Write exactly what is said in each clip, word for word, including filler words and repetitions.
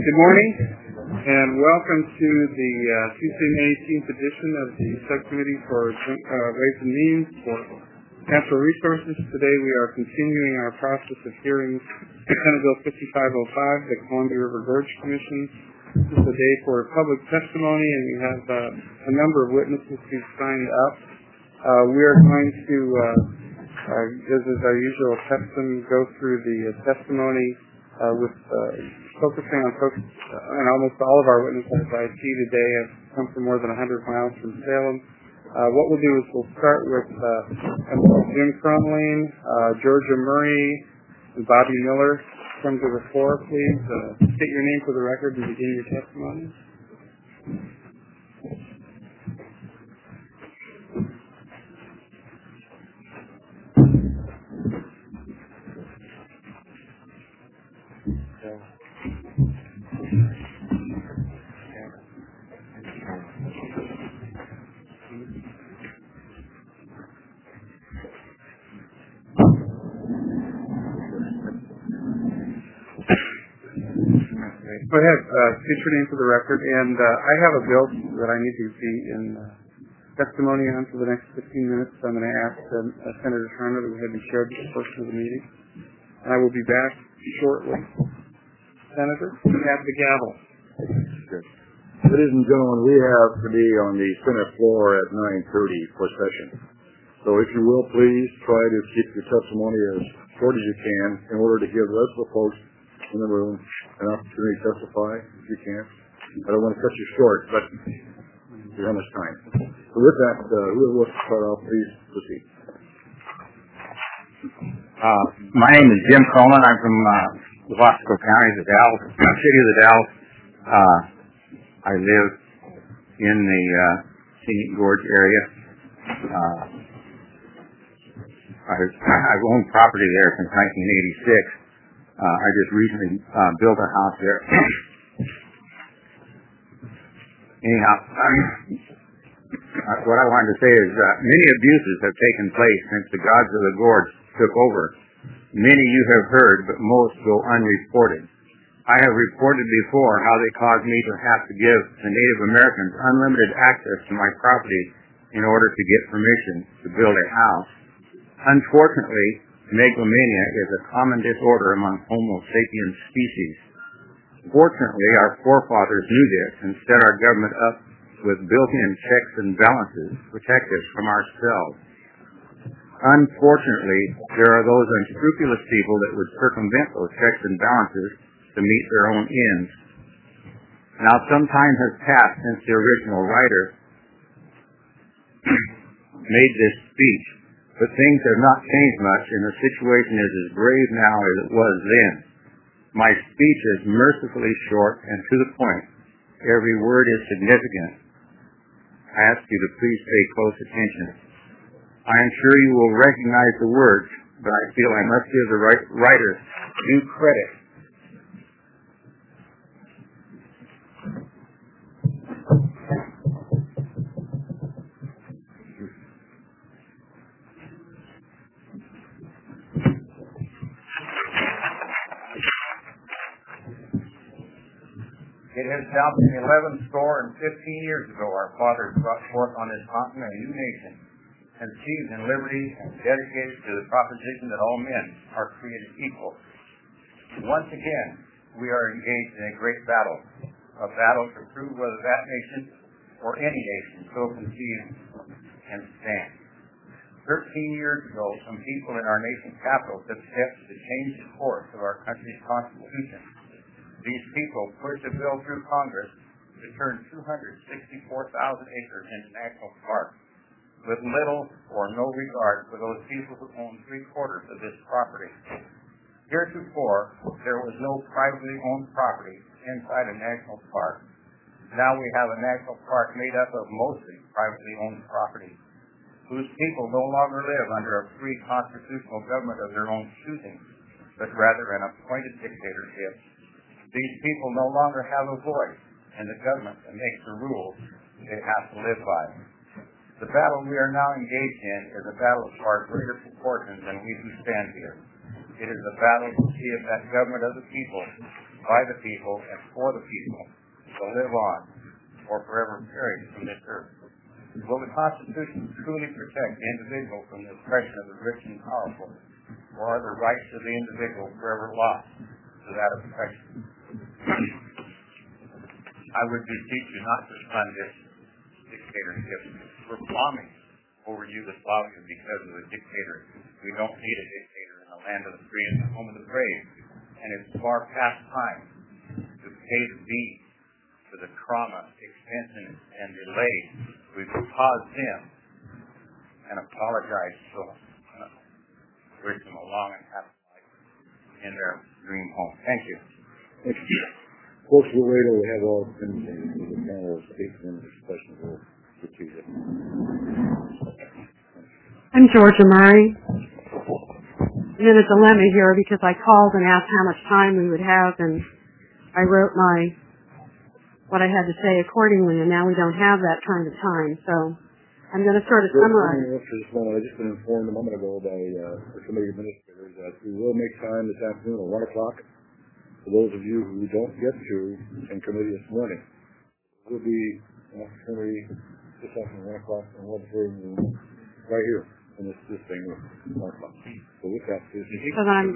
Good morning, and welcome to the uh, Tuesday, May eighteenth edition of the Subcommittee for uh, Ways and Means for Natural Resources. Today we are continuing our process of hearings Senate Bill fifty-five oh five, the Columbia River Gorge Commission. This is a day for public testimony, and we have uh, a number of witnesses who've signed up. Uh, we are going to, uh, uh, as is our usual custom, go through the uh, testimony uh, with uh, focusing on folks, uh, and almost all of our witnesses I see today have come from more than one hundred miles from Salem. Uh, what we'll do is we'll start with uh, Jim Cromlane, uh, Georgia Murray, and Bobby Miller. Come to the floor, please. Uh, state your name for the record and begin your testimony. Go ahead, uh, state your name for the record, and uh, I have a bill that I need to be in uh, testimony on for the next fifteen minutes. So I'm going to ask uh, uh, Senator Turner to go ahead and share this portion of the meeting, and I will be back shortly. Senator, you have the gavel. Good. Ladies and gentlemen, we have to be on the Senate floor at nine thirty for session. So if you will, please try to keep your testimony as short as you can in order to give the rest of the folks in the room an opportunity to testify if you can. I don't want to cut you short, but you have much time. So with that, uh, who will start off? Please proceed. Uh, my name is Jim Coleman. I'm from uh, Wasco County, the Dalles, city of the Dalles. Uh, I live in the uh, Scenic Gorge area. Uh, I've, I've owned property there since nineteen eighty-six. Uh, I just recently uh, built a house there. Anyhow, uh, what I wanted to say is uh, many abuses have taken place since the gods of the gorge took over. Many you have heard, but most go unreported. I have reported before how they caused me to have to give the Native Americans unlimited access to my property in order to get permission to build a house. Unfortunately, megalomania is a common disorder among Homo sapiens species. Fortunately, our forefathers knew this and set our government up with built-in checks and balances to protect us from ourselves. Unfortunately, there are those unscrupulous people that would circumvent those checks and balances to meet their own ends. Now, some time has passed since the original writer made this speech, but things have not changed much, and the situation is as grave now as it was then. My speech is mercifully short and to the point. Every word is significant. I ask you to please pay close attention. I am sure you will recognize the words, but I feel I must give the writer due credit. It has now been eleven score and fifteen years ago our fathers brought forth on this continent a new nation, conceived in liberty and dedicated to the proposition that all men are created equal. Once again, we are engaged in a great battle, a battle to prove whether that nation or any nation so conceived can stand. Thirteen years ago, some people in our nation's capital took steps to change the course of our country's constitution. These people pushed a bill through Congress to turn two hundred sixty-four thousand acres into national parks, with little or no regard for those people who own three-quarters of this property. Heretofore, there was no privately owned property inside a national park. Now we have a national park made up of mostly privately owned property, whose people no longer live under a free constitutional government of their own choosing, but rather an appointed dictatorship. These people no longer have a voice in the government that makes the rules they have to live by. The battle we are now engaged in is a battle of far greater proportions than we who stand here. It is a battle to see if that government of the people by the people and for the people to live on or forever perish from this earth. Will the Constitution truly protect the individual from the oppression of the rich and powerful, or are the rights of the individual forever lost to that oppression? I would beseech you not to fund this dictatorship. We're bombing over Yugoslavia because of a dictator. We don't need a dictator in the land of the free and the home of the brave. And it's far past time to pay the beat for the trauma, expense, and delay we've caused them and apologize to them. Wish them a long and happy life in their dream home. Thank you. Thank you. Folks, we'll wait till we have all things in the panel speaks and the questions will get to you. I'm Georgia Murray. I'm in a dilemma here because I called and asked how much time we would have, and I wrote my what I had to say accordingly, and now we don't have that kind of time. So I'm going to sort of summarize. For this moment, I've just been informed a moment ago by uh, the committee administrators that we will make time this afternoon at one o'clock for those of you who don't get to in committee this morning. There will be an opportunity this afternoon at one o'clock in the hearing room right here in this, this thing room, one o'clock. So with that, please. So I'm,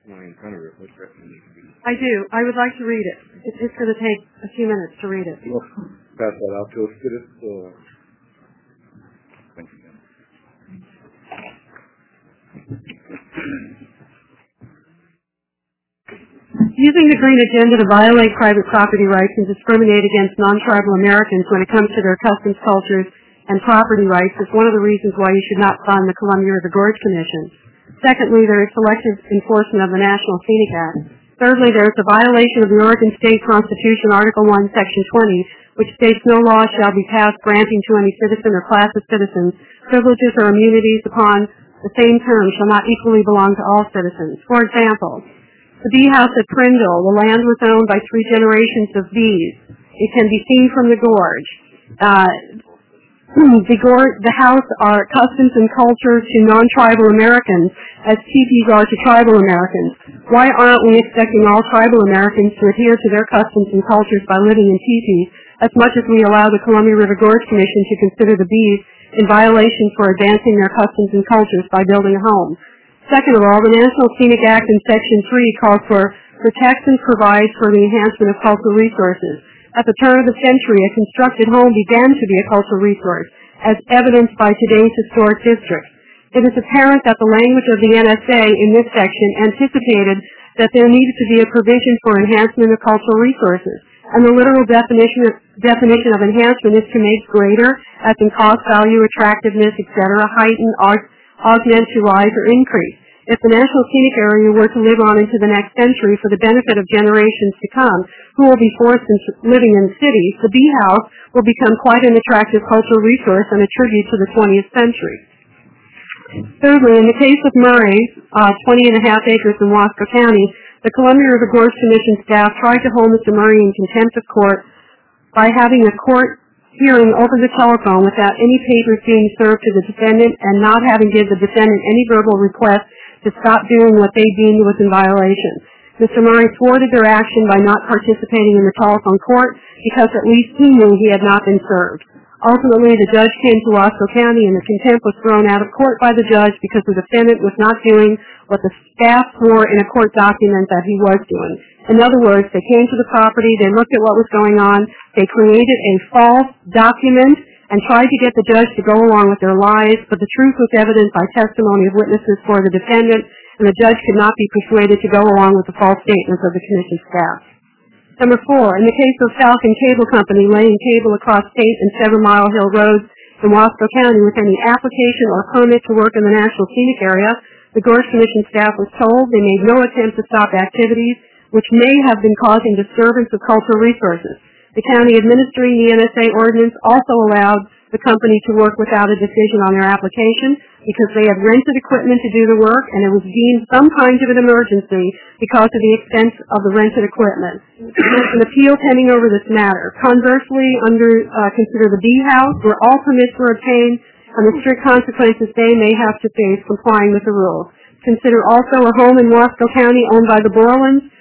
I do. I would like to read it. It's, it's going to take a few minutes to read it. We'll pass that out to us. Get it. Uh, thank you. Using the Green Agenda to violate private property rights and discriminate against non-tribal Americans when it comes to their customs, cultures, and property rights is one of the reasons why you should not fund the Columbia River Gorge Commission. Secondly, there is selective enforcement of the National Scenic Act. Thirdly, there is a violation of the Oregon State Constitution, Article one, Section twenty, which states no law shall be passed granting to any citizen or class of citizens privileges or immunities upon the same terms shall not equally belong to all citizens. For example, the bee house at Prindle, the land was owned by three generations of bees. It can be seen from the gorge. Uh, the, gorge the house are customs and culture to non-tribal Americans as teepees are to tribal Americans. Why aren't we expecting all tribal Americans to adhere to their customs and cultures by living in teepees as much as we allow the Columbia River Gorge Commission to consider the bees in violation for advancing their customs and cultures by building a home? Second of all, the National Scenic Act in Section three calls for protects and provides for the enhancement of cultural resources. At the turn of the century, a constructed home began to be a cultural resource, as evidenced by today's historic districts. It is apparent that the language of the N S A in this section anticipated that there needed to be a provision for enhancement of cultural resources, and the literal definition of, definition of enhancement is to make greater, as in cost, value, attractiveness, et cetera, heighten, augment, to rise, or increase. If the National Scenic Area were to live on into the next century for the benefit of generations to come, who will be forced into living in cities, the bee house will become quite an attractive cultural resource and a tribute to the twentieth century. Thirdly, in the case of Murray, uh, twenty and a half acres in Wasco County, the Columbia River Gorge Commission staff tried to hold Mister Murray in contempt of court by having a court hearing over the telephone without any papers being served to the defendant and not having given the defendant any verbal request to stop doing what they deemed was in violation. Mister Murray thwarted their action by not participating in the telephone court because at least he knew he had not been served. Ultimately, the judge came to Wasco County and the contempt was thrown out of court by the judge because the defendant was not doing what the staff swore in a court document that he was doing. In other words, they came to the property, they looked at what was going on, they created a false document and tried to get the judge to go along with their lies, but the truth was evident by testimony of witnesses for the defendant, and the judge could not be persuaded to go along with the false statements of the commission staff. Number four, in the case of Falcon Cable Company laying cable across state and seven mile hill roads in Wasco County with any application or permit to work in the National Scenic Area, the Gorge Commission staff was told they made no attempt to stop activities which may have been causing disturbance of cultural resources. The county administering the N S A ordinance also allowed the company to work without a decision on their application because they had rented equipment to do the work and it was deemed some kind of an emergency because of the expense of the rented equipment. There's an appeal pending over this matter. Conversely, under uh, consider the bee house, where all permits were obtained and the strict consequences they may have to face complying with the rules. Consider also a home in Wasco County owned by the Borlands,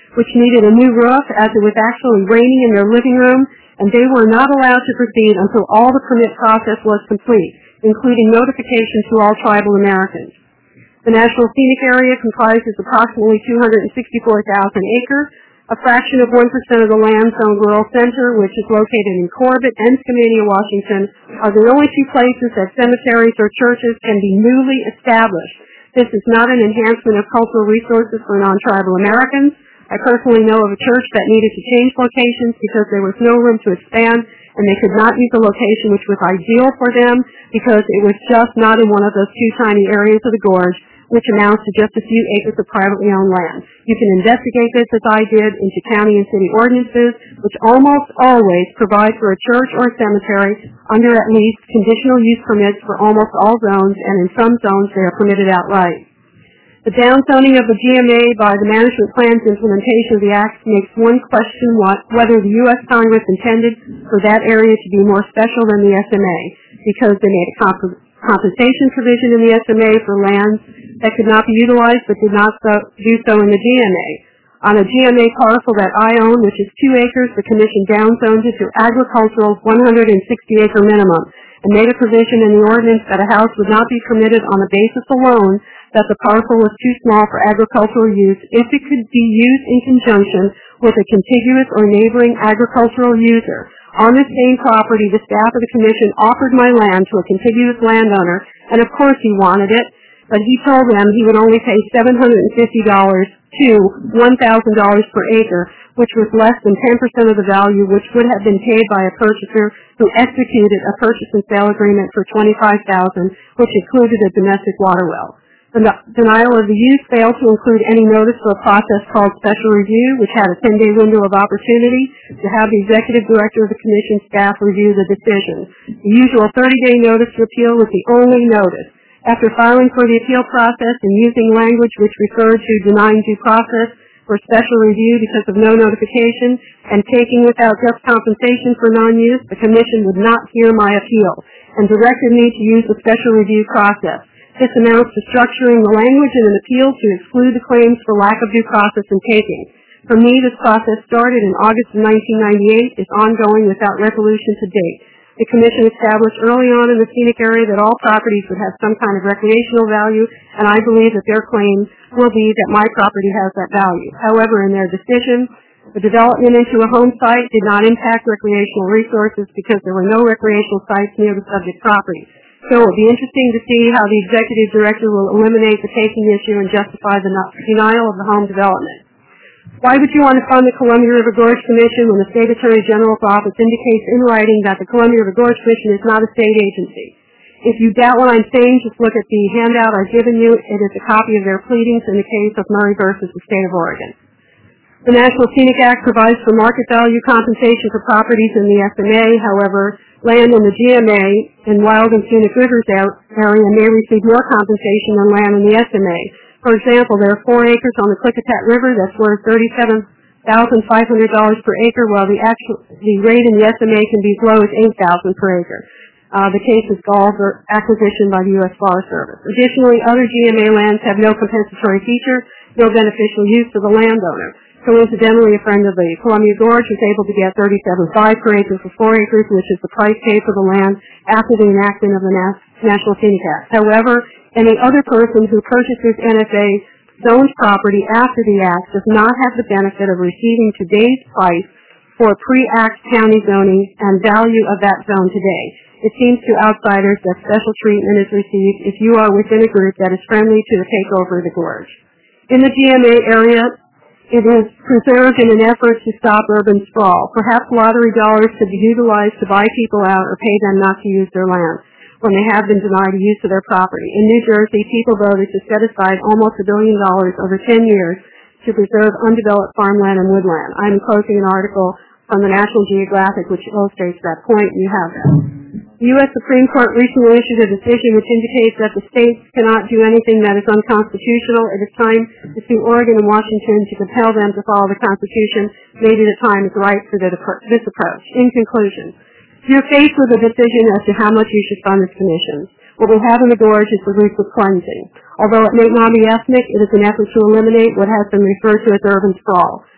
which needed a new roof as it was actually raining in their living room, and they were not allowed to proceed until all the permit process was complete, including notification to all tribal Americans. The National Scenic Area comprises approximately two hundred sixty-four thousand acres. A fraction of one percent of the land zone rural center, which is located in Corbett and Skamania, Washington, are the only two places that cemeteries or churches can be newly established. This is not an enhancement of cultural resources for non-tribal Americans. I personally know of a church that needed to change locations because there was no room to expand, and they could not use a location which was ideal for them because it was just not in one of those two tiny areas of the gorge, which amounts to just a few acres of privately owned land. You can investigate this, as I did, into county and city ordinances, which almost always provide for a church or a cemetery under at least conditional use permits for almost all zones, and in some zones they are permitted outright. The downzoning of the G M A by the Management Plan's implementation of the Act makes one question what, whether the U S Congress intended for that area to be more special than the S M A, because they made a comp- compensation provision in the S M A for lands that could not be utilized but did not so, do so in the G M A. On a G M A parcel that I own, which is two acres, the Commission downzoned it to agricultural one hundred sixty acre minimum and made a provision in the ordinance that a house would not be permitted on the basis alone that the parcel was too small for agricultural use if it could be used in conjunction with a contiguous or neighboring agricultural user. On the same property, the staff of the Commission offered my land to a contiguous landowner, and of course he wanted it, but he told them he would only pay seven hundred fifty dollars to one thousand dollars per acre, which was less than ten percent of the value which would have been paid by a purchaser who executed a purchase and sale agreement for twenty-five thousand dollars, which included a domestic water well. The denial of the use failed to include any notice for a process called special review, which had a ten-day window of opportunity to have the executive director of the Commission staff review the decision. The usual thirty-day notice to appeal was the only notice. After filing for the appeal process and using language which referred to denying due process for special review because of no notification and taking without just compensation for non-use, the Commission would not hear my appeal and directed me to use the special review process. This amounts to structuring the language in an appeal to exclude the claims for lack of due process and taking. For me, this process started in August of nineteen ninety-eight, is ongoing without resolution to date. The Commission established early on in the scenic area that all properties would have some kind of recreational value, and I believe that their claim will be that my property has that value. However, in their decision, the development into a home site did not impact recreational resources because there were no recreational sites near the subject property. So it will be interesting to see how the executive director will eliminate the taking issue and justify the denial of the home development. Why would you want to fund the Columbia River Gorge Commission when the State Attorney General's office indicates in writing that the Columbia River Gorge Commission is not a state agency? If you doubt what I'm saying, just look at the handout I've given you. It is a copy of their pleadings in the case of Murray versus the State of Oregon. The National Scenic Act provides for market value compensation for properties in the S M A. However, land in the G M A in Wild and Scenic Rivers area may receive more compensation than land in the S M A. For example, there are four acres on the Klickitat River that's worth thirty-seven thousand five hundred dollars per acre, while the actual the rate in the S M A can be as low as eight thousand dollars per acre. Uh, the case is Gall for acquisition by the U S Forest Service. Additionally, other G M A lands have no compensatory feature, no beneficial use to the landowner. Coincidentally, a friend of the Columbia Gorge was able to get thirty-seven thousand five hundred dollars per acre for four acres, which is the price paid for the land after the enactment of the Nas- National Scenic Act. However, any other person who purchases N S A zoned property after the Act does not have the benefit of receiving today's price for pre-Act county zoning and value of that zone today. It seems to outsiders that special treatment is received if you are within a group that is friendly to the takeover of the gorge. In the G M A area, it is preserved in an effort to stop urban sprawl. Perhaps lottery dollars could be utilized to buy people out or pay them not to use their land when they have been denied the use of their property. In New Jersey, people voted to set aside almost a billion dollars over ten years to preserve undeveloped farmland and woodland. I'm enclosing an article from the National Geographic which illustrates that point. You have that. The U S Supreme Court recently issued a decision which indicates that the states cannot do anything that is unconstitutional. It is time to sue Oregon and Washington to compel them to follow the Constitution. Maybe the time is right for this approach. In conclusion, you're faced with a decision as to how much you should fund this commission. What we have in the gorge is the roots of cleansing. Although it may not be ethnic, it is an effort to eliminate what has been referred to as urban sprawl.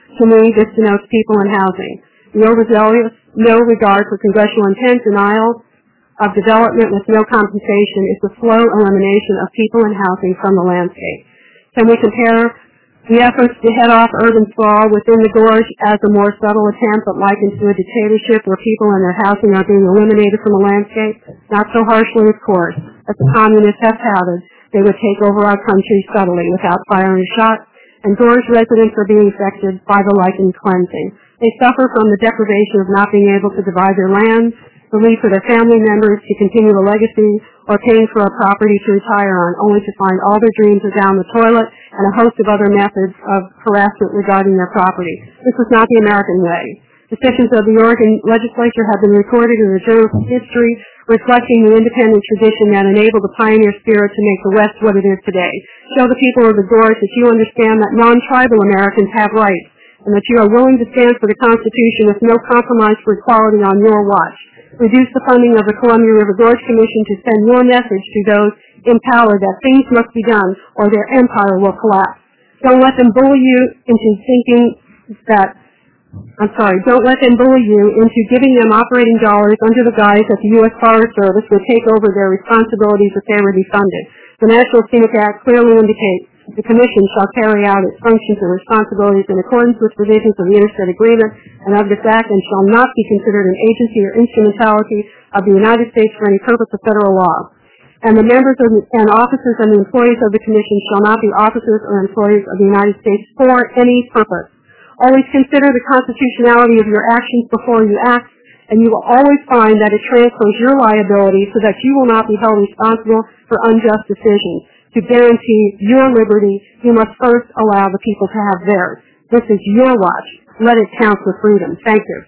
To me, this denotes people and housing. The overzealous, no regard for congressional intent, denial of development with no compensation is the slow elimination of people and housing from the landscape. Can we compare the efforts to head off urban sprawl within the gorge as a more subtle attempt but likened to a dictatorship where people and their housing are being eliminated from the landscape? Not so harshly, of course, as the communists have touted. They would take over our country subtly without firing a shot, and gorge residents are being affected by the lichen cleansing. They suffer from the deprivation of not being able to divide their lands, the need for their family members to continue the legacy, or paying for a property to retire on, only to find all their dreams are down the toilet and a host of other methods of harassment regarding their property. This is not the American way. Decisions of the Oregon legislature have been recorded in the Journal of History, reflecting the independent tradition that enabled the pioneer spirit to make the West what it is today. Show the people of the gorge that you understand that non-tribal Americans have rights, and that you are willing to stand for the Constitution with no compromise for equality on your watch. Reduce the funding of the Columbia River Gorge Commission to send your message to those in power that things must be done or their empire will collapse. Don't let them bully you into thinking that, I'm sorry, don't let them bully you into giving them operating dollars under the guise that the U S Forest Service would take over their responsibilities if they were defunded. The National Scenic Act clearly indicates the Commission shall carry out its functions and responsibilities in accordance with provisions of the Interstate Agreement and of this Act, and shall not be considered an agency or instrumentality of the United States for any purpose of federal law. And the members of the, and officers and the employees of the Commission shall not be officers or employees of the United States for any purpose. Always consider the constitutionality of your actions before you act, and you will always find that it transfers your liability so that you will not be held responsible for unjust decisions. To guarantee your liberty, you must first allow the people to have theirs. This is your watch. Let it count for freedom. Thank you.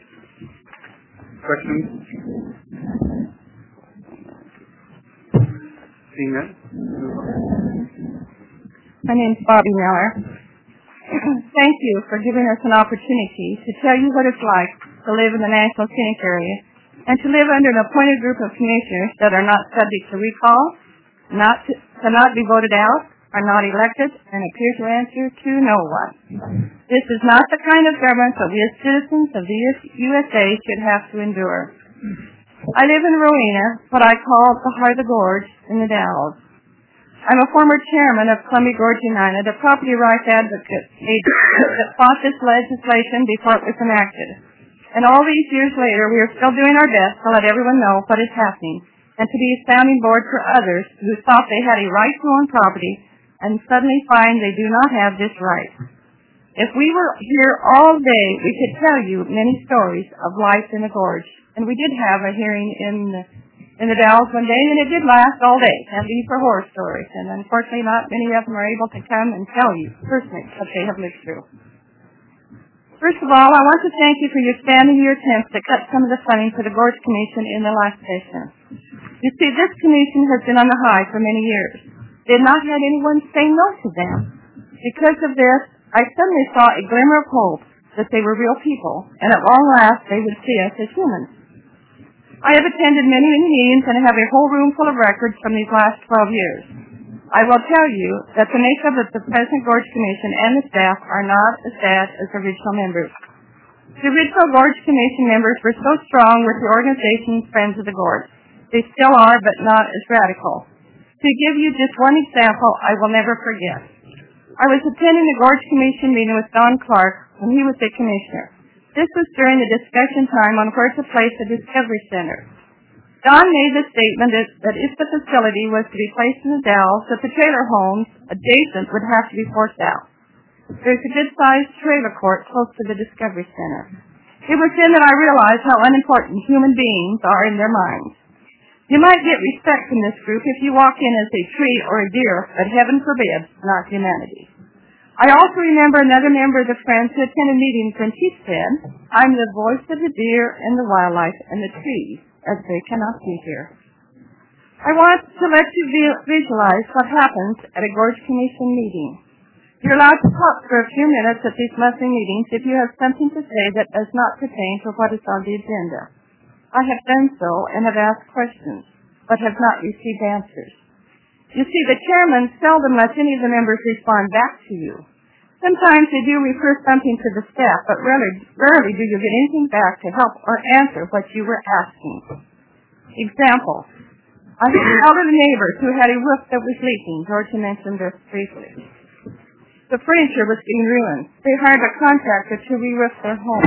Questions? Seeing none? My name is Bobby Miller. Thank you for giving us an opportunity to tell you what it's like to live in the National Scenic Area and to live under an appointed group of commissioners that are not subject to recall, not to, to not be voted out, are not elected, and appear to answer to no one. This is not the kind of government that we as citizens of the U S A should have to endure. I live in Rowena, what I call the heart of the gorge in the Dalles. I'm a former chairman of Columbia Gorge United, a property rights advocate that fought this legislation before it was enacted. And all these years later, we are still doing our best to let everyone know what is happening, and to be a sounding board for others who thought they had a right to own property and suddenly find they do not have this right. If we were here all day, we could tell you many stories of life in the gorge. And we did have a hearing in the, in the Dalles one day, and it did last all day. And these were horror stories, and unfortunately not many of them are able to come and tell you personally what they have lived through. First of all, I want to thank you for your standing your attempts to cut some of the funding for the Gorge Commission in the last session. You see, this commission has been on the high for many years. They had not had anyone say no to them. Because of this, I suddenly saw a glimmer of hope that they were real people, and at long last they would see us as humans. I have attended many, many meetings and have a whole room full of records from these last twelve years. I will tell you that the makeup of the present Gorge Commission and the staff are not as bad as the original members. The original Gorge Commission members were so strong with the organization's Friends of the Gorge. They still are, but not as radical. To give you just one example I will never forget. I was attending the Gorge Commission meeting with Don Clark when he was a commissioner. This was during the discussion time on where to place the Discovery Center. Don made the statement that, that if the facility was to be placed in the Dalles, that the trailer homes adjacent would have to be forced out. There's a good-sized trailer court close to the Discovery Center. It was then that I realized how unimportant human beings are in their minds. You might get respect from this group if you walk in as a tree or a deer, but heaven forbid, not humanity. I also remember another member of the Friends who attended meetings when she said, I'm the voice of the deer and the wildlife and the trees, as they cannot be here. I want to let you visualize what happens at a Gorge Commission meeting. You're allowed to talk for a few minutes at these monthly meetings if you have something to say that does not pertain to what is on the agenda. I have done so and have asked questions, but have not received answers. You see, the chairman seldom lets any of the members respond back to you. Sometimes they do refer something to the staff, but rarely, rarely do you get anything back to help or answer what you were asking. Example, I had elderly neighbors who had a roof that was leaking. Georgia mentioned this briefly. The furniture was being ruined. They hired a contractor to re-roof their home.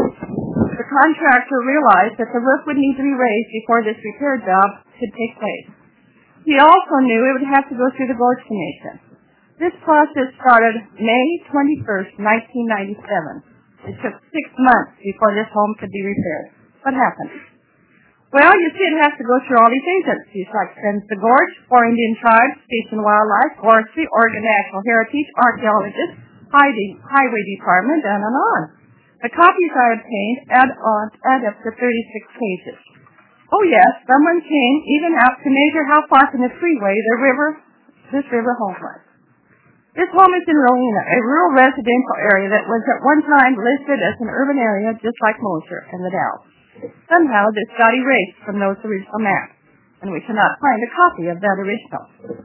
The contractor realized that the roof would need to be raised before this repair job could take place. He also knew it would have to go through the Gorge Commission. This process started May twenty-first, nineteen ninety-seven. It took six months before this home could be repaired. What happened? Well, you see, it has to go through all these agencies like Friends of the Gorge, Four Indian Tribes, Fish and Wildlife, Forestry, Oregon National Heritage, Archaeologists, Highway Department, and on and on. The copies I obtained add, on, add up to thirty-six pages. Oh yes, someone came even out to measure how far from the freeway the river, this river home was. This home is in Rowena, a rural residential area that was at one time listed as an urban area just like Mosher and the Dalles. Somehow this got erased from those original maps, and we cannot find a copy of that original.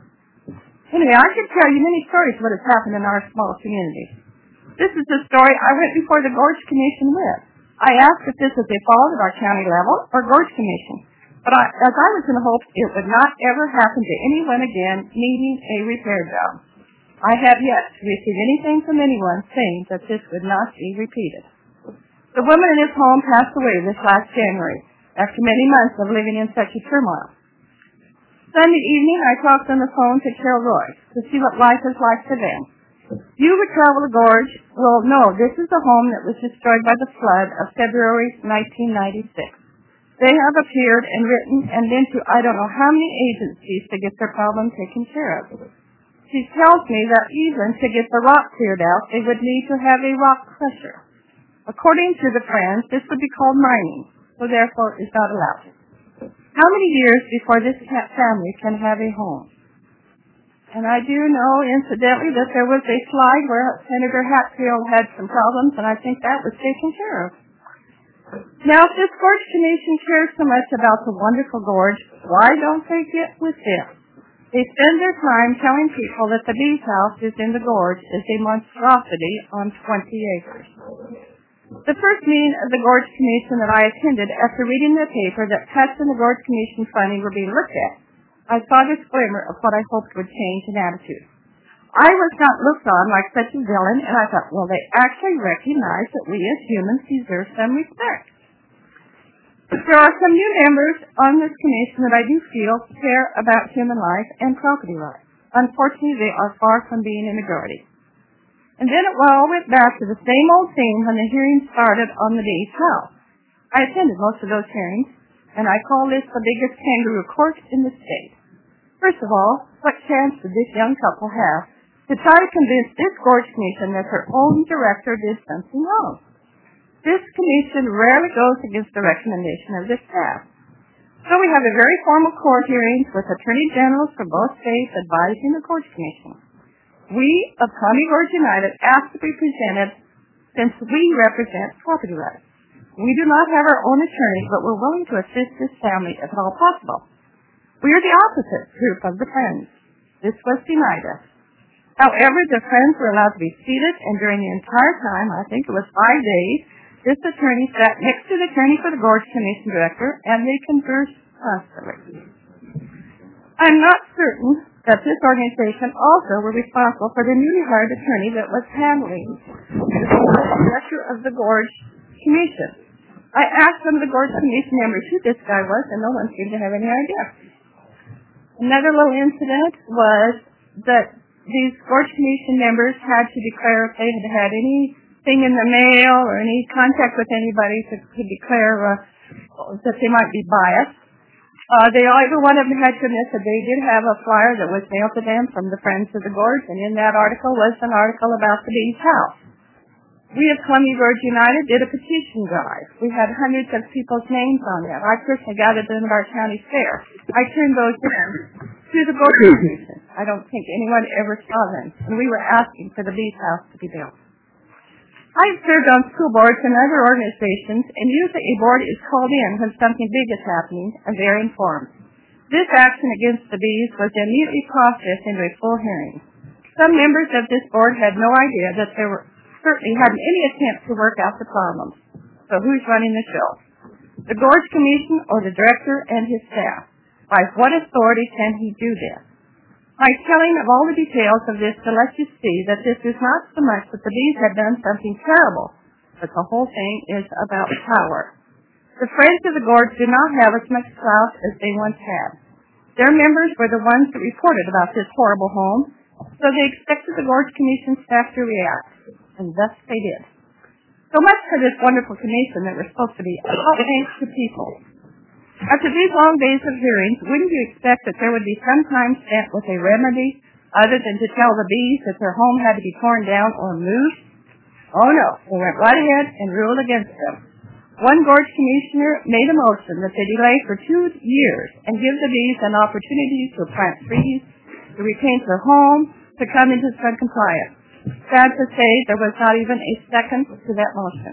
Anyway, I could tell you many stories of what has happened in our small community. This is the story I went before the Gorge Commission with. I asked if this was a fault at our county level or Gorge Commission, but I, as I was in hopes it would not ever happen to anyone again needing a repair job. I have yet to receive anything from anyone saying that this would not be repeated. The woman in this home passed away this last January, after many months of living in such a turmoil. Sunday evening, I talked on the phone to Carol Roy to see what life is like for them. You who travel the Gorge will know this is the home that was destroyed by the flood of February nineteen ninety-six. They have appeared and written and been to I don't know how many agencies to get their problem taken care of. She tells me that even to get the rock cleared out, they would need to have a rock crusher. According to the Friends, this would be called mining, so therefore is not allowed. How many years before this family can have a home? And I do know, incidentally, that there was a slide where Senator Hatfield had some problems, and I think that was taken care of. Now, if this Gorge Commission cares so much about the wonderful gorge, why don't they get with this? They spend their time telling people that the Bees House is in the gorge is a monstrosity on twenty acres. The first meeting of the Gorge Commission that I attended after reading the paper that cuts in the Gorge Commission funding were being looked at, I saw a disclaimer of what I hoped would change in attitude. I was not looked on like such a villain, and I thought, well, they actually recognize that we as humans deserve some respect. There are some new members on this commission that I do feel care about human life and property rights. Unfortunately, they are far from being a majority. And then it all went back to the same old thing when the hearing started on the Bees House. I attended most of those hearings, and I call this the biggest kangaroo court in the state. First of all, what chance did this young couple have to try to convince this Gorge Commission that her own director did something wrong? This commission rarely goes against the recommendation of the staff. So we have a very formal court hearings with attorney generals from both states advising the Gorge Commission. We of Pawnee Gorge United ask to be presented since we represent property rights. We do not have our own attorney, but we're willing to assist this family if at all possible. We are the opposite group of the Friends. This was denied us. However, the Friends were allowed to be seated, and during the entire time, I think it was five days, this attorney sat next to the attorney for the Gorge Commission director, and they conversed constantly. I'm not certain that this organization also were responsible for the newly hired attorney that was handling the director of the Gorge Commission. I asked some of the Gorge Commission members who this guy was, and no one seemed to have any idea. Another little incident was that these Gorge Commission members had to declare if they had had anything in the mail or any contact with anybody to, to declare uh, that they might be biased. Uh, they all, every one of them had to admit that they did have a flyer that was mailed to them from the Friends of the Gorge, and in that article was an article about the Bees House. We of Columbia Gorge United did a petition drive. We had hundreds of people's names on there. I personally gathered them at our county fair. I turned those in to the Gorge Commission. I don't think anyone ever saw them, and we were asking for the Bees House to be built. I've served on school boards and other organizations, and usually a board is called in when something big is happening, and they're informed. This action against the bees was immediately processed into a full hearing. Some members of this board had no idea that there were certainly hadn't any attempt to work out the problems. So who's running the show? The Gorge Commission or the director and his staff? By what authority can he do this? My telling of all the details of this to let you see that this is not so much that the bees had done something terrible, but the whole thing is about power. The Friends of the Gorge do not have as much clout as they once had. Their members were the ones that reported about this horrible home, so they expected the Gorge Commission staff to react, and thus they did. So much for this wonderful commission that was supposed to be all thanks to people. After these long days of hearings, wouldn't you expect that there would be some time spent with a remedy other than to tell the bees that their home had to be torn down or moved? Oh no, they went right ahead and ruled against them. One Gorge commissioner made a motion that they delay for two years and give the bees an opportunity to plant trees, to repaint their home, to come into sun compliance. Sad to say, there was not even a second to that motion.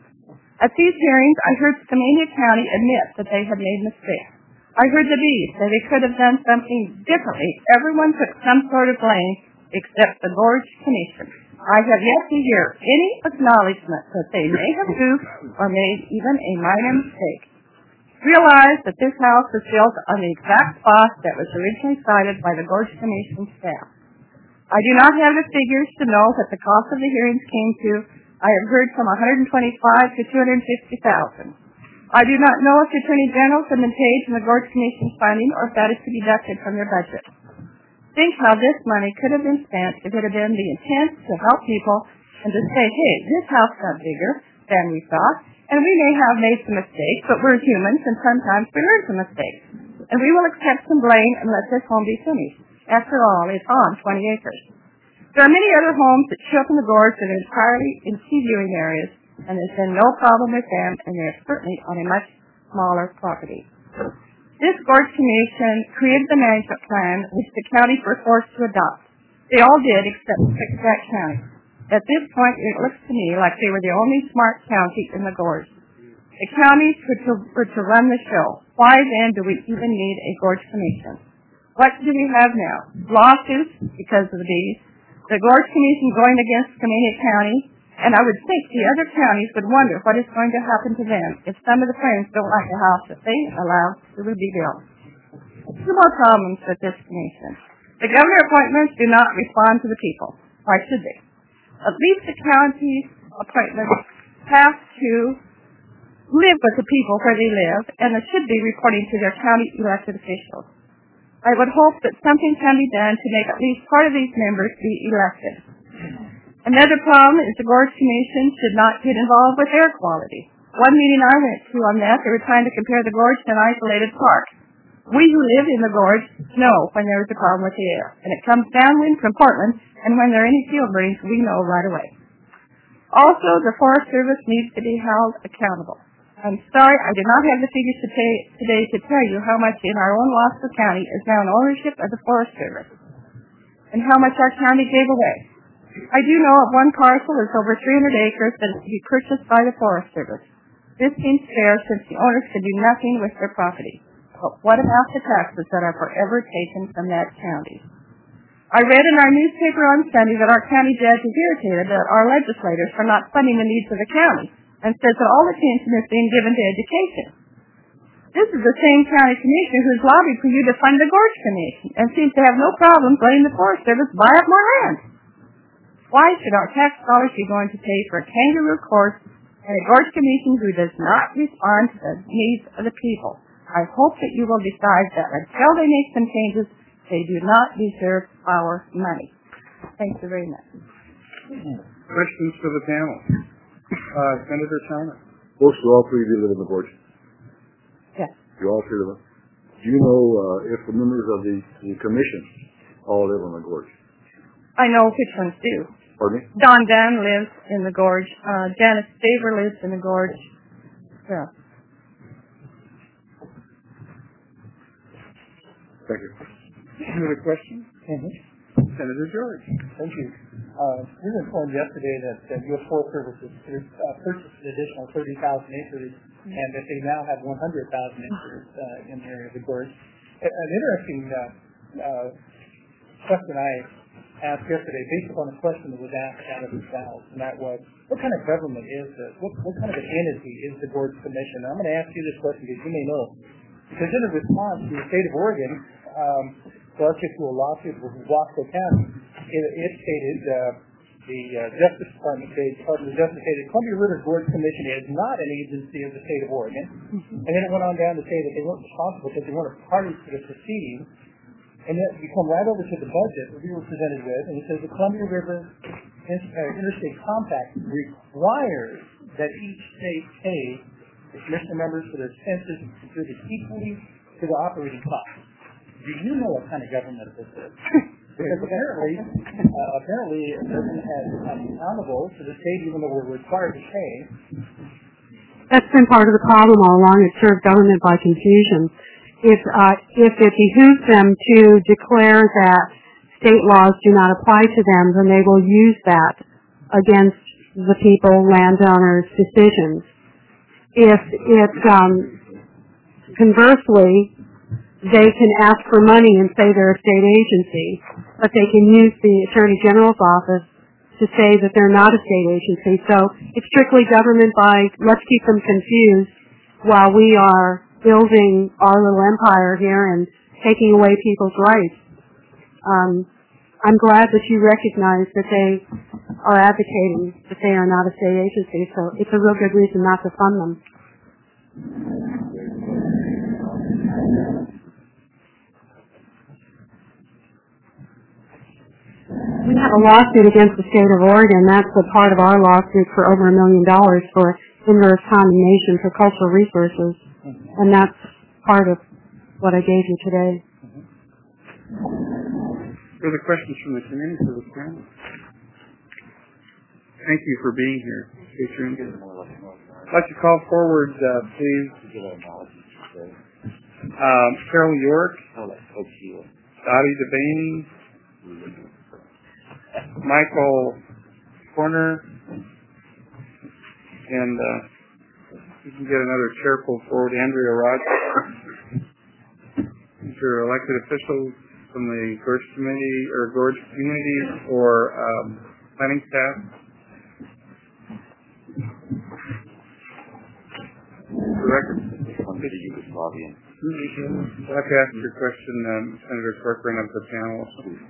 At these hearings, I heard Skamania County admit that they had made mistakes. I heard the bees say they could have done something differently. Everyone took some sort of blame except the Gorge Commission. I have yet to hear any acknowledgement that they may have goofed or made even a minor mistake. Realize that this house was built on the exact spot that was originally cited by the Gorge Commission staff. I do not have the figures to know what the cost of the hearings came to. I have heard from one hundred twenty-five to two hundred fifty thousand. I do not know if the Attorney General has been paid from the Gorge Commission's funding or if that is to be deducted from their budget. Think how this money could have been spent if it had been the intent to help people and to say, hey, this house got bigger than we thought, and we may have made some mistakes, but we're humans and sometimes we learn from mistakes. And we will accept some blame and let this home be finished. After all, it's on twenty acres. There are many other homes that show up in the gorge that are entirely in sea viewing areas, and there's been no problem with them, and they're certainly on a much smaller property. This Gorge Commission created the management plan which the counties were forced to adopt. They all did except Klickitat County. At this point, it looks to me like they were the only smart county in the gorge. The counties were to, were to run the show. Why then do we even need a Gorge Commission? What do we have now? Lawsuits because of the bees. The Gorge Commission going against Skamania County, and I would think the other counties would wonder what is going to happen to them if some of the Friends don't like the house that they allow to be built. Two more problems with this commission. The governor appointments do not respond to the people. Why should they? At least the county's appointments have to live with the people where they live, and they should be reporting to their county elected officials. I would hope that something can be done to make at least part of these members be elected. Another problem is the Gorge Commission should not get involved with air quality. One meeting I went to on that, they were trying to compare the gorge to an isolated park. We who live in the gorge know when there is a problem with the air, and it comes downwind from Portland, and when there are any field burns, we know right away. Also, the Forest Service needs to be held accountable. I'm sorry, I do not have the figures to pay today to tell you how much in our own Wasco County is now in ownership of the Forest Service, and how much our county gave away. I do know of one parcel that's over three hundred acres that is to be purchased by the Forest Service. This seems fair since the owners can do nothing with their property. But what about the taxes that are forever taken from that county? I read in our newspaper on Sunday that our county judge is irritated that our legislators are not funding the needs of the county, and says that all attention is being given to education. This is the same county commissioner who's lobbied for you to fund the Gorge Commission and seems to have no problem letting the Forest Service buy up more land. Why should our tax dollars be going to pay for a kangaroo court and a Gorge Commission who does not respond to the needs of the people? I hope that you will decide that until they make some changes, they do not deserve our money. Thank you very much. Questions for the panel? Uh, Senator China. Folks, do all three of you live in the gorge? Yes. You all three live? Do you know uh, if the members of the, the commission all live in the gorge? I know which ones do. Pardon me? Don Dunn lives in the gorge. Uh, Janice Staver lives in the gorge. Yeah. Thank you. Any other questions? Mm-hmm. Senator George. Thank you. Uh, we were informed yesterday that uh, U S Forest Service has uh, purchased an additional thirty thousand acres, mm-hmm. and that they now have one hundred thousand acres uh, in the area of the gorge. An interesting uh, uh, question I asked yesterday, based upon a question that was asked out of the South, and that was, what kind of government is this? What, what kind of an entity is the Gorge Commission? I'm going to ask you this question because you may know. Because in a response to the state of Oregon, um, subject to a lawsuit with Wasco County, it, it stated, uh, the uh, Justice Department, the Department of Justice stated, Columbia River Gorge Commission is not an agency of the state of Oregon. Mm-hmm. And then it went on down to say that they weren't responsible because they weren't a party to the proceedings. And then we come right over to the budget that we were presented with, and it says the Columbia River Interstate Compact requires that each state pay the commission members for their expenses contributed equally to the operating costs. Do you know what kind of government this is? Because apparently, uh, apparently it doesn't have become accountable to the state, even though we're required to pay. That's been part of the problem all along. It served government by confusion. If uh, if it behooves them to declare that state laws do not apply to them, then they will use that against the people, landowners' decisions. If it um, conversely, they can ask for money and say they're a state agency, but they can use the Attorney General's office to say that they're not a state agency. So it's strictly government by let's keep them confused while we are building our little empire here and taking away people's rights. Um, I'm glad that you recognize that they are advocating that they are not a state agency, so it's a real good reason not to fund them. We have a lawsuit against the state of Oregon. That's a part of our lawsuit for over a million dollars for inverse condemnation for cultural resources. And that's part of what I gave you today. Further questions from the committee for this panel? Thank you for being here. I'd like to call forward, uh, please, um, Carol York, Dottie Devaney, Michael Corner, and uh, you can get another chair pulled forward, Andrea Rogers. These are elected officials from the Gorge Committee or Gorge Community or um, planning staff. The record. Yugoslavian. I'll have to ask your question, um, Senator Corcoran of the panel.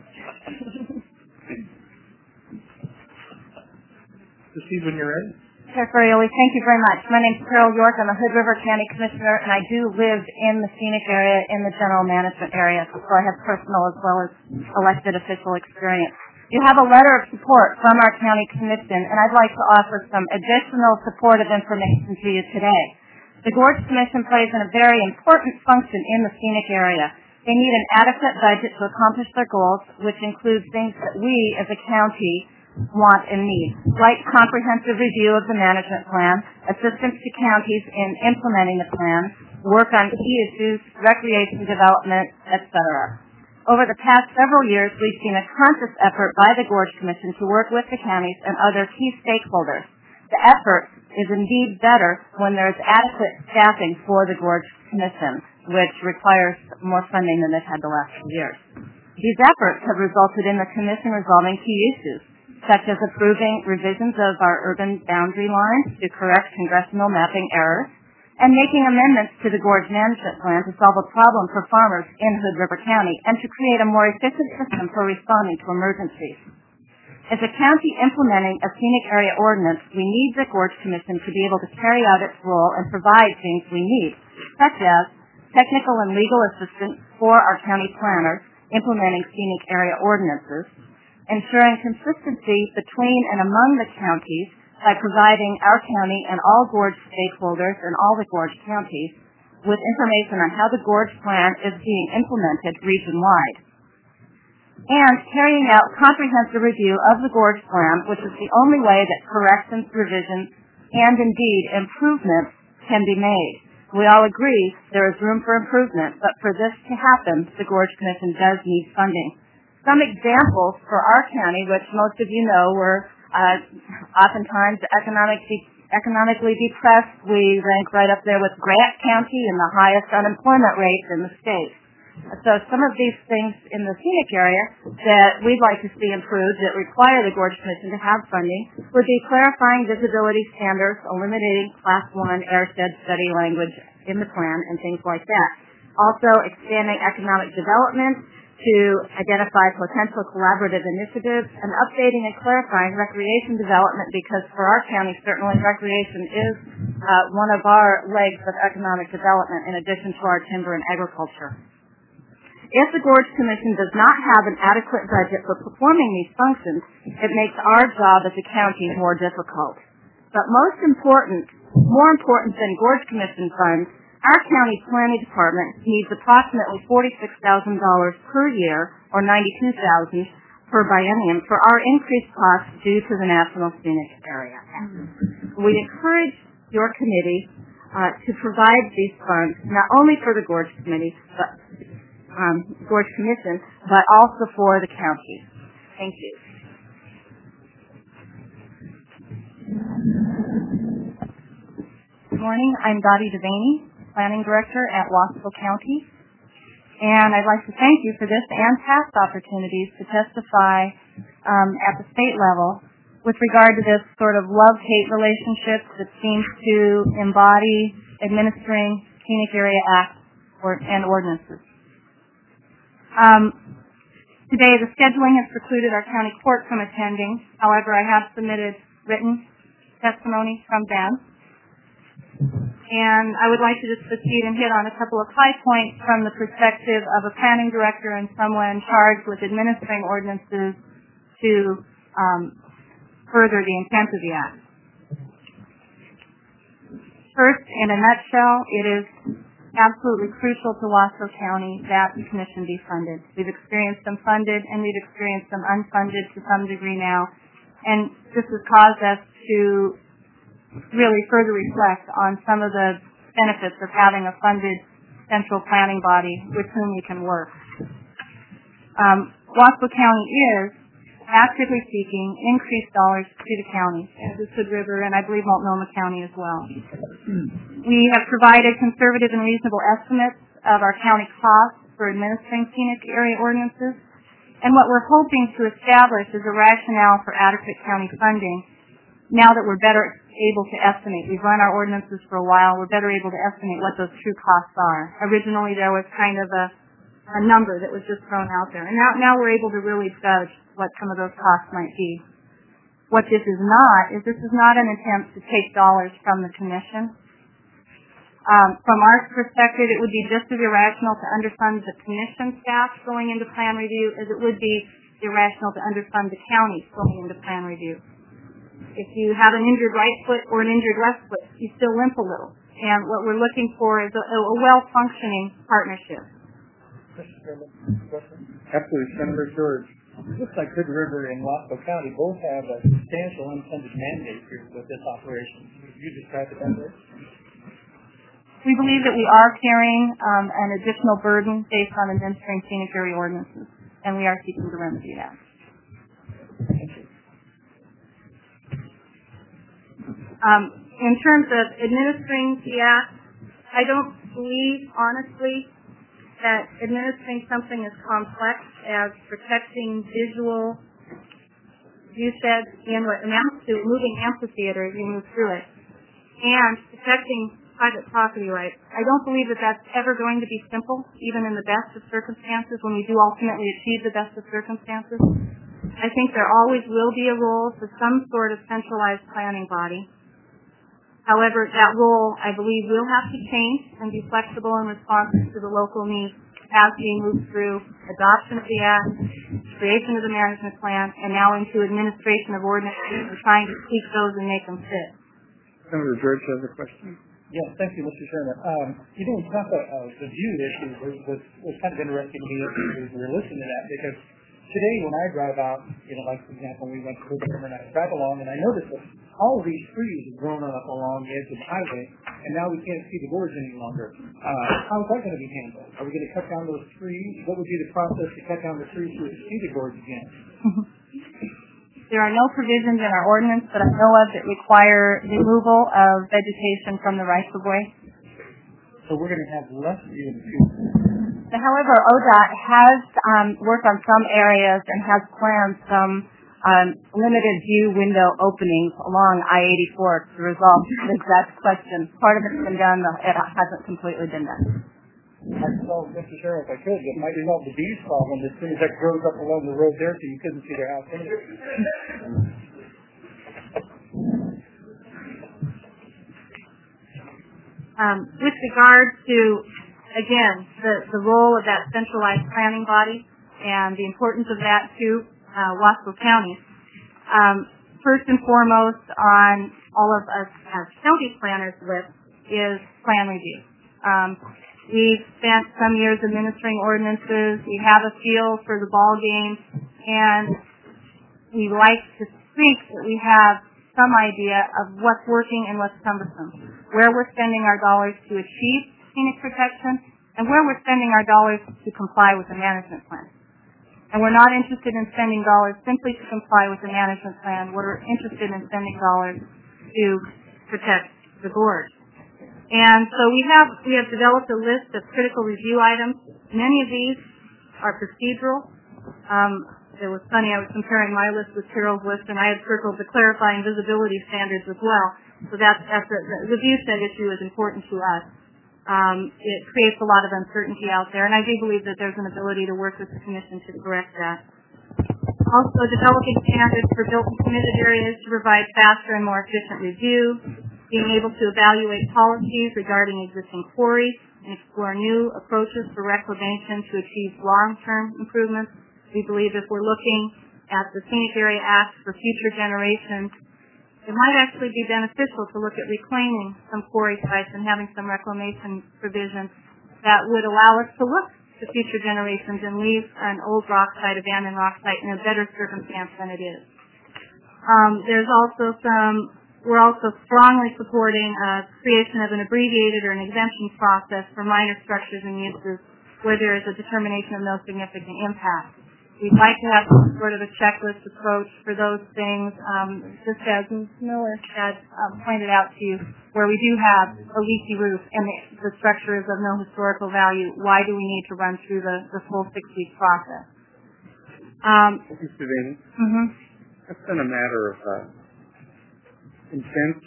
Proceed when you're ready. Chair Farioli, thank you very much. My name is Carol York. I'm a Hood River County Commissioner, and I do live in the scenic area, in the general management area, so I have personal as well as elected official experience. You have a letter of support from our county commission, and I'd like to offer some additional supportive information to you today. The Gorge Commission plays a very important function in the scenic area. They need an adequate budget to accomplish their goals, which includes things that we as a county want and need, like comprehensive review of the management plan, assistance to counties in implementing the plan, work on key issues, recreation development, et cetera. Over the past several years, we've seen a conscious effort by the Gorge Commission to work with the counties and other key stakeholders. The effort is indeed better when there is adequate staffing for the Gorge Commission, which requires more funding than they've had the last few years. These efforts have resulted in the Commission resolving key issues, such as approving revisions of our urban boundary lines to correct congressional mapping errors, and making amendments to the Gorge Management Plan to solve a problem for farmers in Hood River County and to create a more efficient system for responding to emergencies. As a county implementing a scenic area ordinance, we need the Gorge Commission to be able to carry out its role and provide things we need, such as technical and legal assistance for our county planners implementing scenic area ordinances, ensuring consistency between and among the counties by providing our county and all Gorge stakeholders in all the Gorge counties with information on how the Gorge plan is being implemented region-wide, and carrying out comprehensive review of the Gorge plan, which is the only way that corrections, revisions, and indeed improvements can be made. We all agree there is room for improvement, but for this to happen, the Gorge Commission does need funding. Some examples for our county, which most of you know, were uh, oftentimes economic de- economically depressed. We rank right up there with Grant County and the highest unemployment rate in the state. So some of these things in the scenic area that we'd like to see improved that require the Gorge Commission to have funding would be clarifying visibility standards, eliminating class one airshed study language in the plan and things like that. Also expanding economic development to identify potential collaborative initiatives and updating and clarifying recreation development because for our county certainly recreation is uh, one of our legs of economic development in addition to our timber and agriculture. If the Gorge Commission does not have an adequate budget for performing these functions, it makes our job as a county more difficult. But most important, more important than Gorge Commission funds, our county planning department needs approximately forty-six thousand dollars per year, or ninety-two thousand dollars per biennium, for our increased costs due to the National Scenic Area. We encourage your committee uh, to provide these funds not only for the Gorge Committee, but Um, Gorge Commission, but also for the county. Thank you. Good morning. I'm Dottie Devaney, Planning Director at Wasco County, and I'd like to thank you for this and past opportunities to testify um, at the state level with regard to this sort of love-hate relationship that seems to embody administering Scenic Area Act or, and ordinances. Um, today, the scheduling has precluded our county court from attending. However, I have submitted written testimony from them. And I would like to just proceed and hit on a couple of high points from the perspective of a planning director and someone charged with administering ordinances to um, further the intent of the Act. First, in a nutshell, it is absolutely crucial to Wasco County that the commission be funded. We've experienced them funded and we've experienced them unfunded to some degree now, and this has caused us to really further reflect on some of the benefits of having a funded central planning body with whom we can work. Um, Wasco County is, actively seeking, increased dollars to the county, as is Hood River, and I believe Multnomah County as well. We have provided conservative and reasonable estimates of our county costs for administering scenic area ordinances, and what we're hoping to establish is a rationale for adequate county funding now that we're better able to estimate. We've run our ordinances for a while, we're better able to estimate what those true costs are. Originally there was kind of a, a number that was just thrown out there, and now, now we're able to really judge what some of those costs might be. What this is not is this is not an attempt to take dollars from the commission. Um, from our perspective, it would be just as irrational to underfund the commission staff going into plan review as it would be irrational to underfund the county going into plan review. If you have an injured right foot or an injured left foot, you still limp a little. And what we're looking for is a, a well-functioning partnership. Absolutely, Senator George. It looks like Hood River and Wasco County both have a substantial unfunded mandate here with this operation. You described it that way? We believe that we are carrying um, an additional burden based on administering scenic area ordinances, and we are seeking to remedy that. Thank you. Um, in terms of administering the Act, I don't believe, honestly, that administering something as complex as protecting visual viewsheds in what amounts to moving amphitheater as you move through it, and protecting private property rights. I don't believe that that's ever going to be simple, even in the best of circumstances, when we do ultimately achieve the best of circumstances. I think there always will be a role for some sort of centralized planning body. However, that role, I believe, will have to change and be flexible in response to the local needs as we move through adoption of the Act, creation of the management plan, and now into administration of ordinances and trying to tweak those and make them fit. Senator George has a question. Yes, thank you, Mister Chairman. Um, you know, we talk about uh, the view issue was, was, was kind of interesting to me as we were listening to that, because today when I drive out, you know, like for example, we went to Hood River and I drive along and I noticed that all of these trees have grown up along the edge of the highway, and now we can't see the gorge any longer. Uh, how is that going to be handled? Are we going to cut down those trees? What would be the process to cut down the trees so we can see the gorge again? There are no provisions in our ordinance that I know of that require removal of vegetation from the rights of way. So we're going to have less view in the future. However, O D O T has um, worked on some areas and has planned some um, limited view window openings along I eighty-four to resolve the exact question. Part of it's been done, it hasn't completely been done. I could solve, Mister Sheriff, if I could, it might solve the bees problem as soon as I drove up along the road there so you couldn't see their house anyway. Um, with regard to, again, the, the role of that centralized planning body and the importance of that to uh, Wasco County, um, first and foremost on all of us as county planners list is plan review. Um, we've spent some years administering ordinances. We have a feel for the ball game, and we like to think that we have some idea of what's working and what's cumbersome, where we're spending our dollars to achieve scenic protection, and where we're spending our dollars to comply with the management plan. And we're not interested in spending dollars simply to comply with the management plan. We're interested in spending dollars to protect the gorge. And so we have we have developed a list of critical review items. Many of these are procedural. Um, it was funny, I was comparing my list with Carol's list, and I had circled the clarifying visibility standards as well. So that's, that's a, the view set issue is important to us. Um, it creates a lot of uncertainty out there, and I do believe that there's an ability to work with the Commission to correct that. Also, developing standards for built and permitted areas to provide faster and more efficient review, being able to evaluate policies regarding existing quarries, and explore new approaches for reclamation to achieve long-term improvements. We believe if we're looking at the Scenic Area Act for future generations, it might actually be beneficial to look at reclaiming some quarry sites and having some reclamation provisions that would allow us to look to future generations and leave an old rock site, abandoned rock site, in a better circumstance than it is. Um, there's also some, we're also strongly supporting uh, creation of an abbreviated or an exemption process for minor structures and uses where there is a determination of no significant impact. We'd like to have some sort of a checklist approach for those things, um, just as Miz Miller had um, pointed out to you, where we do have a leaky roof and the, the structure is of no historical value. Why do we need to run through the, the full six-week process? Um, Mister Devaney, mm-hmm. that's been a matter of uh, intense,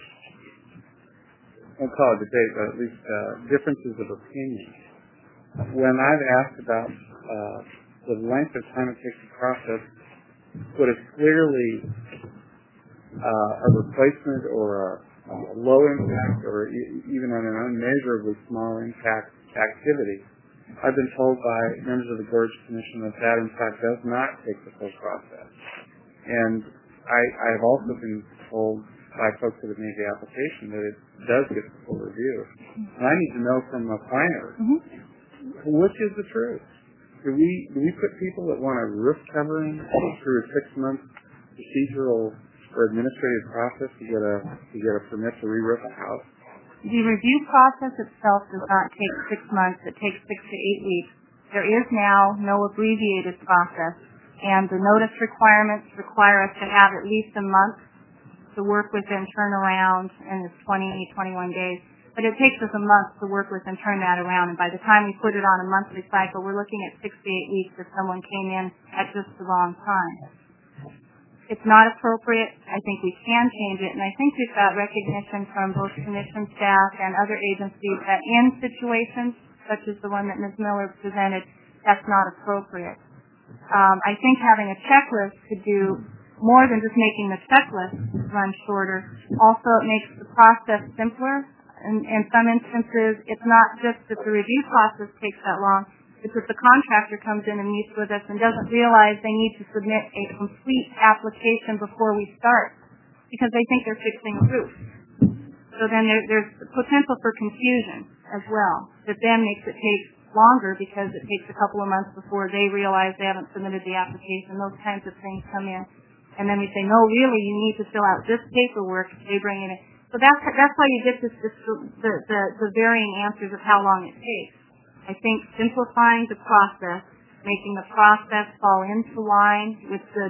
I won't call it debate, but at least uh, differences of opinion. When I've asked about uh, the length of time it takes to process what is clearly uh, a replacement or a, a low impact or e- even an unmeasurably small impact activity, I've been told by members of the Gorge Commission that that in fact does not take the full process. And I, I have also been told by folks that have made the application that it does get the full review. And I need to know from a planner, mm-hmm. which is the truth. Do we do we put people that want a roof covering through a six month procedural or administrative process to get a to get a permit to re-roof a house? The review process itself does not take six months. It takes six to eight weeks. There is now no abbreviated process, and the notice requirements require us to have at least a month to work with and turn around, and it's twenty, twenty-one days. But it takes us a month to work with and turn that around, and by the time we put it on a monthly cycle, we're looking at six to eight weeks if someone came in at just the wrong time. It's not appropriate. I think we can change it, and I think we've got recognition from both commission staff and other agencies that in situations such as the one that Miz Miller presented, that's not appropriate. Um, I think having a checklist could do more than just making the checklist run shorter. Also, it makes the process simpler. In, in some instances, it's not just that the review process takes that long, it's that the contractor comes in and meets with us and doesn't realize they need to submit a complete application before we start because they think they're fixing a roof. So then there, there's potential for confusion as well that then makes it take longer because it takes a couple of months before they realize they haven't submitted the application. Those kinds of things come in. And then we say, no, really, you need to fill out this paperwork. They bring it in. So that's that's how you get this, this the, the the varying answers of how long it takes. I think simplifying the process, making the process fall into line with the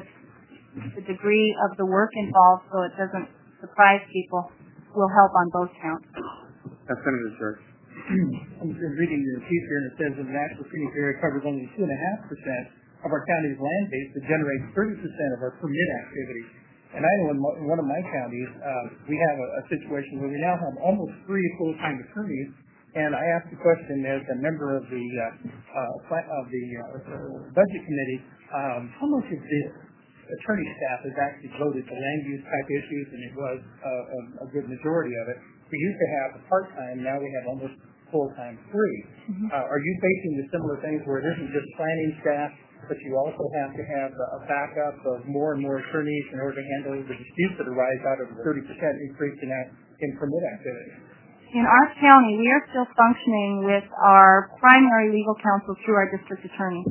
the degree of the work involved, so it doesn't surprise people, will help on both counts. Uh, Senator George. I'm reading your piece here, and it says that the National Scenic Area covers only two and a half percent of our county's land base that generates thirty percent of our permit activity. And I know in, mo- in one of my counties, uh, we have a, a situation where we now have almost three full-time attorneys. And I asked the question as a member of the uh, uh, of the uh, budget committee, um, how much of this attorney staff is actually devoted to land use type issues, and it was uh, a, a good majority of it. We used to have a part-time, now we have almost full-time three. Mm-hmm. Uh, are you facing the similar things where it isn't just planning staff, but you also have to have a backup of more and more attorneys in order to handle the disputes that arise out of the thirty percent increase in, in permit activity? In our county, we are still functioning with our primary legal counsel through our district attorney.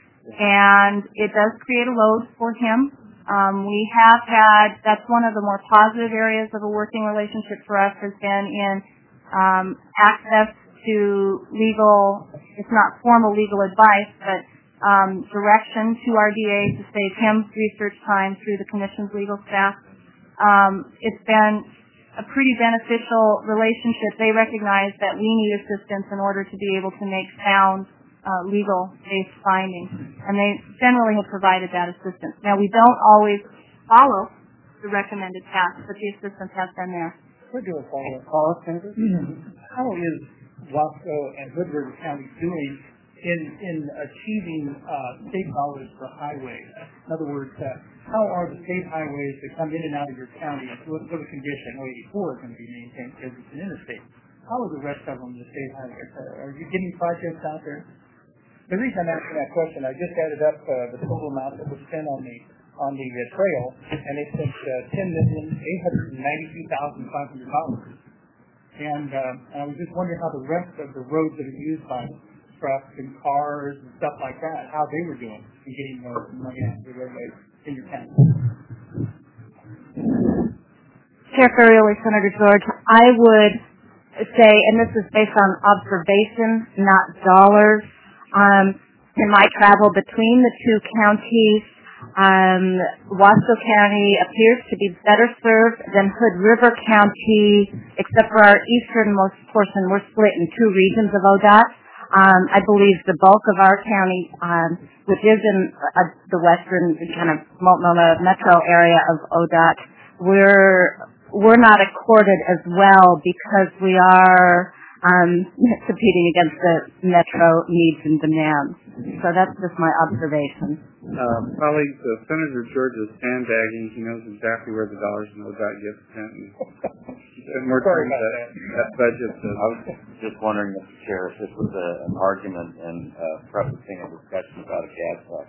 And it does create a load for him. Um, we have had, that's one of the more positive areas of a working relationship for us has been in um, access to legal, it's not formal legal advice, but um, direction to our D A to save him research time through the commission's legal staff. Um, it's been a pretty beneficial relationship. They recognize that we need assistance in order to be able to make sound uh, legal-based findings, and they generally have provided that assistance. Now, we don't always follow the recommended path, but the assistance has been there. We're doing follow-up. Follow-up, Senator? How is Wasco and Hood River County doing in in achieving uh, state dollars for highways? In other words, uh, how are the state highways that come in and out of your county, what sort of condition oh eighty-four is going to be maintained because it's an interstate? How are the rest of them, the state highways? Uh, are you getting projects out there? The reason I'm asking that question, I just added up uh, the total amount that was spent on the on the uh, trail, and they spent uh, ten million eight hundred ninety-two thousand five hundred dollars. And uh, I was just wondering how the rest of the roads that are used by trucks and cars and stuff like that, how they were doing in getting uh, money out of the roadways in your county. Chair Ferrioli, Senator George, I would say, and this is based on observation, not dollars, um, in my travel between the two counties, um, Wasco County appears to be better served than Hood River County, except for our easternmost portion. We're split in two regions of O D O T. Um, I believe the bulk of our county, um, which is in uh, the western kind of Multnomah metro area of O D O T, we're we're not accorded as well because we are um, competing against the metro needs and demands. So that's just my observation. Uh, colleagues, uh, Senator George is sandbagging. He knows exactly where the dollars in O D O T get spent. And more Sorry time about that, that budget. Uh, I was just wondering, Mister Chair, if this was a, an argument and uh, prefacing a discussion about a gas tax.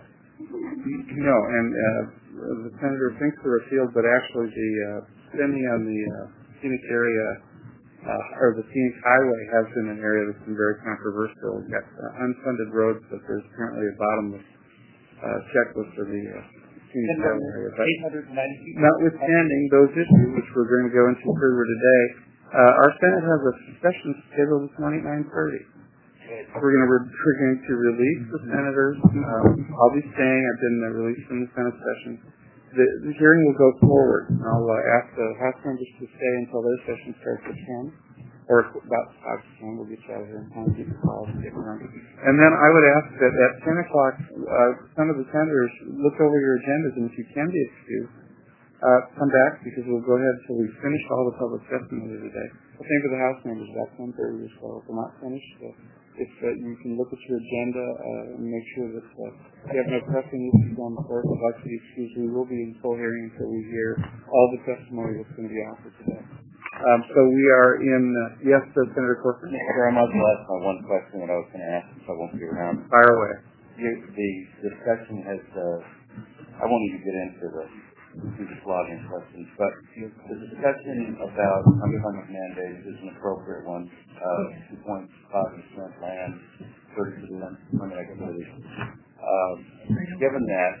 No, and uh, the senator thinks they're a field, but actually the uh, spending on the uh, scenic area uh, or the scenic highway has been an area that's been very controversial. We've got uh, unfunded roads, but there's currently a bottomless uh, checklist for the uh, scenic highway area. But notwithstanding those issues, which we're going to go into further today, uh, our Senate has a session scheduled this morning at nine thirty. We're going to re- we're going to release the senators. Um, I'll be staying. I've been uh, released from the Senate session. The, the hearing will go forward. I'll uh, ask the House members to stay until their session starts at ten, or about five to ten. We'll get you out of here in time to get the calls. And then I would ask that at ten o'clock, uh, some of the senators look over your agendas, and if you can be excused, uh, come back because we'll go ahead until we finish all the public testimony today. The same for the House members about ten thirty or so. If we're not finished, uh, if uh, you can look at your agenda uh, and make sure that uh, you have no pressing issues on the floor, I'd like to be excused. We will be in full hearing until we hear all the testimony that's going to be offered today. Um, so we are in, uh, yes, uh, Senator Corcoran? Sir, I might as well ask my one question that I was going to ask if I won't be around. Fire away. You, the discussion has, uh, I won't even get into the just logging questions, but the discussion about unfunded mandates is an appropriate one. Uh, two point five percent land, thirty percent funded activity. Uh, given that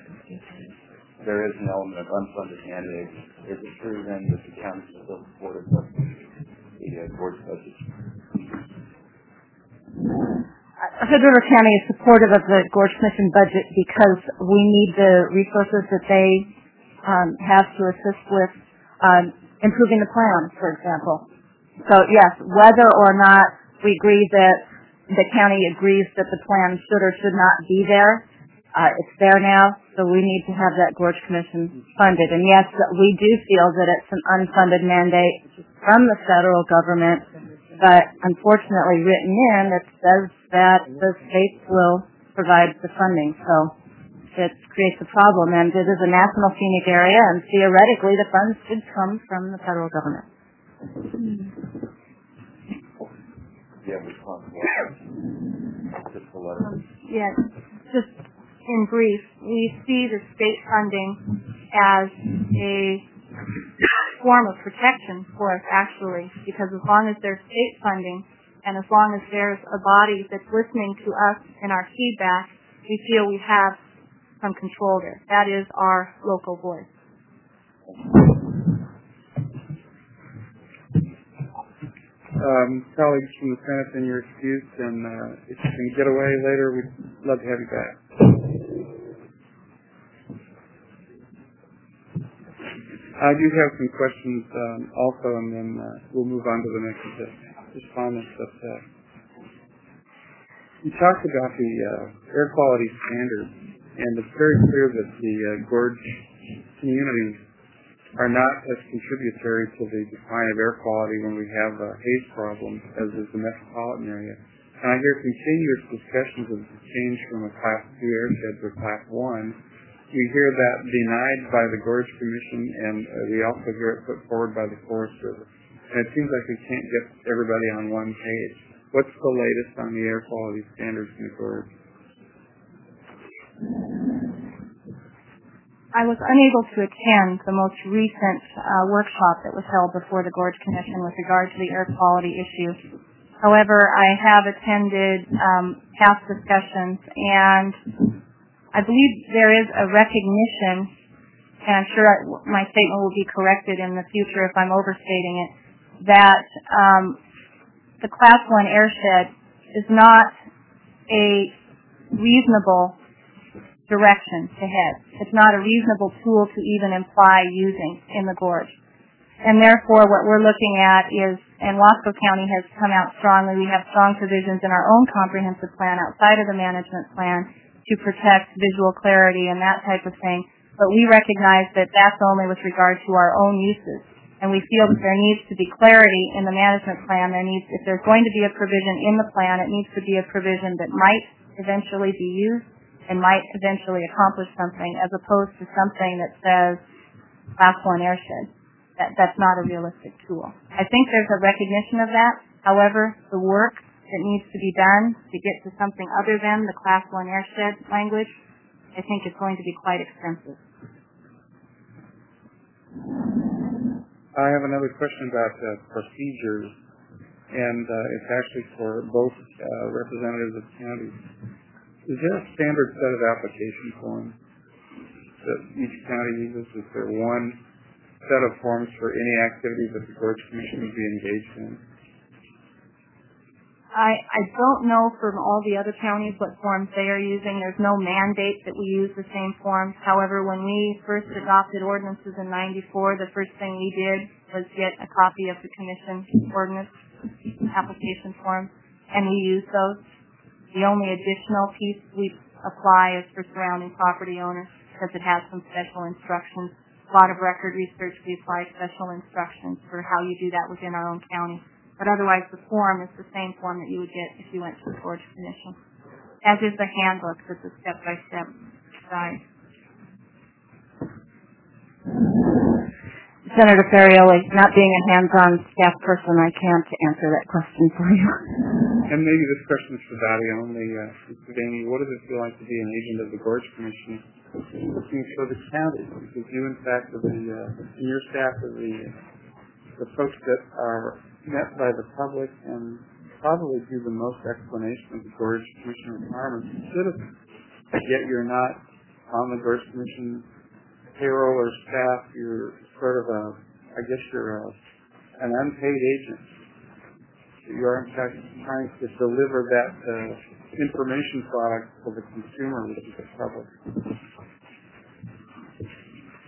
there is an element of unfunded mandates, is it true then that the county is still supportive of the uh, board's budget? Hood River County is supportive of the Gorge Commission budget because we need the resources that they Um, have to assist with um, improving the plan, for example. So yes, whether or not We agree that the county agrees that the plan should or should not be there. Uh, it's there now, so we need to have that Gorge Commission funded. And yes, we do feel that it's an unfunded mandate from the federal government, but unfortunately written in, it says that the states will provide the funding. So it creates a problem, and it is a national scenic area, and theoretically the funds should come from the federal government. Yeah, just a letter. Yes, just in brief, we see the state funding as a form of protection for us, actually, because as long as there's state funding and as long as there's a body that's listening to us and our feedback, we feel we have some control there. That is our local voice. Um, colleagues from the Senate, and you're excused, and uh, if you can get away later, we'd love to have you back. I do have some questions um, also, and then uh, we'll move on to the next uh, respondents. But, uh, you talked about the uh, air quality standards, and it's very clear that the uh, gorge communities are not as contributory to the decline of air quality when we have a haze problem as is the metropolitan area. And I hear continuous discussions of the change from a class two airshed to a class one. We hear that denied by the Gorge Commission, and uh, we also hear it put forward by the Forest Service. And it seems like we can't get everybody on one page. What's the latest on the air quality standards in the Gorge? I was unable to attend the most recent uh, workshop that was held before the Gorge Commission with regard to the air quality issue. However, I have attended um, past discussions, and I believe there is a recognition, and I'm sure I, my statement will be corrected in the future if I'm overstating it, that um, the Class one airshed is not a reasonable direction to head. It's not a reasonable tool to even imply using in the gorge. And therefore, what we're looking at is, and Wasco County has come out strongly, we have strong provisions in our own comprehensive plan outside of the management plan to protect visual clarity and that type of thing. But we recognize that that's only with regard to our own uses. And we feel that there needs to be clarity in the management plan. There needs, if there's going to be a provision in the plan, it needs to be a provision that might eventually be used and might eventually accomplish something, as opposed to something that says class one airshed. That, that's not a realistic tool. I think there's a recognition of that. However, the work that needs to be done to get to something other than the class one airshed language, I think is going to be quite expensive. I have another question about uh, procedures, and uh, it's actually for both uh, representatives of counties. Is there a standard set of application forms that each county uses? Is there one set of forms for any activities that the Gorge Commission would be engaged in? I, I don't know from all the other counties what forms they are using. There's no mandate that we use the same forms. However, when we first adopted ordinances in ninety-four, the first thing we did was get a copy of the commission ordinance application forms, and we used those. The only additional piece we apply is for surrounding property owners because it has some special instructions. A lot of record research, we apply special instructions for how you do that within our own county. But otherwise, the form is the same form that you would get if you went to the Gorge Commission, as is the handbook. That's a step-by-step guide. Senator Ferrioli, not being a hands-on staff person, I can't answer that question for you. And maybe this question is for Dottie only. Uh, Mister Daney, what does it feel like to be an agent of the Gorge Commission looking for the county? Because you, in fact, are the, uh, and your staff are the, the folks that are met by the public and probably do the most explanation of the Gorge Commission requirements to citizens. Yet you're not on the Gorge Commission payroll or staff. You're sort of a, I guess you're a, an unpaid agent. You are, in fact, trying to deliver that uh, information product to the consumer, which is the public. I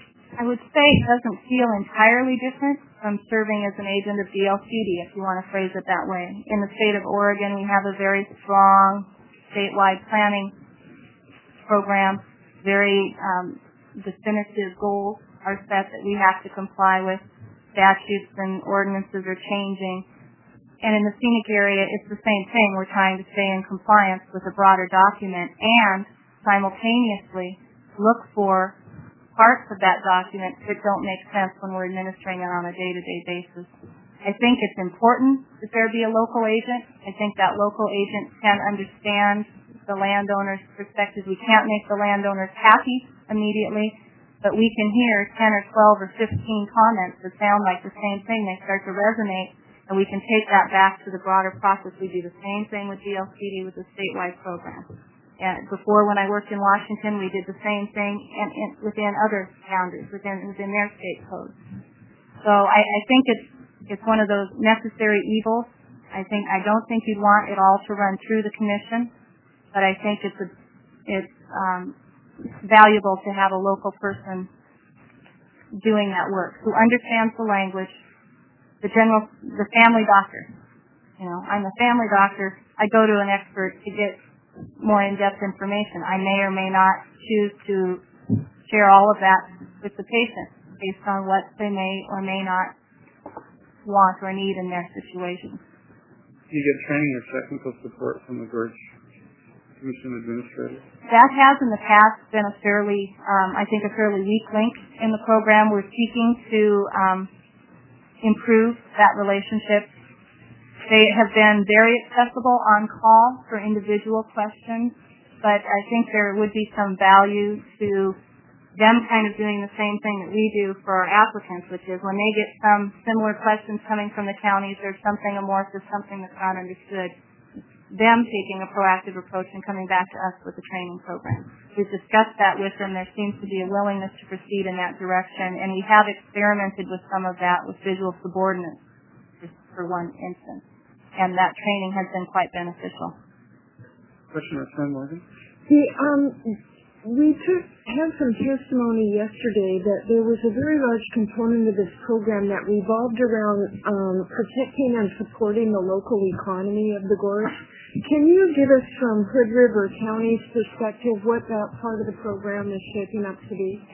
I would say it doesn't feel entirely different from serving as an agent of D L C D, if you want to phrase it that way. In the state of Oregon, we have a very strong statewide planning program. Very um, definitive goals are set that we have to comply with. Statutes and ordinances are changing. And in the scenic area, it's the same thing. We're trying to stay in compliance with a broader document and simultaneously look for parts of that document that don't make sense when we're administering it on a day-to-day basis. I think it's important that there be a local agent. I think that local agent can understand the landowner's perspective. We can't make the landowners happy immediately, but we can hear ten or twelve or fifteen comments that sound like the same thing. They start to resonate, and we can take that back to the broader process. We do the same thing with D L C D with the statewide program. And before, when I worked in Washington, we did the same thing and, and within other boundaries, within within their state codes. So I, I think it's it's one of those necessary evils. I think I don't think you'd want it all to run through the commission, but I think it's a, it's um, valuable to have a local person doing that work who understands the language. The general, the family doctor. You know, I'm a family doctor. I go to an expert to get more in-depth information. I may or may not choose to share all of that with the patient based on what they may or may not want or need in their situation. Do you get training or technical support from the Gorge Commission administrator? That has in the past been a fairly, um, I think, a fairly weak link in the program. We're seeking to um, improve that relationship. They have been very accessible on call for individual questions, but I think there would be some value to them kind of doing the same thing that we do for our applicants, which is when they get some similar questions coming from the counties, there's something amorphous, something that's not understood, them taking a proactive approach and coming back to us with a training program. We've discussed that with them. There seems to be a willingness to proceed in that direction, and we have experimented with some of that with visual subordinates, just for one instance. And that training has been quite beneficial. Question or Sam Morgan? The, um, we took, had some testimony yesterday that there was a very large component of this program that revolved around um, protecting and supporting the local economy of the Gorge. Can you give us from Hood River County's perspective what that part of the program is shaping up to be?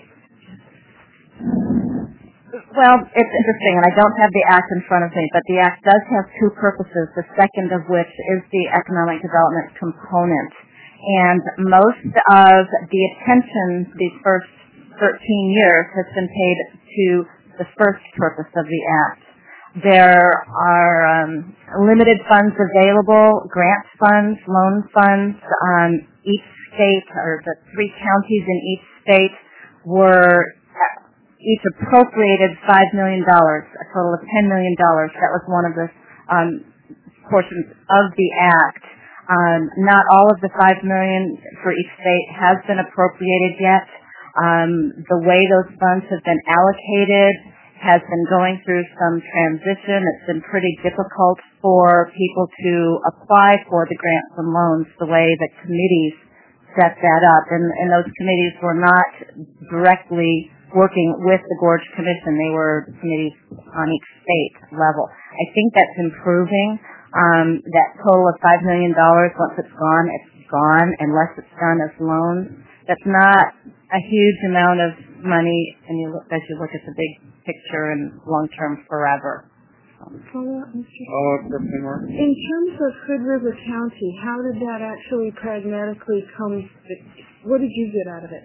Well, it's interesting, and I don't have the Act in front of me, but the Act does have two purposes, the second of which is the economic development component. And most of the attention these first thirteen years has been paid to the first purpose of the Act. There are um, limited funds available, grant funds, loan funds. Um, each state, or the three counties in each state, were each appropriated five million dollars, a total of ten million dollars. That was one of the um, portions of the Act. Um, not all of the five million dollars for each state has been appropriated yet. Um, the way those funds have been allocated has been going through some transition. It's been pretty difficult for people to apply for the grants and loans the way that committees set that up. And, and those committees were not directly working with the Gorge Commission. They were committees on each state level. I think that's improving. Um, that total of five million dollars, once it's gone, it's gone, unless it's done as loans. That's not a huge amount of money, and you look, as you look at the big picture and long-term forever. Follow-up, Mister Follow up, Representative Martin. In terms of Hood River County, how did that actually pragmatically come? What did you get out of it?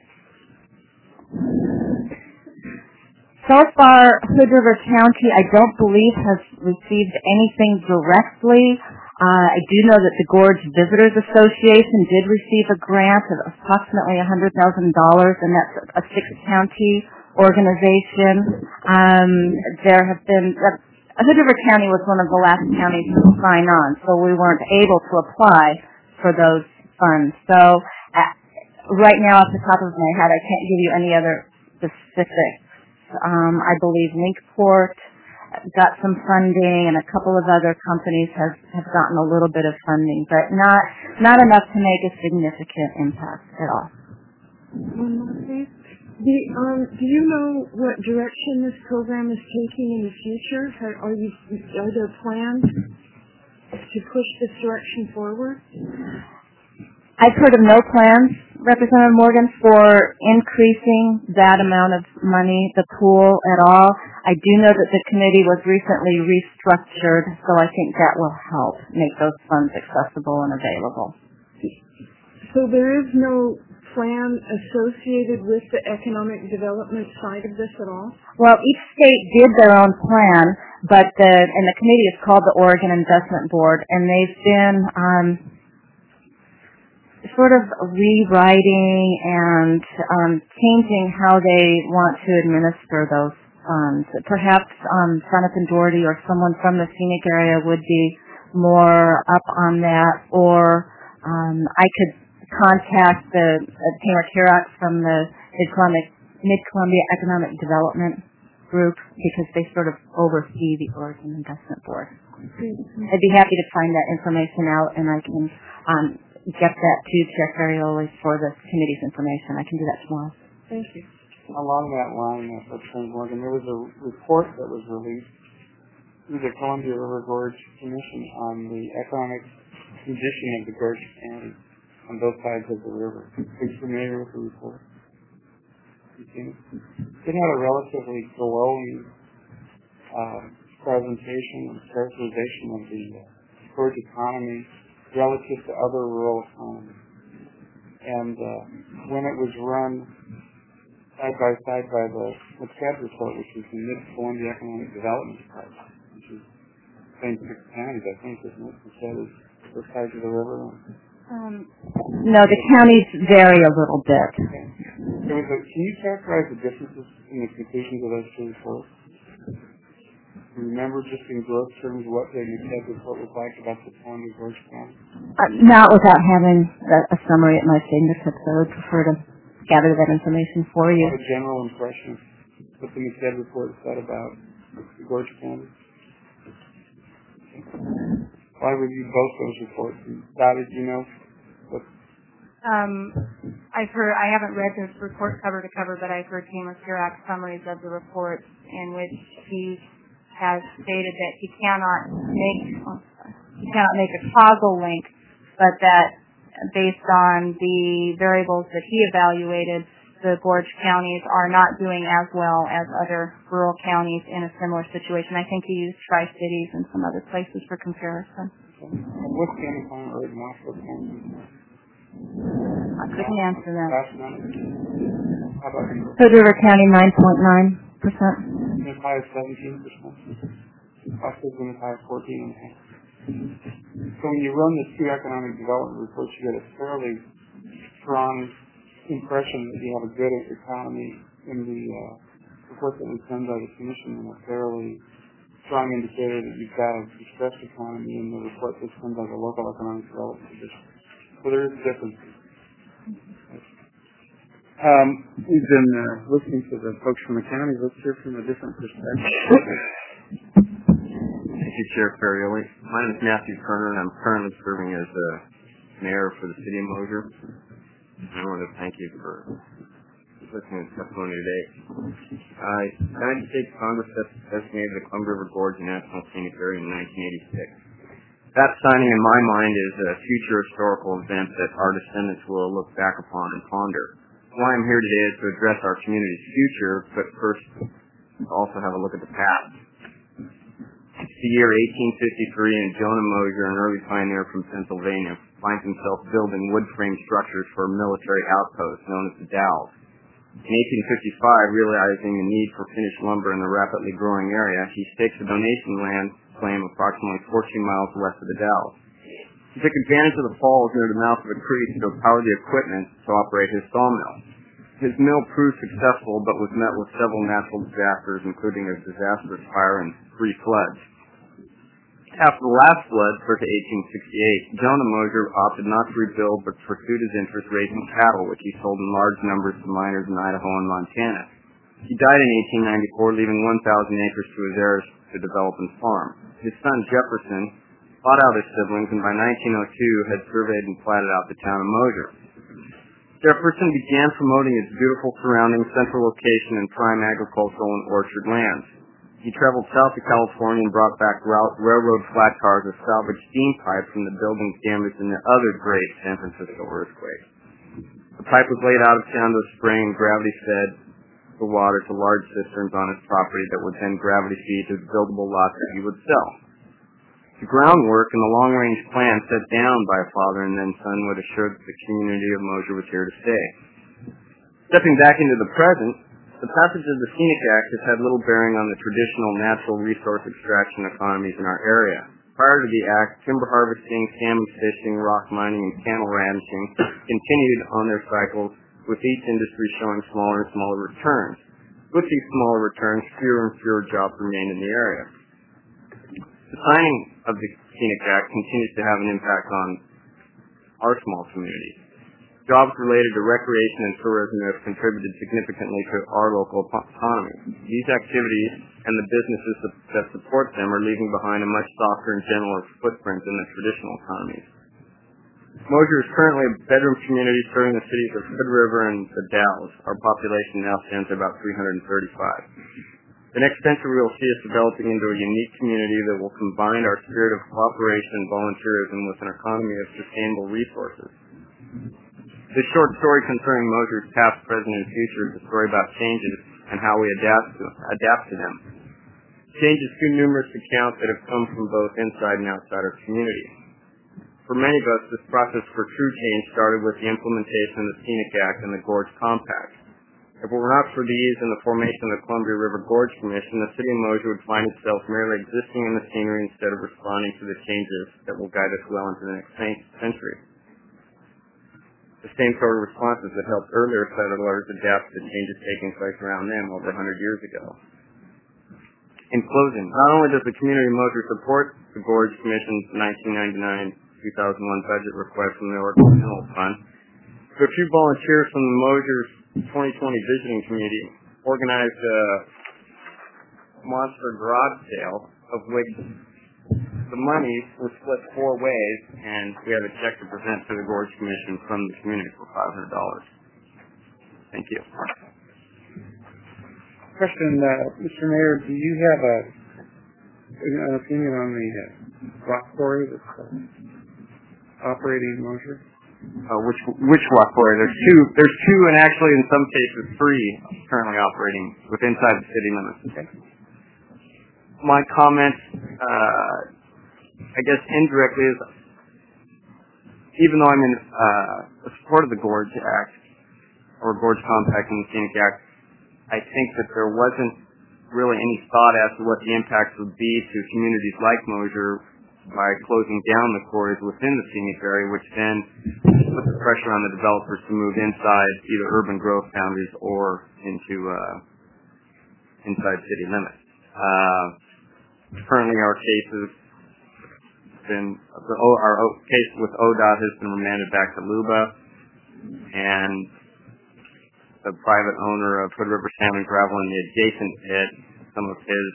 So far, Hood River County, I don't believe, has received anything directly. Uh, I do know that the Gorge Visitors Association did receive a grant of approximately one hundred thousand dollars, and that's a six-county organization. Um, there have been, uh, Hood River County was one of the last counties to sign on, so we weren't able to apply for those funds. So uh, right now, off the top of my head, I can't give you any other specifics. Um, I believe Linkport got some funding, and a couple of other companies have, have gotten a little bit of funding, but not not enough to make a significant impact at all. One more, please. The, um, do you know what direction this program is taking in the future? Are, are, you, are there plans to push this direction forward? I've heard of no plans, Representative Morgan, for increasing that amount of money, the pool at all. I do know that the committee was recently restructured, so I think that will help make those funds accessible and available. So there is no plan associated with the economic development side of this at all? Well, each state did their own plan, but the and the committee is called the Oregon Investment Board, and they've been um, sort of rewriting and um, changing how they want to administer those funds. Perhaps um, Jonathan Doherty or someone from the scenic area would be more up on that, or um, I could contact the uh, Taylor Kirax from the Mid-Columbia, Mid-Columbia Economic Development Group, because they sort of oversee the Oregon Investment Board. Mm-hmm. I'd be happy to find that information out, and I can um, get that to Chair Ferrioli for the committee's information. I can do that tomorrow. Thank you. Along that line, uh, Representative Morgan, there was a report that was released through the Columbia River Gorge Commission on the economic condition of the Gorge County on both sides of the river. Are you familiar with the report? You seen it? It had a relatively glowing uh, presentation and characterization of the uh, Gorge economy relative to other rural economies. And uh, when it was run side by side by the McCebb report, which is the Mid-Columbia Economic Development Department, which is the same six counties, I think, isn't it? McCebb is both sides of the river. Um, no, the counties vary a little bit. Okay. There was a, can you characterize the differences in the conclusions of those two reports? Remember, just in gross terms, what the McCebb report was like about the Columbia Gorge County? Uh, not without having a, a summary at my fingertips. I would prefer to gather that information for you. What a general impression of what the McCebb report said about the Gorge County? Well, I reviewed both those reports. How did you know? What? Um, I've heard. I haven't read this report cover to cover, but I've heard Taylor Kirax summaries of the reports in which he has stated that he cannot make he cannot make a causal link, but that based on the variables that he evaluated, the Gorge counties are not doing as well as other rural counties in a similar situation. I think he used Tri-Cities and some other places for comparison. What's the unemployment rate in Wasco County? I couldn't answer that. How about Hood River County, nine point nine percent. As high as seventeen percent. Wasco's been as high as fourteen and a half. So when you run the two economic development reports, you get a fairly strong impression that you have a good economy in the uh, report that was done by the Commission, and a fairly strong indicator that you've got a distressed economy in the report that's done by the local economic development division. So there is a difference. Um, we've been uh, listening to the folks from the county. Let's hear from a different perspective. Thank you, Chair Ferrioli. My name is Matthew Kerner, and I'm currently serving as uh, mayor for the city of Mosier. I want to thank you for listening to the testimony today. Uh, the United States Congress designated the Columbia River Gorge a National Scenic Area in nineteen eighty-six. That signing, in my mind, is a future historical event that our descendants will look back upon and ponder. Why I'm here today is to address our community's future, but first also have a look at the past. It's the year eighteen fifty-three, and Jonah Mosier, an early pioneer from Pennsylvania, finds himself building wood frame structures for a military outpost known as the Dalles. In eighteen fifty-five, realizing the need for finished lumber in the rapidly growing area, he stakes a donation land claim approximately fourteen miles west of the Dalles. He took advantage of the falls near the mouth of a creek to power the equipment to operate his sawmill. His mill proved successful, but was met with several natural disasters, including a disastrous fire and three floods. After the last flood, circa eighteen sixty-eight, Jonah Mosier opted not to rebuild, but pursued his interest raising cattle, which he sold in large numbers to miners in Idaho and Montana. He died in eighteen ninety-four, leaving one thousand acres to his heirs to develop and farm. His son, Jefferson, bought out his siblings, and by nineteen oh two had surveyed and platted out the town of Mosier. Jefferson began promoting its beautiful surrounding central location and prime agricultural and orchard lands. He traveled south to California and brought back railroad flat cars with salvaged steam pipes from the buildings damaged in the other great San Francisco earthquake. The pipe was laid out of town to a spring and gravity fed the water to large cisterns on his property that would then gravity feed to buildable lots that he would sell. The groundwork and the long-range plan set down by a father and then son would assure that the community of Mosier was here to stay. Stepping back into the present, the passage of the Scenic Act has had little bearing on the traditional natural resource extraction economies in our area. Prior to the Act, timber harvesting, salmon fishing, rock mining, and cattle ranching continued on their cycles, with each industry showing smaller and smaller returns. With these smaller returns, fewer and fewer jobs remained in the area. The signing of the Scenic Act continues to have an impact on our small communities. Jobs related to recreation and tourism have contributed significantly to our local economy. These activities and the businesses that support them are leaving behind a much softer and gentler footprint than the traditional economies. Mosier is currently a bedroom community serving the cities of Hood River and the Dalles. Our population now stands at about three hundred thirty-five. The next century we will see us developing into a unique community that will combine our spirit of cooperation and volunteerism with an economy of sustainable resources. This short story concerning Mosier's past, present, and future is a story about changes and how we adapt to, adapt to them. Changes too numerous to count that have come from both inside and outside our community. For many of us, this process for true change started with the implementation of the Scenic Act and the Gorge Compact. If it were not for these and the formation of the Columbia River Gorge Commission, the city of Mosier would find itself merely existing in the scenery instead of responding to the changes that will guide us well into the next century. The same sort of responses that helped earlier settlers adapt to the changes taking place around them over one hundred years ago. In closing, not only does the community of Mosier support the Gorge Commission's nineteen ninety-nine two thousand one budget request from the Oregon Mineral Fund, but a few volunteers from the Mosier's twenty twenty visiting community organized a monster garage sale, of which the money was split four ways, and we have a check to present to the Gorge Commission from the community for five hundred dollars. Thank you. Question, uh, Mister Mayor, do you have a, an opinion on the uh, rock quarry that's uh, operating in Mosier? Uh, which which rock quarry? There's two. There's two, and actually, in some cases, three currently operating within inside the city limits. Okay. My comment, uh, I guess, indirectly is, even though I'm in uh, support of the Gorge Act or Gorge Compact and the Scenic Act, I think that there wasn't really any thought as to what the impacts would be to communities like Mosier by closing down the quarries within the scenic area, which then puts the pressure on the developers to move inside either urban growth boundaries or into uh, inside city limits. Uh, currently, our case has been the, our case with O D O T has been remanded back to LUBA, and the private owner of Hood River Salmon Gravel in the adjacent pit, some of his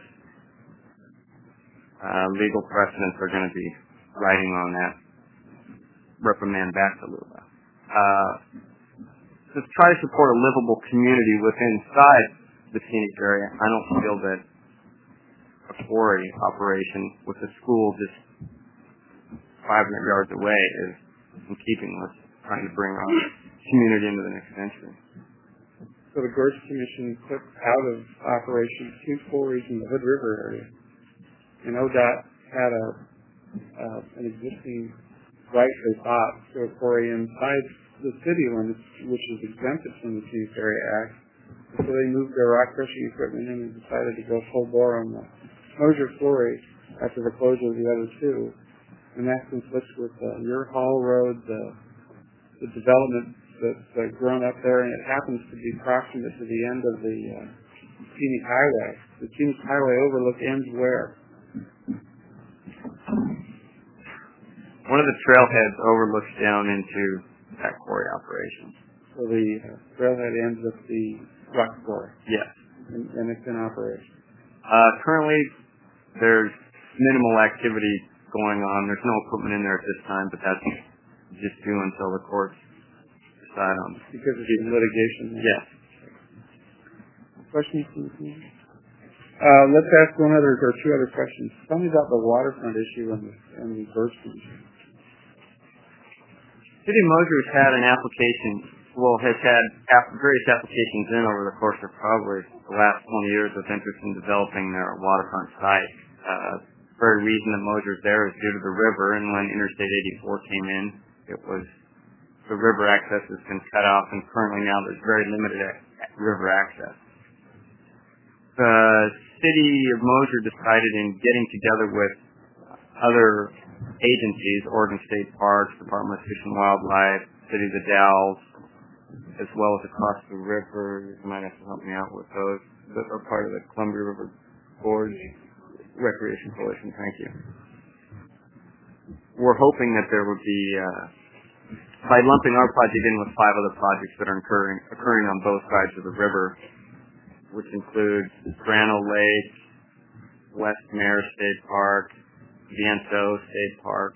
Uh, legal precedents are going to be riding on that reprimand back to LUBA. Uh, to try to support a livable community within inside the scenic area, I don't feel that a quarry operation with a school just five hundred yards away is in keeping with trying to bring our community into the next century. So the Gorge Commission took out of operation two quarries in the Hood River area. And O D O T had a uh, an existing right, they thought, to a quarry inside the city limits, which is exempted from the Scenic Area Act. And so they moved their rock crushing equipment in and decided to go full bore on the Mosier quarry after the closure of the other two. And that conflicts with uh, Muir Hall Road, the, the development that's uh, grown up there, and it happens to be proximate to the end of the uh, Scenic Highway. The Scenic Highway overlook ends where? One of the trailheads overlooks down into that quarry operation. So the uh, trailhead ends with the rock quarry? Yes. And, and it's in operation? Uh, currently, there's minimal activity going on. There's no equipment in there at this time, but that's just due until the courts decide on. Because of the litigation? Yes. Questions from the community? Uh, let's ask one other or two other questions. Tell me about the waterfront issue and the, and the bird species. City of Mosher has had an application, well, has had ap- various applications in over the course of probably the last twenty years with interest in developing their waterfront site. Uh, the very reason that Mosher's there is due to the river, and when Interstate eighty-four came in, it was the river access has been cut off, and currently now there's very limited a- river access. The City of Mosher decided in getting together with other agencies, Oregon State Parks, Department of Fish and Wildlife, City of the Dalles, as well as across the river. You might have to help me out with those that are part of the Columbia River Gorge Recreation Coalition. Thank you. We're hoping that there would be, uh, by lumping our project in with five other projects that are occurring, occurring on both sides of the river, which include Grano Lake, West Mare State Park, Viento State Park,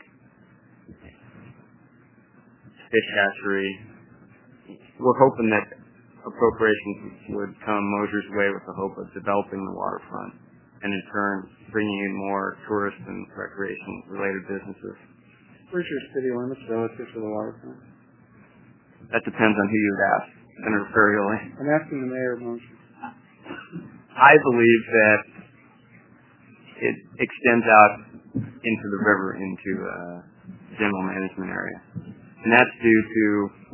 Fish Hatchery. We're hoping that appropriations would come Mosher's way with the hope of developing the waterfront and in turn bringing in more tourist and recreation-related businesses. Where's your city limits relative to the waterfront? That depends on who you ask, Senator Ferrioli. I'm asking the mayor of Mosher. I believe that it extends out into the river, into a general management area. And that's due to,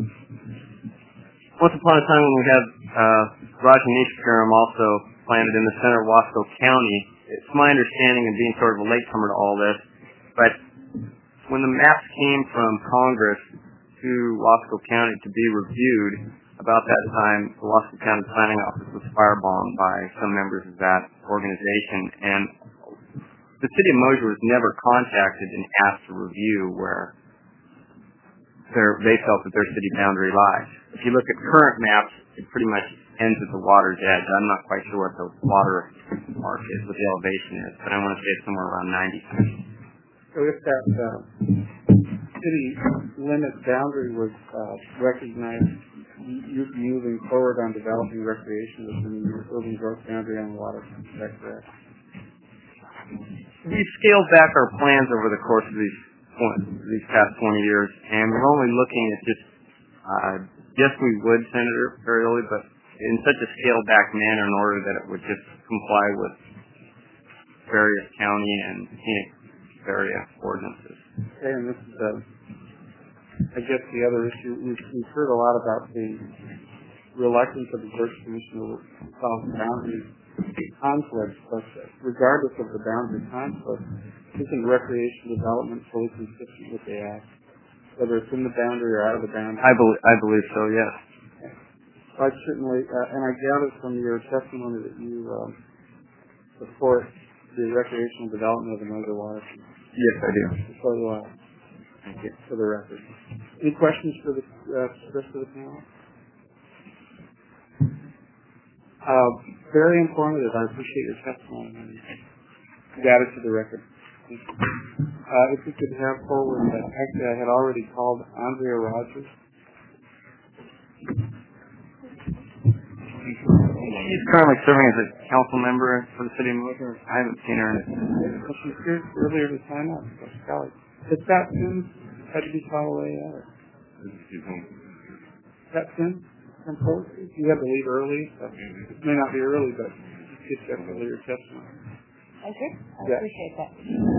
once upon a time when we had uh, Rajneeshpuram also planted in the center of Wasco County, it's my understanding of being sort of a latecomer to all this, but when the maps came from Congress to Wasco County to be reviewed, about that time, the Wasco County Planning Office was firebombed by some members of that organization, and the City of Mosher was never contacted and asked to review where they felt that their city boundary lies. If you look at current maps, it pretty much ends at the water's edge. I'm not quite sure what the water mark is, what the elevation is, but I want to say it's somewhere around ninety feet. So if that uh, city limit boundary was uh, recognized, you'd be moving forward on developing recreation within the urban growth boundary on the waterfront. Is that correct? We've scaled back our plans over the course of these these past twenty years, and we're only looking at just, uh, yes, we would, Senator Ferrioli, but in such a scaled-back manner in order that it would just comply with various county and scenic area ordinances. Okay, and this is, uh, I guess, the other issue. We've, we've heard a lot about the reluctance of the Birch Commission to solve boundary conflicts, but regardless of the boundary conflict, isn't recreation development fully consistent with the Act, whether it's in the boundary or out of the boundary? I believe, I believe so, yes. Okay. I certainly, uh, and I gather from your testimony that you uh, support the recreational development of the Mosher watershed. Yes, I do. So do I. Thank you. For the record. Any questions for the uh, rest of the panel? Uh, very informative. I appreciate your testimony. You got it to the record. Thank you. Uh, if we could have forward, uh, actually I had already called Andrea Rogers. She's currently serving as a council member for the City of Mosher. I haven't seen her. Well, she's here earlier to sign up. Golly. Is that Tim? Had to be called away yet? Or? Is that Tim? From Poetry? You have to leave early. So it may not be early, but you get definitely your testimony. Thank you. I Yeah. appreciate that.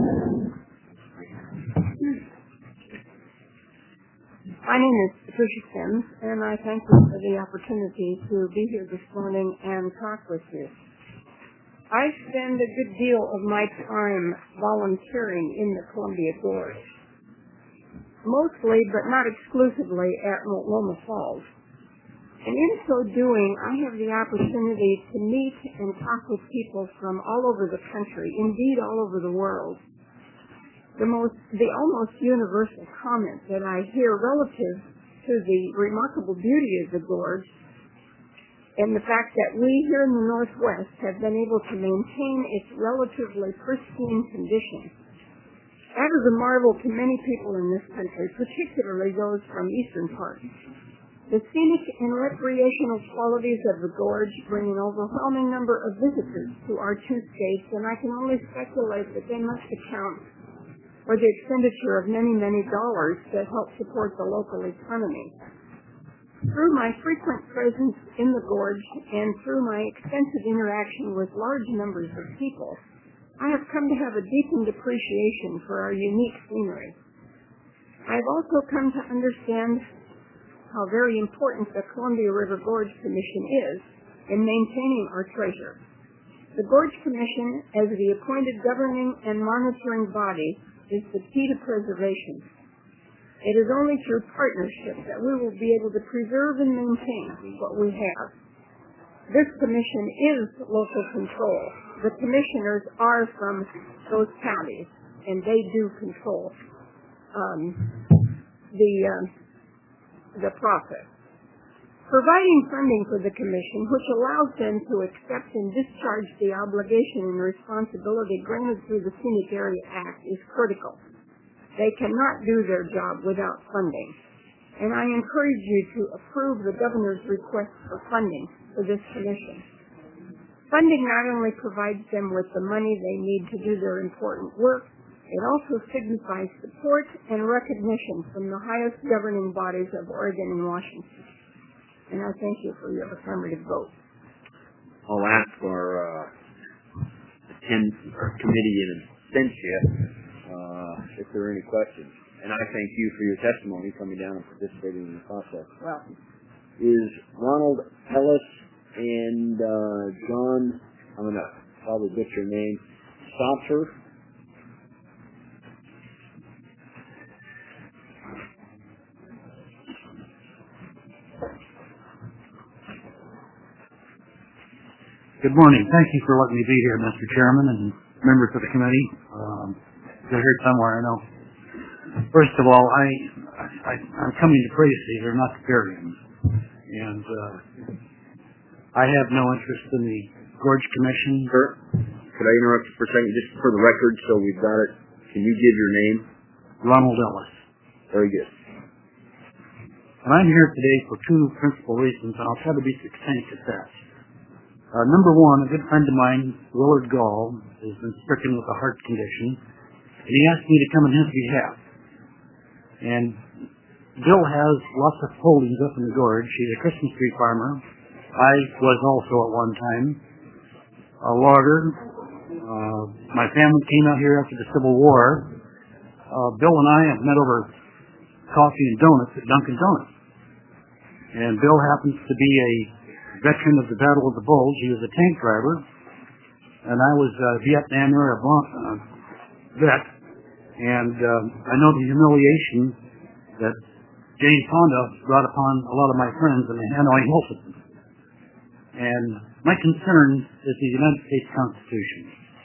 My name is Patricia Sims, and I thank you for the opportunity to be here this morning and talk with you. I spend a good deal of my time volunteering in the Columbia Gorge, mostly but not exclusively at Multnomah Falls. And in so doing, I have the opportunity to meet and talk with people from all over the country, indeed all over the world. The most, the almost universal comment that I hear relative to the remarkable beauty of the gorge and the fact that we here in the Northwest have been able to maintain its relatively pristine condition. That is a marvel to many people in this country, particularly those from eastern parts. The scenic and recreational qualities of the gorge bring an overwhelming number of visitors to our two states, and I can only speculate that they must account for the expenditure of many, many dollars that help support the local economy. Through my frequent presence in the gorge and through my extensive interaction with large numbers of people, I have come to have a deepened appreciation for our unique scenery. I've also come to understand how very important the Columbia River Gorge Commission is in maintaining our treasure. The Gorge Commission, as the appointed governing and monitoring body, is the key to preservation. It is only through partnership that we will be able to preserve and maintain what we have. This commission is local control. The commissioners are from those counties, and they do control um, the uh, the process. Providing funding for the commission, which allows them to accept and discharge the obligation and responsibility granted through the Scenic Area Act, is critical. They cannot do their job without funding. And I encourage you to approve the governor's request for funding for this commission. Funding not only provides them with the money they need to do their important work, it also signifies support and recognition from the highest governing bodies of Oregon and Washington. And I thank you for your affirmative vote. I'll ask our uh, attend our committee in absentia uh, if there are any questions. And I thank you for your testimony coming down and participating in the process. Well, is Ronald Ellis and uh, John, I'm going to probably butcher your name, Sauter? Good morning. Thank you for letting me be here, Mister Chairman and members of the committee. Um, they're here somewhere, I know. First of all, I, I, I'm coming to praise Caesar, not to bury him. And uh, I have no interest in the Gorge Commission. Sir, could I interrupt you for a second, just for the record, so we've got it? Can you give your name? Ronald Ellis. Very good. And I'm here today for two principal reasons, and I'll try to be succinct at that. Uh, number one, a good friend of mine, Willard Gall, has been stricken with a heart condition, and he asked me to come on his behalf. And Bill has lots of holdings up in the gorge. He's a Christmas tree farmer. I was also at one time a logger. Uh, my family came out here after the Civil War. Uh, Bill and I have met over coffee and donuts at Dunkin' Donuts. And Bill happens to be a veteran of the Battle of the Bulge. He was a tank driver, and I was a Vietnam era uh, vet, and uh, I know the humiliation that James Fonda brought upon a lot of my friends in the Hanoi Hilton. And my concern is the United States Constitution.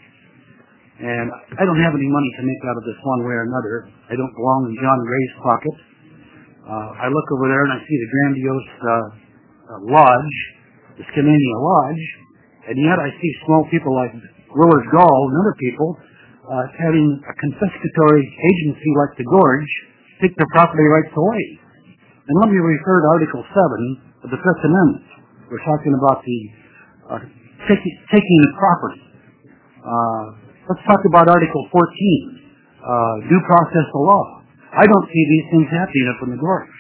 And I don't have any money to make out of this one way or another. I don't belong in John Gray's pocket. Uh, I look over there and I see the grandiose uh, uh, lodge, the Skamania Lodge, and yet I see small people like Willard Gall and other people uh, having a confiscatory agency like the Gorge take their property rights away. And let me refer to Article seven of the Fifth Amendment. We're talking about the uh, taking, taking the property. Uh, let's talk about Article fourteen, uh, due process of law. I don't see these things happening up in the Gorge.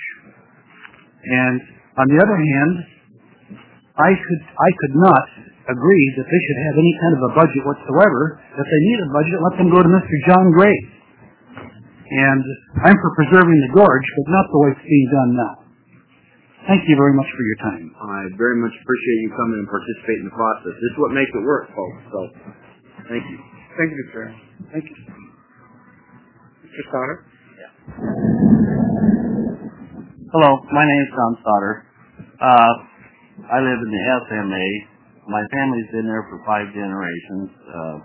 And on the other hand, I could I could not agree that they should have any kind of a budget whatsoever. If they need a budget, let them go to Mister John Gray. And I'm for preserving the gorge, but not the way it's being done now. Thank you very much for your time. I very much appreciate you coming and participating in the process. This is what makes it work, folks. So, thank you. Thank you, sir. Thank you. Mister Sauter? Yeah. Hello, my name is Tom Sauter. Uh, I live in the S M A. My family's been there for five generations. Uh,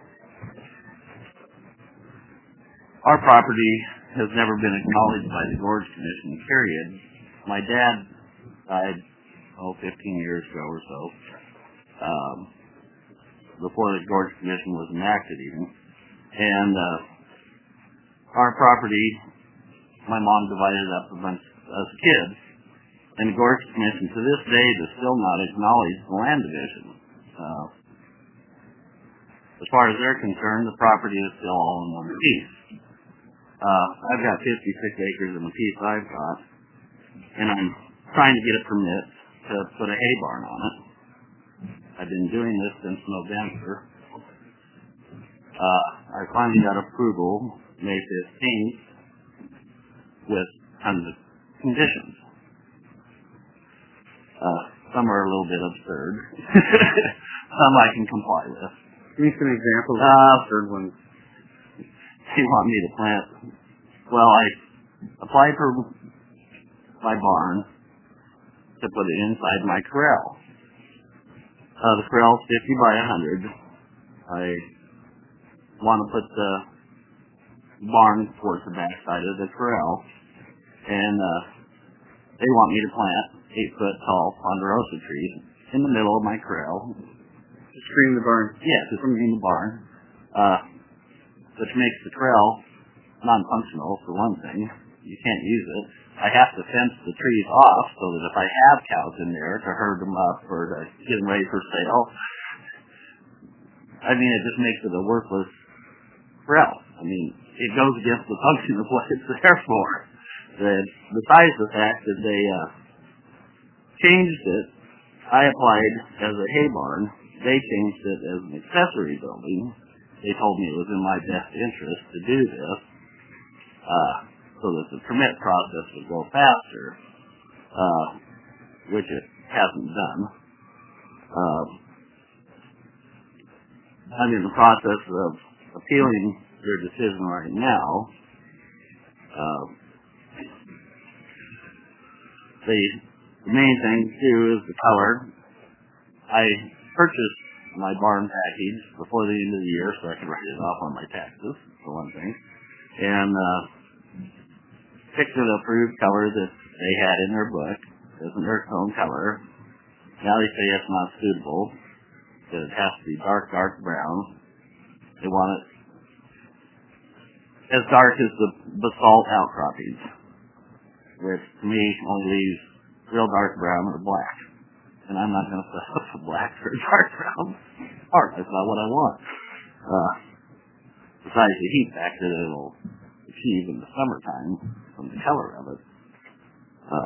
our property has never been acknowledged by the Gorge Commission, period. My dad died, oh, fifteen years ago or so, um, before the Gorge Commission was enacted even. And uh, our property, my mom divided up amongst us kids. And the Gorge Commission to this day does still not acknowledge the land division. Uh, as far as they're concerned, the property is still all in one piece. Uh, I've got fifty-six acres in the piece I've got, and I'm trying to get a permit to put a hay barn on it. I've been doing this since November. Uh, I finally got approval May fifteenth with tons of conditions. Uh, some are a little bit absurd. Some I can comply with. Give me some examples of uh, absurd ones. You want me to plant? Well, I applied for my barn to put it inside my corral. Uh, the corral's fifty by one hundred. I want to put the barn towards the back side of the corral, and uh, they want me to plant eight foot tall ponderosa trees in the middle of my corral. To screen the barn. Yeah, to screen the barn, uh, which makes the corral non-functional for one thing. You can't use it. I have to fence the trees off so that if I have cows in there to herd them up or to get them ready for sale, I mean, it just makes it a worthless corral. I mean, it goes against the function of what it's there for. The, besides the fact that they uh, changed it, I applied as a hay barn. They changed it as an accessory building. They told me it was in my best interest to do this. Uh, so that the permit process would go faster, uh, which it hasn't done. Um, I'm in the process of appealing their decision right now. Uh, the, the main thing, too, is the color. I purchased my barn package before the end of the year so I could write it off on my taxes, for one thing. And uh, picked an approved color that they had in their book. It's an earth tone color. Now they say it's not suitable, that it has to be dark, dark brown. They want it as dark as the basalt outcroppings, which to me only leaves real dark brown or black. And I'm not going to put up a black or a dark brown part. That's not what I want. Uh, besides the heat factor that it'll achieve in the summertime from the color of it. Uh,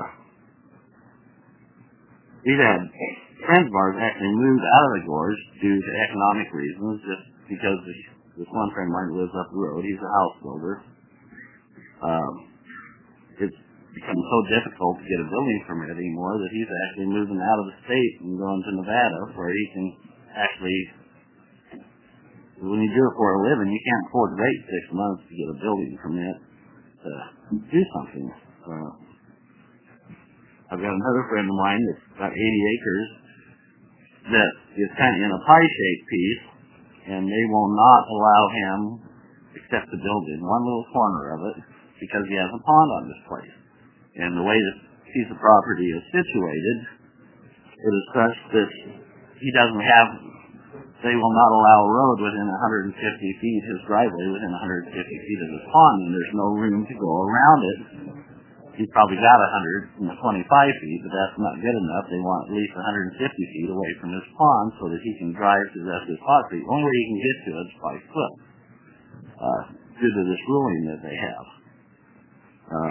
we've had friends of ours actually moved out of the gorge due to economic reasons, just because this, this one friend of mine lives up the road. He's a house builder. Um, it's become so difficult to get a building permit anymore that he's actually moving out of the state and going to Nevada, where he can actually, when you do it for a living, you can't afford to wait six months to get a building permit to do something. Uh, I've got another friend of mine that's got eighty acres that is kind of in a pie-shaped piece, and they will not allow him except to build in one little corner of it because he has a pond on this place. And the way this piece of property is situated, it is such that he doesn't have, they will not allow a road within one hundred fifty feet, his driveway within one hundred fifty feet of his pond, and there's no room to go around it. He's probably got one hundred twenty-five feet, but that's not good enough. They want at least one hundred fifty feet away from his pond so that he can drive to the rest of his property. The only way he can get to it is by foot, uh, due to this ruling that they have. Uh,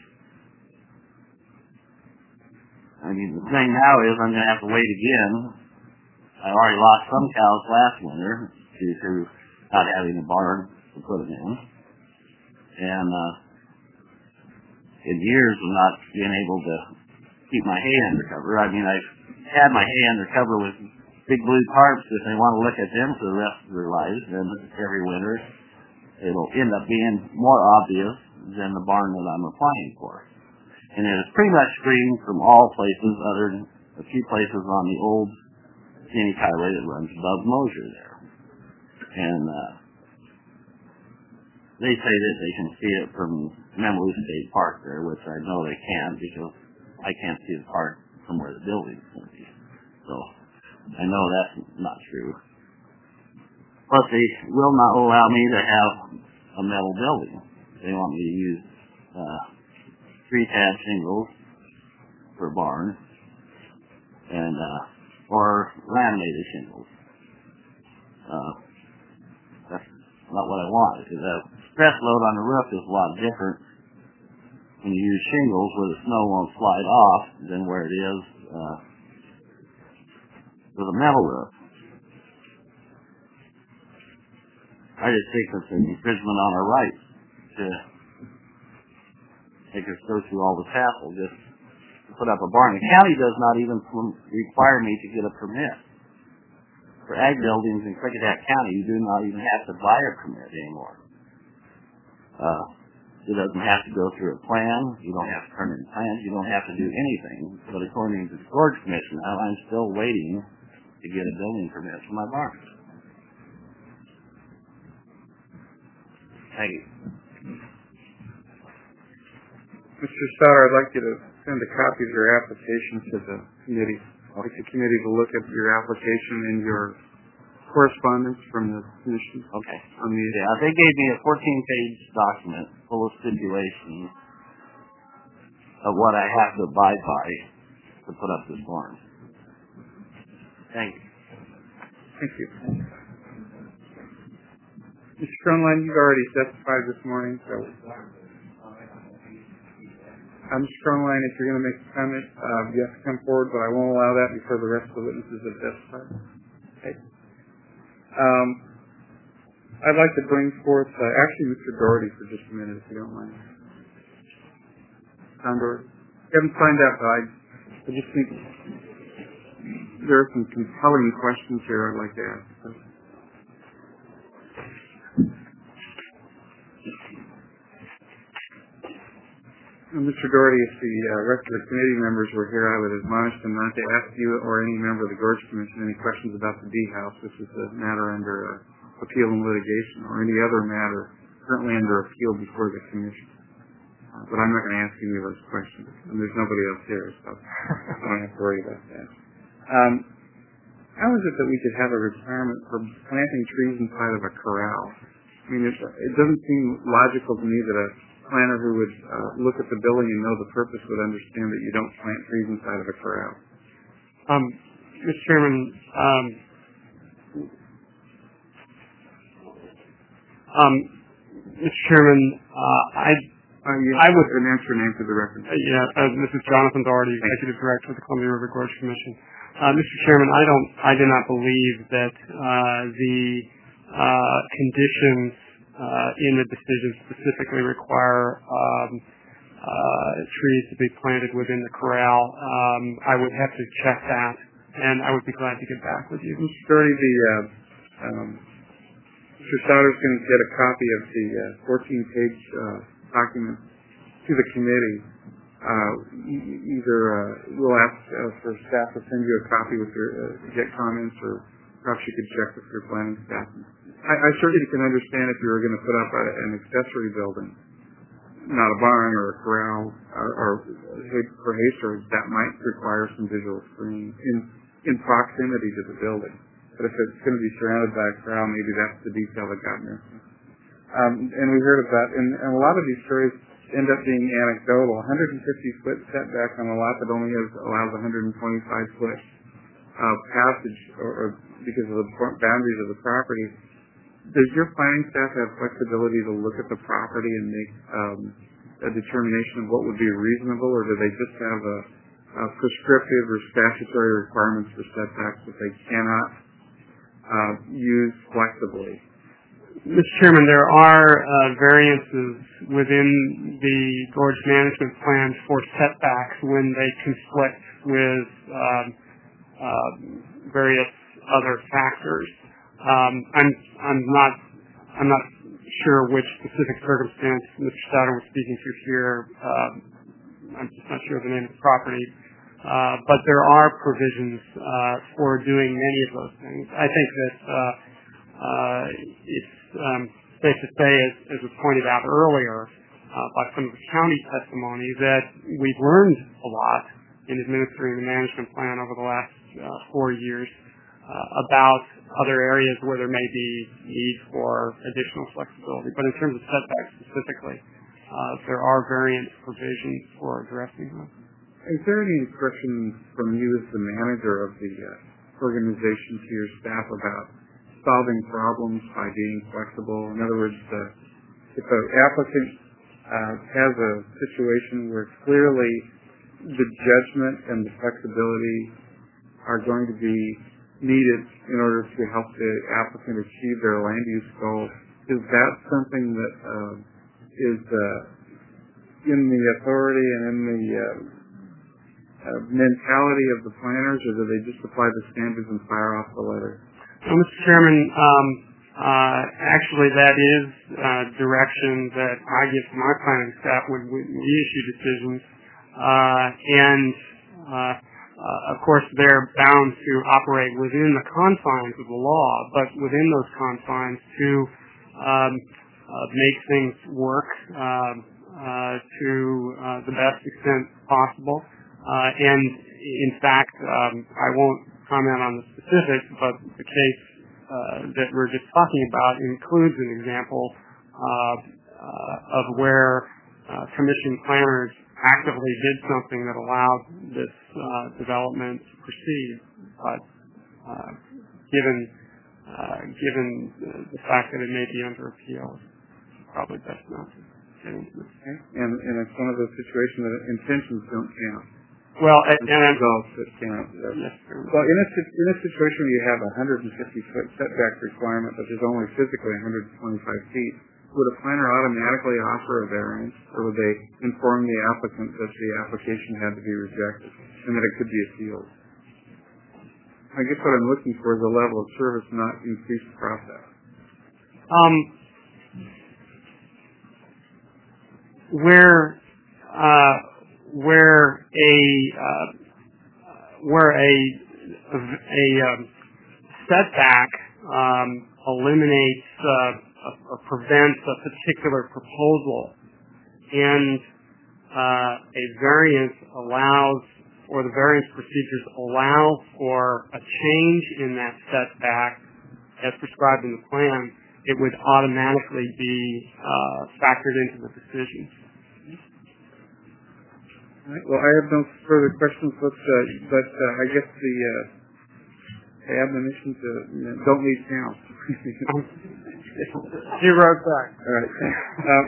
I mean, the thing now is I'm going to have to wait again. I already lost some cows last winter due to not having a barn to put them in. And uh, in years of not being able to keep my hay under cover, I mean, I've had my hay under cover with big blue tarps if they want to look at them for the rest of their lives. Then every winter it'll end up being more obvious than the barn that I'm applying for. And it is pretty much screened from all places other than a few places on the old scenic highway that runs above Mosier there. And uh, they say that they can see it from Memelu State Park there, which I know they can because I can't see the park from where the building's going to be. So I know that's not true. Plus, they will not allow me to have a metal building. They want me to use uh, three tab shingles for a barn, and uh, or laminated shingles. Uh, that's not what I want. The stress load on the roof is a lot different when you use shingles where the snow won't slide off than where it is uh, with a metal roof. I just think it's an infringement on our rights to make us go through all this hassle just to put up a barn. The county does not even require me to get a permit. For ag buildings in Klickitat County, you do not even have to buy a permit anymore. Uh, it doesn't have to go through a plan. You don't have to turn in plans. You don't have to do anything. But according to the Gorge Commission, I'm still waiting to get a building permit for my barn. Thank you. Mister Sauter, I'd like you to send a copy of your application to the committee. I'd like the committee to look at your application and your correspondence from the commission. Okay. On the yeah, they gave me a fourteen-page document full of stipulations of what I have to abide by to put up this barn. Thank you. Thank you. Mister Cronline, you've already testified this morning, so I'm Mister Cronline, if you're going to make a comment, uh, you have to come forward, but I won't allow that before the rest of the witnesses have testified. Okay. Um, I'd like to bring forth, uh, actually, Mister Doherty for just a minute, if you don't mind. Tom Doherty. You haven't signed up, but I, I just think there are some compelling questions here I'd like to ask. So. Mister Doherty, if the uh, rest of the committee members were here, I would admonish them not to ask you or any member of the Gorge Commission any questions about the D-House. This is a matter under uh, appeal and litigation, or any other matter currently under appeal before the Commission. Uh, but I'm not going to ask any of those questions. And there's nobody else here, so I don't have to worry about that. Um, how is it that we could have a requirement for planting trees inside of a corral? I mean, it, it doesn't seem logical to me that a planner who would uh, look at the building and know the purpose would understand that you don't plant trees inside of a corral. Um, Mister Chairman, um, um, Mister Chairman, uh, I, uh, yes, I would an answer name for the record. Uh, yeah, uh, this is Jonathan Doherty, Executive Director of the Columbia River Gorge Commission. Uh, Mister Chairman, I don't, I do not believe that uh, the uh, conditions Uh, in the decision specifically require um, uh, trees to be planted within the corral. Um, I would have to check that, and I would be glad to get back with you. Mister Doherty, the uh, um, Mister Sauter is going to get a copy of the uh, fourteen-page uh, document to the committee. Uh, either uh, we'll ask uh, for staff to send you a copy with your uh, get comments, or perhaps you could check with your planning staff. I, I certainly can understand if you were going to put up a, an accessory building, not a barn or a corral or, or for hay storage, that might require some visual screening in, in proximity to the building. But if it's going to be surrounded by a corral, maybe that's the detail that got missing. Um, and we heard about, and, and a lot of these stories end up being anecdotal. one hundred fifty foot setback on a lot that only has, allows one hundred twenty-five foot uh, passage or, or because of the boundaries of the property. Does your planning staff have flexibility to look at the property and make um, a determination of what would be reasonable, or do they just have a, a prescriptive or statutory requirements for setbacks that they cannot uh, use flexibly? Mister Chairman, there are uh, variances within the gorge management plan for setbacks when they conflict with um, uh, various other factors. Um, I'm I'm not I'm not sure which specific circumstance Mister Sauter was speaking to here. Um, I'm just not sure of the name of the property, uh, but there are provisions uh, for doing many of those things. I think that uh, uh, it's um, safe to say, as, as was pointed out earlier uh, by some of the county testimony, that we've learned a lot in administering the management plan over the last uh, four years. Uh, about other areas where there may be need for additional flexibility. But in terms of setbacks specifically, uh, there are variant provisions for addressing them. is there any instruction from you as the manager of the uh, organization to your staff about solving problems by being flexible? In other words, uh, if an applicant uh, has a situation where clearly the judgment and the flexibility are going to be needed in order to help the applicant achieve their land use goals, is that something that uh, is uh, in the authority and in the uh, uh, mentality of the planners, or do they just apply the standards and fire off the letter? Well, Mister Chairman, um, uh, actually that is uh, direction that I give to my planning staff when we, we issue decisions, uh, and uh, uh, of course they're bound to operate within the confines of the law, but within those confines to um, uh, make things work uh, uh, to uh, the best extent possible. Uh, and in fact, um, I won't comment on the specifics, but the case uh, that we're just talking about includes an example uh, uh, of where uh, commission planners actively did something that allowed this uh, development to proceed. But uh, given uh, given the, the fact that it may be under appeal, it's probably best not to get into this. Okay. And, and it's one of those situations that intentions don't count. Well, and, and results that count. Yes, well, in a in a situation where you have a one hundred fifty foot setback requirement, but there's only physically one hundred twenty-five feet, would a planner automatically offer a variance, or would they inform the applicant that the application had to be rejected and that it could be appealed? I guess what I'm looking for is a level of service, not increased process. Um, where. Uh, where a uh, where a a um, setback um, eliminates uh, or prevents a particular proposal, and uh, a variance allows, or the variance procedures allow for a change in that setback as prescribed in the plan, it would automatically be uh, factored into the decision. All right. Well, I have no further questions, but, uh, but uh, I guess the uh, admonition to you know, don't leave town. Zero back. All right. Uh,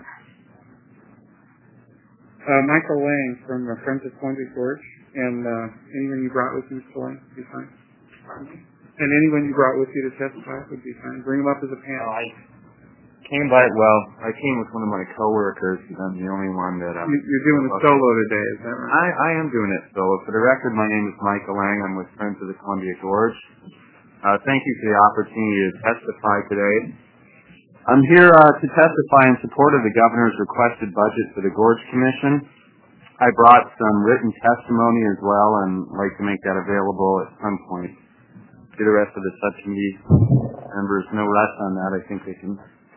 uh, Michael Lang from uh, Friends of Columbia Gorge, and uh, anyone you brought with you, Mister Lang, would be fine. And anyone you brought with you to testify would be fine. Bring them up as a panel. I came by, well, I came with one of my coworkers, and I'm the only one that... Uh, you, you're doing it solo today, is that right? I, I am doing it solo. For the record, my name is Michael Lang. I'm with Friends of the Columbia Gorge. Uh, thank you for the opportunity to testify today. I'm here uh, to testify in support of the governor's requested budget for the Gorge Commission. I brought some written testimony as well, and I'd like to make that available at some point to the rest of the subcommittee members. No rush on that. I think they can...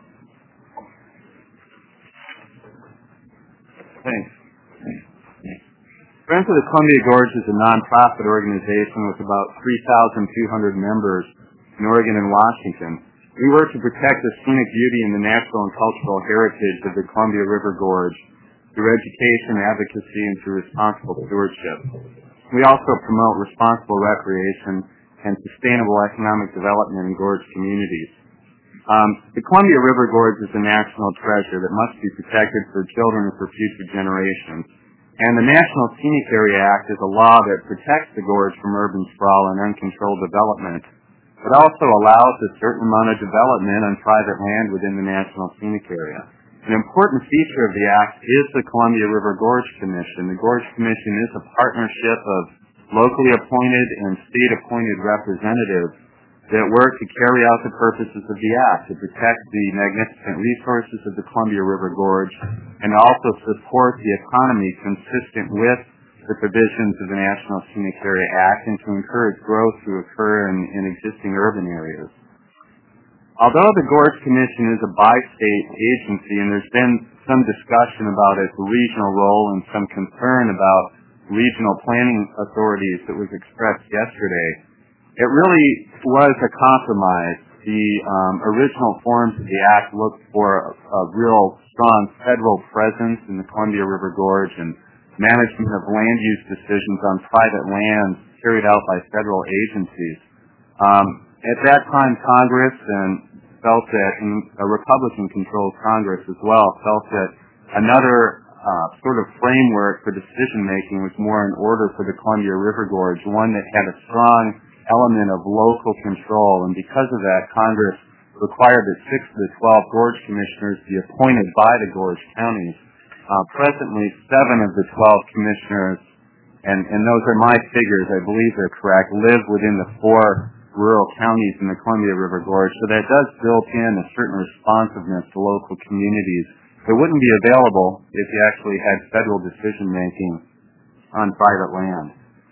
Thanks. Friends of the Columbia Gorge is a non-profit organization with about three thousand two hundred members in Oregon and Washington. We work to protect the scenic beauty and the natural and cultural heritage of the Columbia River Gorge through education, advocacy, and through responsible stewardship. We also promote responsible recreation and sustainable economic development in gorge communities. Um, the Columbia River Gorge is a national treasure that must be protected for children and for future generations. And the National Scenic Area Act is a law that protects the gorge from urban sprawl and uncontrolled development, but also allows a certain amount of development on private land within the National Scenic Area. An important feature of the Act is the Columbia River Gorge Commission. The Gorge Commission is a partnership of locally appointed and state-appointed representatives that work to carry out the purposes of the Act, to protect the magnificent resources of the Columbia River Gorge, and also support the economy consistent with the provisions of the National Scenic Area Act, and to encourage growth to occur in, in existing urban areas. Although the Gorge Commission is a bi-state agency, and there's been some discussion about its regional role and some concern about regional planning authorities that was expressed yesterday, it really was a compromise. The um, original forms of the Act looked for a, a real strong federal presence in the Columbia River Gorge and management of land use decisions on private lands carried out by federal agencies. Um, at that time, Congress and felt that, and a Republican-controlled Congress as well, felt that another uh, sort of framework for decision-making was more in order for the Columbia River Gorge, one that had a strong element of local control. And because of that, Congress required that six of the twelve gorge commissioners be appointed by the gorge counties. Uh, presently, seven of the twelve commissioners, and, and those are my figures, I believe they're correct, live within the four rural counties in the Columbia River Gorge, so that does build in a certain responsiveness to local communities that wouldn't be available if you actually had federal decision-making on private land.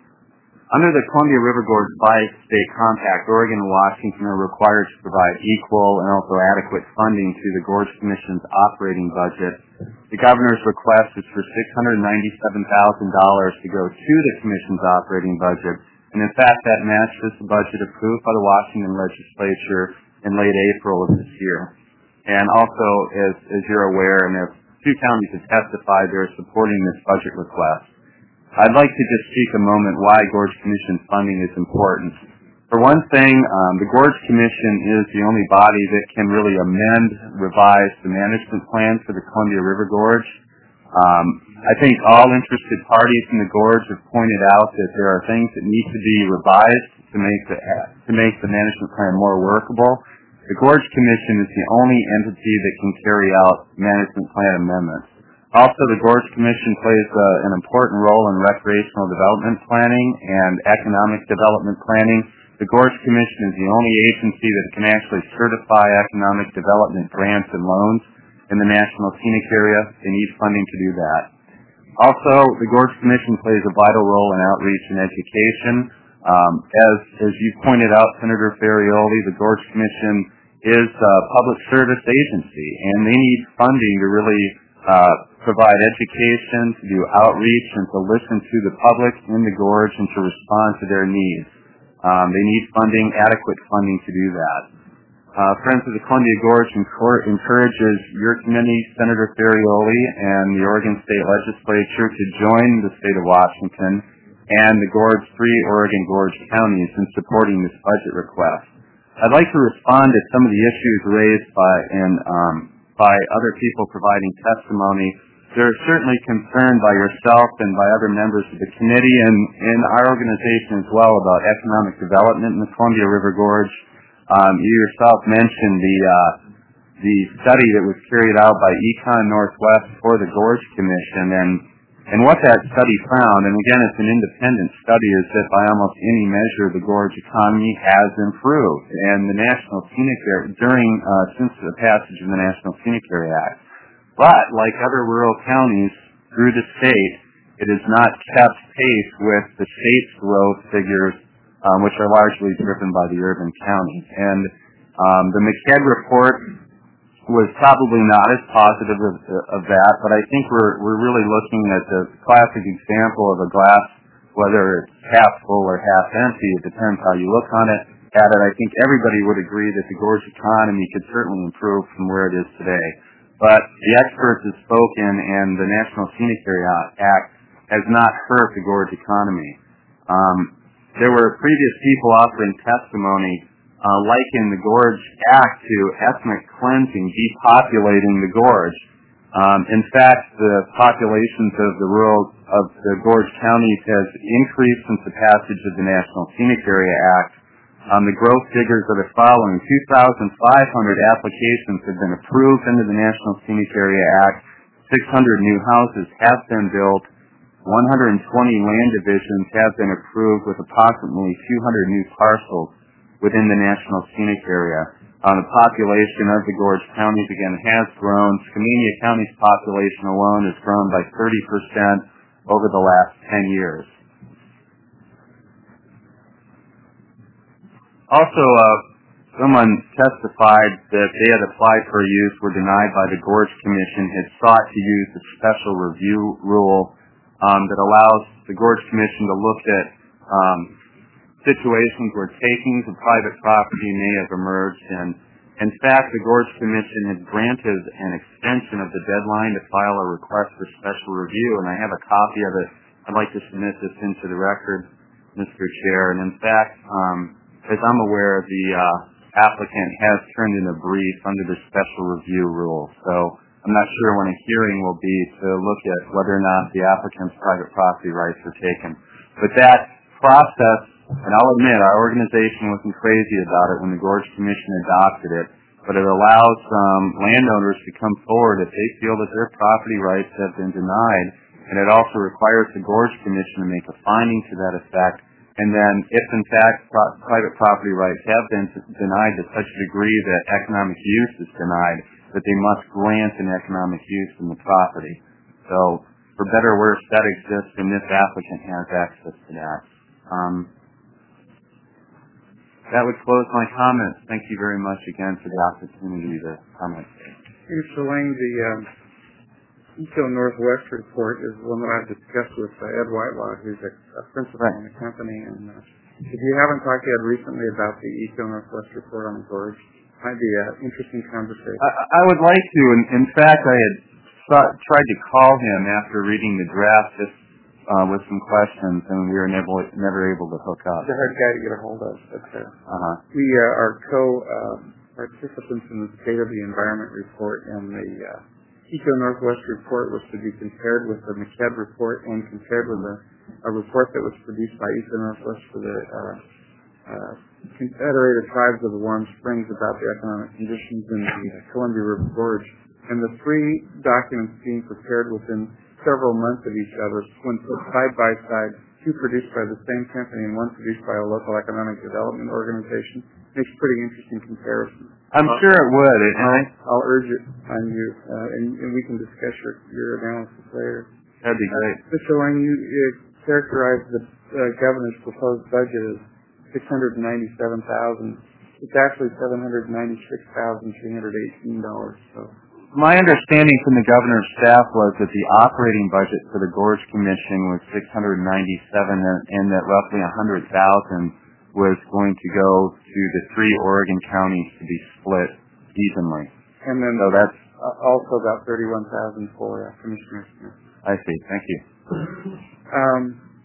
Under the Columbia River Gorge Bi-State Compact, Oregon and Washington are required to provide equal and also adequate funding to the Gorge Commission's operating budget. The governor's request is for six hundred ninety-seven thousand dollars to go to the Commission's operating budget, and in fact that matches the budget approved by the Washington legislature in late April of this year. And also, as, as you're aware, and if two counties have testified, they're supporting this budget request. I'd like to just speak a moment why Gorge Commission funding is important. For one thing, um, the Gorge Commission is the only body that can really amend, revise the management plan for the Columbia River Gorge. Um, I think all interested parties in the gorge have pointed out that there are things that need to be revised to make the to make the management plan more workable. The Gorge Commission is the only entity that can carry out management plan amendments. Also, the Gorge Commission plays uh, an important role in recreational development planning and economic development planning. The Gorge Commission is the only agency that can actually certify economic development grants and loans in the National Scenic Area. They need funding to do that. Also, the Gorge Commission plays a vital role in outreach and education. Um, as, as you pointed out, Senator Ferrioli, the Gorge Commission is a public service agency, and they need funding to really uh, provide education, to do outreach, and to listen to the public in the gorge and to respond to their needs. Um, they need funding, adequate funding to do that. Uh, Friends of the Columbia Gorge encourages your committee, Senator Ferrioli, and the Oregon State Legislature to join the state of Washington and the Gorge, three Oregon Gorge counties in supporting this budget request. I'd like to respond to some of the issues raised by and um, by other people providing testimony. There's certainly concern by yourself and by other members of the committee and in our organization as well about economic development in the Columbia River Gorge. Um, you yourself mentioned the uh, the study that was carried out by Econ Northwest for the Gorge Commission, and and what that study found, and again it's an independent study, is that by almost any measure the gorge economy has improved, and the National Scenic Area during uh, since the passage of the National Scenic Area Act. But like other rural counties through the state, it has not kept pace with the state's growth figures, um, which are largely driven by the urban counties. And um, the McKed report was probably not as positive of, of that, but I think we're we're really looking at the classic example of a glass, whether it's half full or half empty. It depends how you look on it. At it, I think everybody would agree that the gorge economy could certainly improve from where it is today. But the experts have spoken, and the National Scenic Area Act has not hurt the gorge economy. Um, there were previous people offering testimony uh, liken the Gorge Act to ethnic cleansing, depopulating the gorge. Um, in fact, the populations of the rural of the gorge counties has increased since the passage of the National Scenic Area Act. Um, the growth figures are the following. two thousand five hundred applications have been approved under the National Scenic Area Act. six hundred new houses have been built. one hundred twenty land divisions have been approved with approximately two hundred new parcels within the National Scenic Area. Uh, the population of the gorge counties, again, has grown. Skamania County's population alone has grown by thirty percent over the last ten years. Also, uh, someone testified that they had applied for use, were denied by the Gorge Commission, had sought to use a special review rule um, that allows the Gorge Commission to look at um, situations where takings of private property may have emerged, and In fact, the Gorge Commission had granted an extension of the deadline to file a request for special review, and I have a copy of it. I'd like to submit this into the record, Mister Chair. And in fact, um, as I'm aware, the uh, applicant has turned in a brief under the special review rule. So I'm not sure when a hearing will be to look at whether or not the applicant's private property rights are taken. But that process, and I'll admit, our organization wasn't crazy about it when the Gorge Commission adopted it, but it allows um, landowners to come forward if they feel that their property rights have been denied, and it also requires the Gorge Commission to make a finding to that effect. And then, if in fact pro- private property rights have been denied to such a degree that economic use is denied, that they must grant an economic use in the property. So, for better or worse, that exists, and this applicant has access to that. Um, that would close my comments. Thank you very much again for the opportunity to comment. Mister Lang, the um, Eco Northwest report is one that I've discussed with uh, Ed Whitelaw, who's a, a principal right. in the company. And uh, if you haven't talked to Ed recently about the Eco Northwest report on the Gorge, it might be an interesting conversation. I, I would like to. In, in fact, I had thought, tried to call him after reading the draft just uh, with some questions, and we were never, never able to hook up. He's a hard guy to get a hold of. But, uh, uh-huh. We uh, are co-participants uh, in the State of the Environment report, and the uh, Eco Northwest report was to be compared with the McKebb report and compared with a, a report that was produced by Eco Northwest for the uh, uh, Confederated Tribes of the Warm Springs about the economic conditions in the uh, Columbia River Gorge. And the three documents being prepared within several months of each other, when put side by side, two produced by the same company and one produced by a local economic development organization, makes pretty interesting comparison. I'm uh, sure it would. It, I'll, I'll urge it on you, uh, and, and we can discuss your, your analysis later. That'd be great. Uh, Mister Lang, you, you characterized the uh, governor's proposed budget as six hundred ninety-seven thousand dollars. It's actually seven hundred ninety-six thousand three hundred eighteen dollars. So. My understanding from the governor's staff was that the operating budget for the Gorge Commission was six hundred ninety-seven, and, and that roughly one hundred thousand was going to go to the three Oregon counties to be split evenly. And then so that's uh, also about thirty-one thousand for uh, Commissioner Smith. I see. Thank you. Um,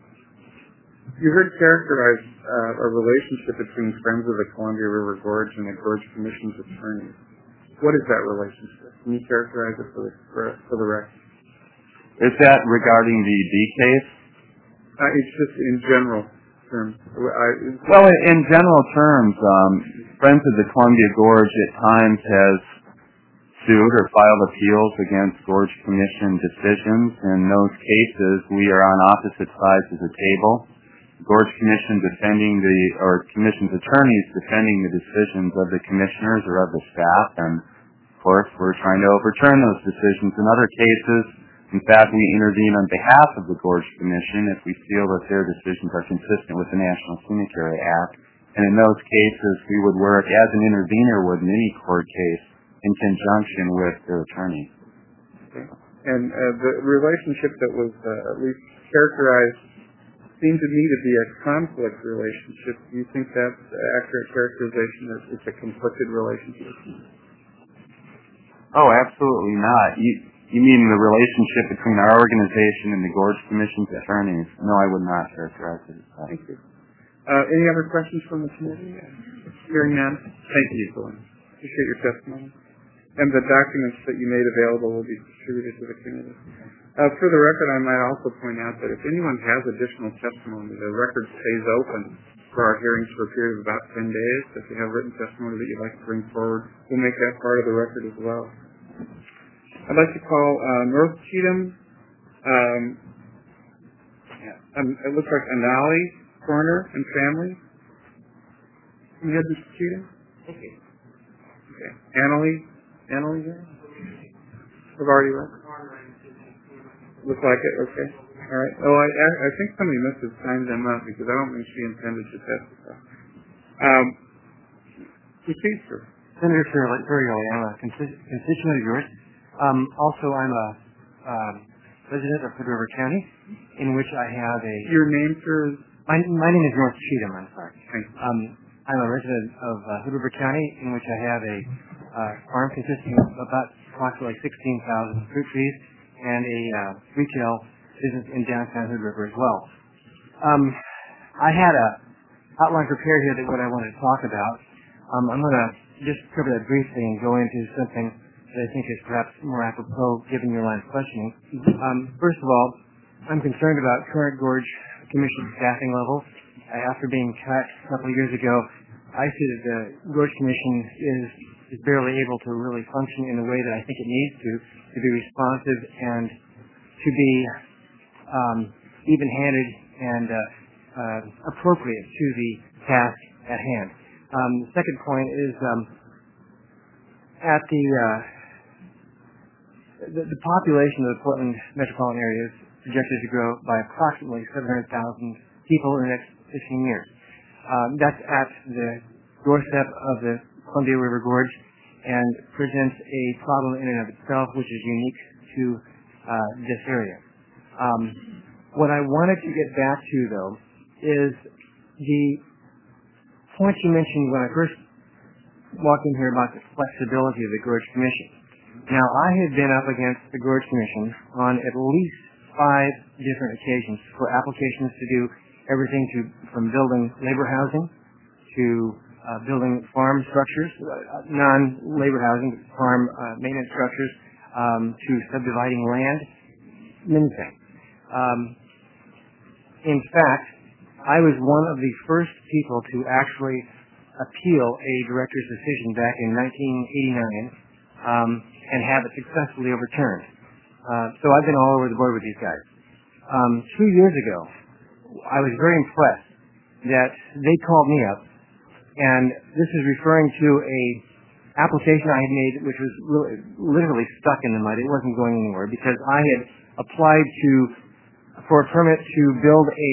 you heard characterize uh, a relationship between Friends of the Columbia River Gorge and the Gorge Commission's attorneys. What is that relationship? Can you characterize it for the, for, for the record? Is that regarding the D case? Uh, it's just in general terms. I, well, in general terms, um, Friends of the Columbia Gorge at times has sued or filed appeals against Gorge Commission decisions. In those cases, we are on opposite sides of the table. Gorge Commission defending the, or Commission's attorneys defending the decisions of the commissioners or of the staff, and of course we're trying to overturn those decisions. In other cases, in fact, we intervene on behalf of the Gorge Commission if we feel that their decisions are consistent with the National Scenic Area Act, and in those cases we would work as an intervener would in any court case in conjunction with their attorneys. Okay. And uh, the relationship that was uh, at least characterized seemed to me to be a conflict relationship. Do you think that's an accurate characterization, that it's a conflicted relationship? Oh, absolutely not. You, you mean the relationship between our organization and the Gorge Commission's attorneys? No, I would not characterize it as that. Thank you. Uh, any other questions from the committee? Hearing none. Thank you, Glenn. Appreciate your testimony. And the documents that you made available will be distributed to the committee. Uh, for the record, I might also point out that if anyone has additional testimony, the record stays open for our hearings for a period of about ten days. If you have written testimony that you'd like to bring forward, we'll make that part of the record as well. I'd like to call uh, North Cheatham. Um, um, it looks like Anali Corner and family. Can you have Mister Cheatham? Okay. Okay. Annalie? Annalie here? I've already read. Look like it, okay. All right. Oh, I, I think somebody must have signed them up because I don't think she intended to testify. Um, proceed, sir. Senator Ferrioli, I'm a constituent of yours. Um, also, I'm a um, resident of Hood River County, in which I have a... Your name, sir? My, my name is North Cheatham, I'm sorry. Thank you. Um, I'm a resident of uh, Hood River County, in which I have a uh, farm consisting of about approximately sixteen thousand fruit trees and a uh, retail business in downtown Hood River as well. Um, I had a outline prepared here that what I wanted to talk about. Um, I'm going to just cover that briefly and go into something that I think is perhaps more apropos given your line of questioning. Um, first of all, I'm concerned about current Gorge Commission staffing levels. Uh, after being cut a couple of years ago, I see that the Gorge Commission is, is barely able to really function in the way that I think it needs to, to be responsive and to be um, even-handed and uh, uh, appropriate to the task at hand. Um, the second point is um, at the, uh, the the population of the Portland metropolitan area is projected to grow by approximately seven hundred thousand people in the next fifteen years. Um, that's at the doorstep of the Columbia River Gorge and presents a problem in and of itself which is unique to uh, this area. Um, what I wanted to get back to, though, is the point you mentioned when I first walked in here about the flexibility of the Gorge Commission. Now, I have been up against the Gorge Commission on at least five different occasions for applications to do everything to from building labor housing to uh, building farm structures, uh, non-labor housing, farm uh, maintenance structures, um, to subdividing land, many things. Um, in fact, I was one of the first people to actually appeal a director's decision back in nineteen eighty-nine um, and have it successfully overturned. Uh, so I've been all over the board with these guys. Um, two years ago, I was very impressed that they called me up, and this is referring to a application I had made which was really, literally stuck in the mud. It wasn't going anywhere because I had applied to for a permit to build a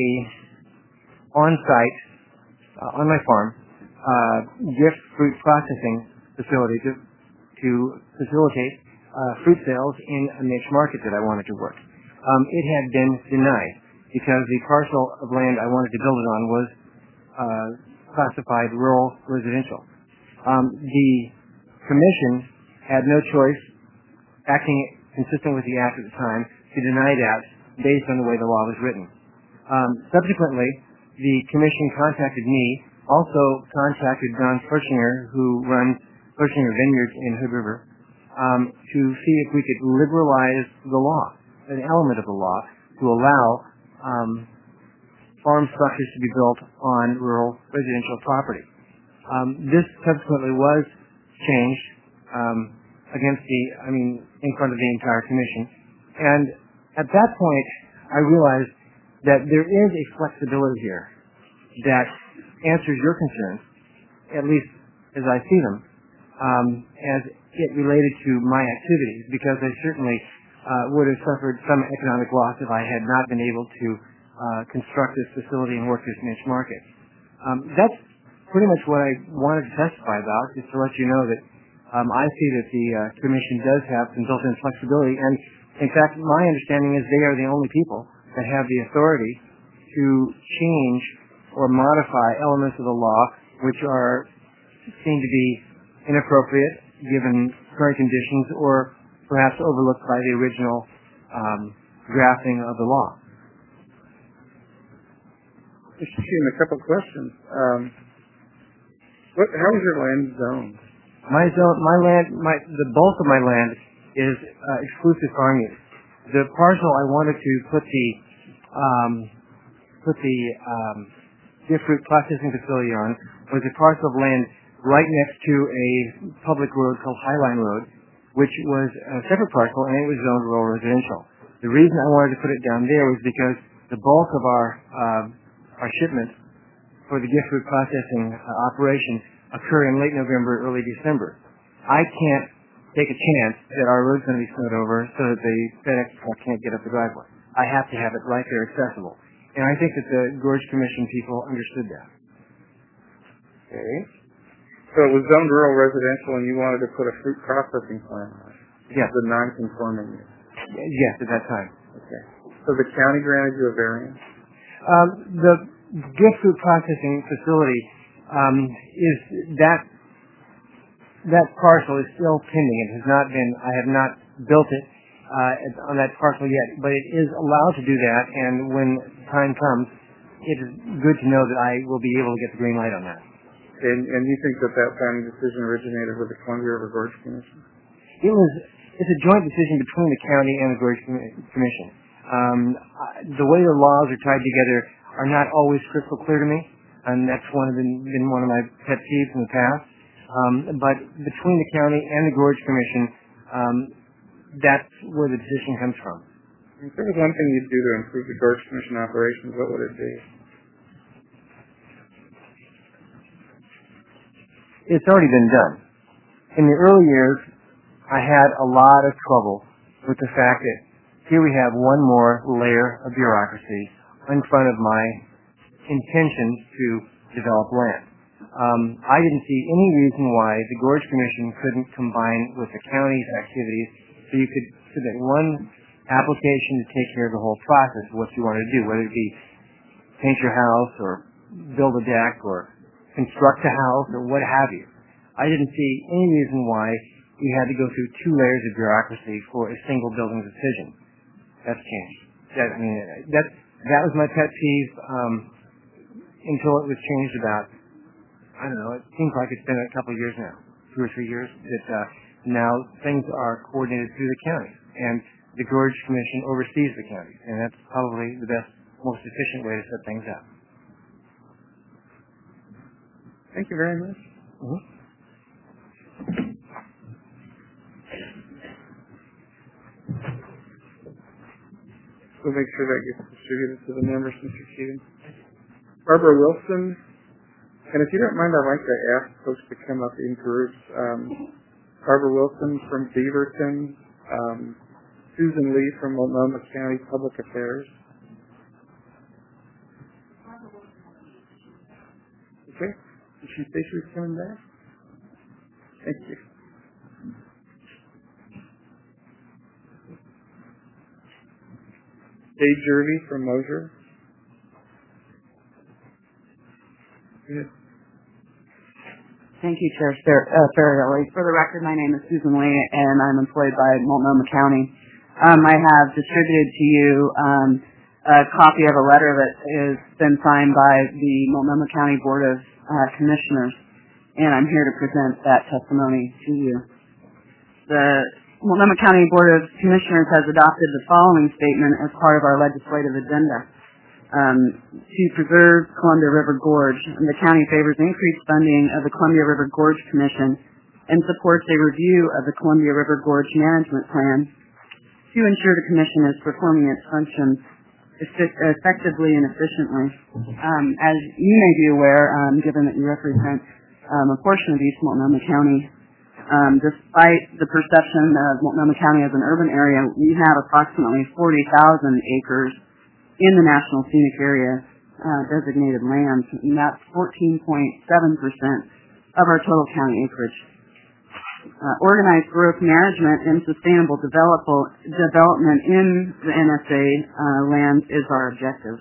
on-site, uh, on my farm, uh, gift fruit processing facility to, to facilitate uh, fruit sales in a niche market that I wanted to work. Um, it had been denied because the parcel of land I wanted to build it on was uh, classified rural residential. Um, the commission had no choice, acting consistent with the act at the time, to deny that based on the way the law was written. Um, subsequently, the commission contacted me, also contacted Don Flershinger, who runs Flershinger Vineyards in Hood River, um, to see if we could liberalize the law, an element of the law, to allow um, farm structures to be built on rural residential property. Um, this subsequently was changed um, against the, I mean, in front of the entire commission. And at that point, I realized that there is a flexibility here that answers your concerns, at least as I see them, um, as it related to my activities, because I certainly uh, would have suffered some economic loss if I had not been able to uh, construct this facility and work this niche market. Um, that's pretty much what I wanted to testify about, just to let you know that um, I see that the uh, Commission does have some built-in flexibility, and in fact, my understanding is they are the only people that have the authority to change or modify elements of the law which are seen to be inappropriate given current conditions or perhaps overlooked by the original um, drafting of the law. Just a couple of questions. Um, what, how is your land zoned? My zone, my land, my the bulk of my land is uh, exclusive farm use. The parcel I wanted to put the um, put the um, gift fruit processing facility on was a parcel of land right next to a public road called Highline Road, which was a separate parcel and it was zoned rural residential. The reason I wanted to put it down there was because the bulk of our uh, our shipments for the gift fruit processing uh, operation occur in late November, early December. I can't take a chance that our road's going to be snowed over so that the FedEx truck can't get up the driveway. I have to have it right there accessible. And I think that the Gorge Commission people understood that. Okay. So it was zoned rural residential and you wanted to put a fruit processing plant on it? Yes. The non-conforming use? Yes, at that time. Okay. So the county granted you a variance? Um, the gift fruit processing facility um, is that that parcel is still pending. It has not been, I have not built it uh, on that parcel yet, but it is allowed to do that, and when time comes, it is good to know that I will be able to get the green light on that. And, and you think that that planning decision originated with the Columbia River Gorge Commission? It was, it's a joint decision between the county and the Gorge Commission. Um, the way the laws are tied together are not always crystal clear to me, and that's one of the, been one of my pet peeves in the past. Um, but between the county and the Gorge Commission, um, that's where the decision comes from. If there was one thing you'd do to improve the Gorge Commission operations, what would it be? It's already been done. In the early years, I had a lot of trouble with the fact that here we have one more layer of bureaucracy in front of my intention to develop land. Um, I didn't see any reason why the Gorge Commission couldn't combine with the county's activities so you could submit one application to take care of the whole process of what you want to do, whether it be paint your house or build a deck or construct a house or what have you. I didn't see any reason why we had to go through two layers of bureaucracy for a single building decision. That's changed. That, I mean, that, that was my pet peeve um, until it was changed about, I don't know, it seems like it's been a couple of years now, two or three years, that uh, now things are coordinated through the county. And the Gorge Commission oversees the county. And that's probably the best, most efficient way to set things up. Thank you very much. Mm-hmm. We'll make sure that gets distributed to the members, Mister Keating. Barbara Wilson, and if you don't mind, I'd like to ask folks to come up in groups. Um, Barbara Wilson from Beaverton, um, Susan Lee from Multnomah County Public Affairs. Okay. Did she say she was coming back? Thank you. Dave Jervy from Mosier. Good. Thank you, Chair Ferrielli. For the record, my name is Susan Lee, and I'm employed by Multnomah County. Um, I have distributed to you um, a copy of a letter that has been signed by the Multnomah County Board of uh, Commissioners, and I'm here to present that testimony to you. The Multnomah County Board of Commissioners has adopted the following statement as part of our legislative agenda. Um, to preserve Columbia River Gorge, the county favors increased funding of the Columbia River Gorge Commission and supports a review of the Columbia River Gorge Management Plan to ensure the Commission is performing its functions effectively and efficiently. Um, as you may be aware, um, given that you represent um, a portion of East Multnomah County, um, despite the perception of Multnomah County as an urban area, we have approximately forty thousand acres in the National Scenic Area uh, designated lands, and that's fourteen point seven percent of our total county acreage. Uh, organized growth management and sustainable development in the N S A uh, lands is our objective.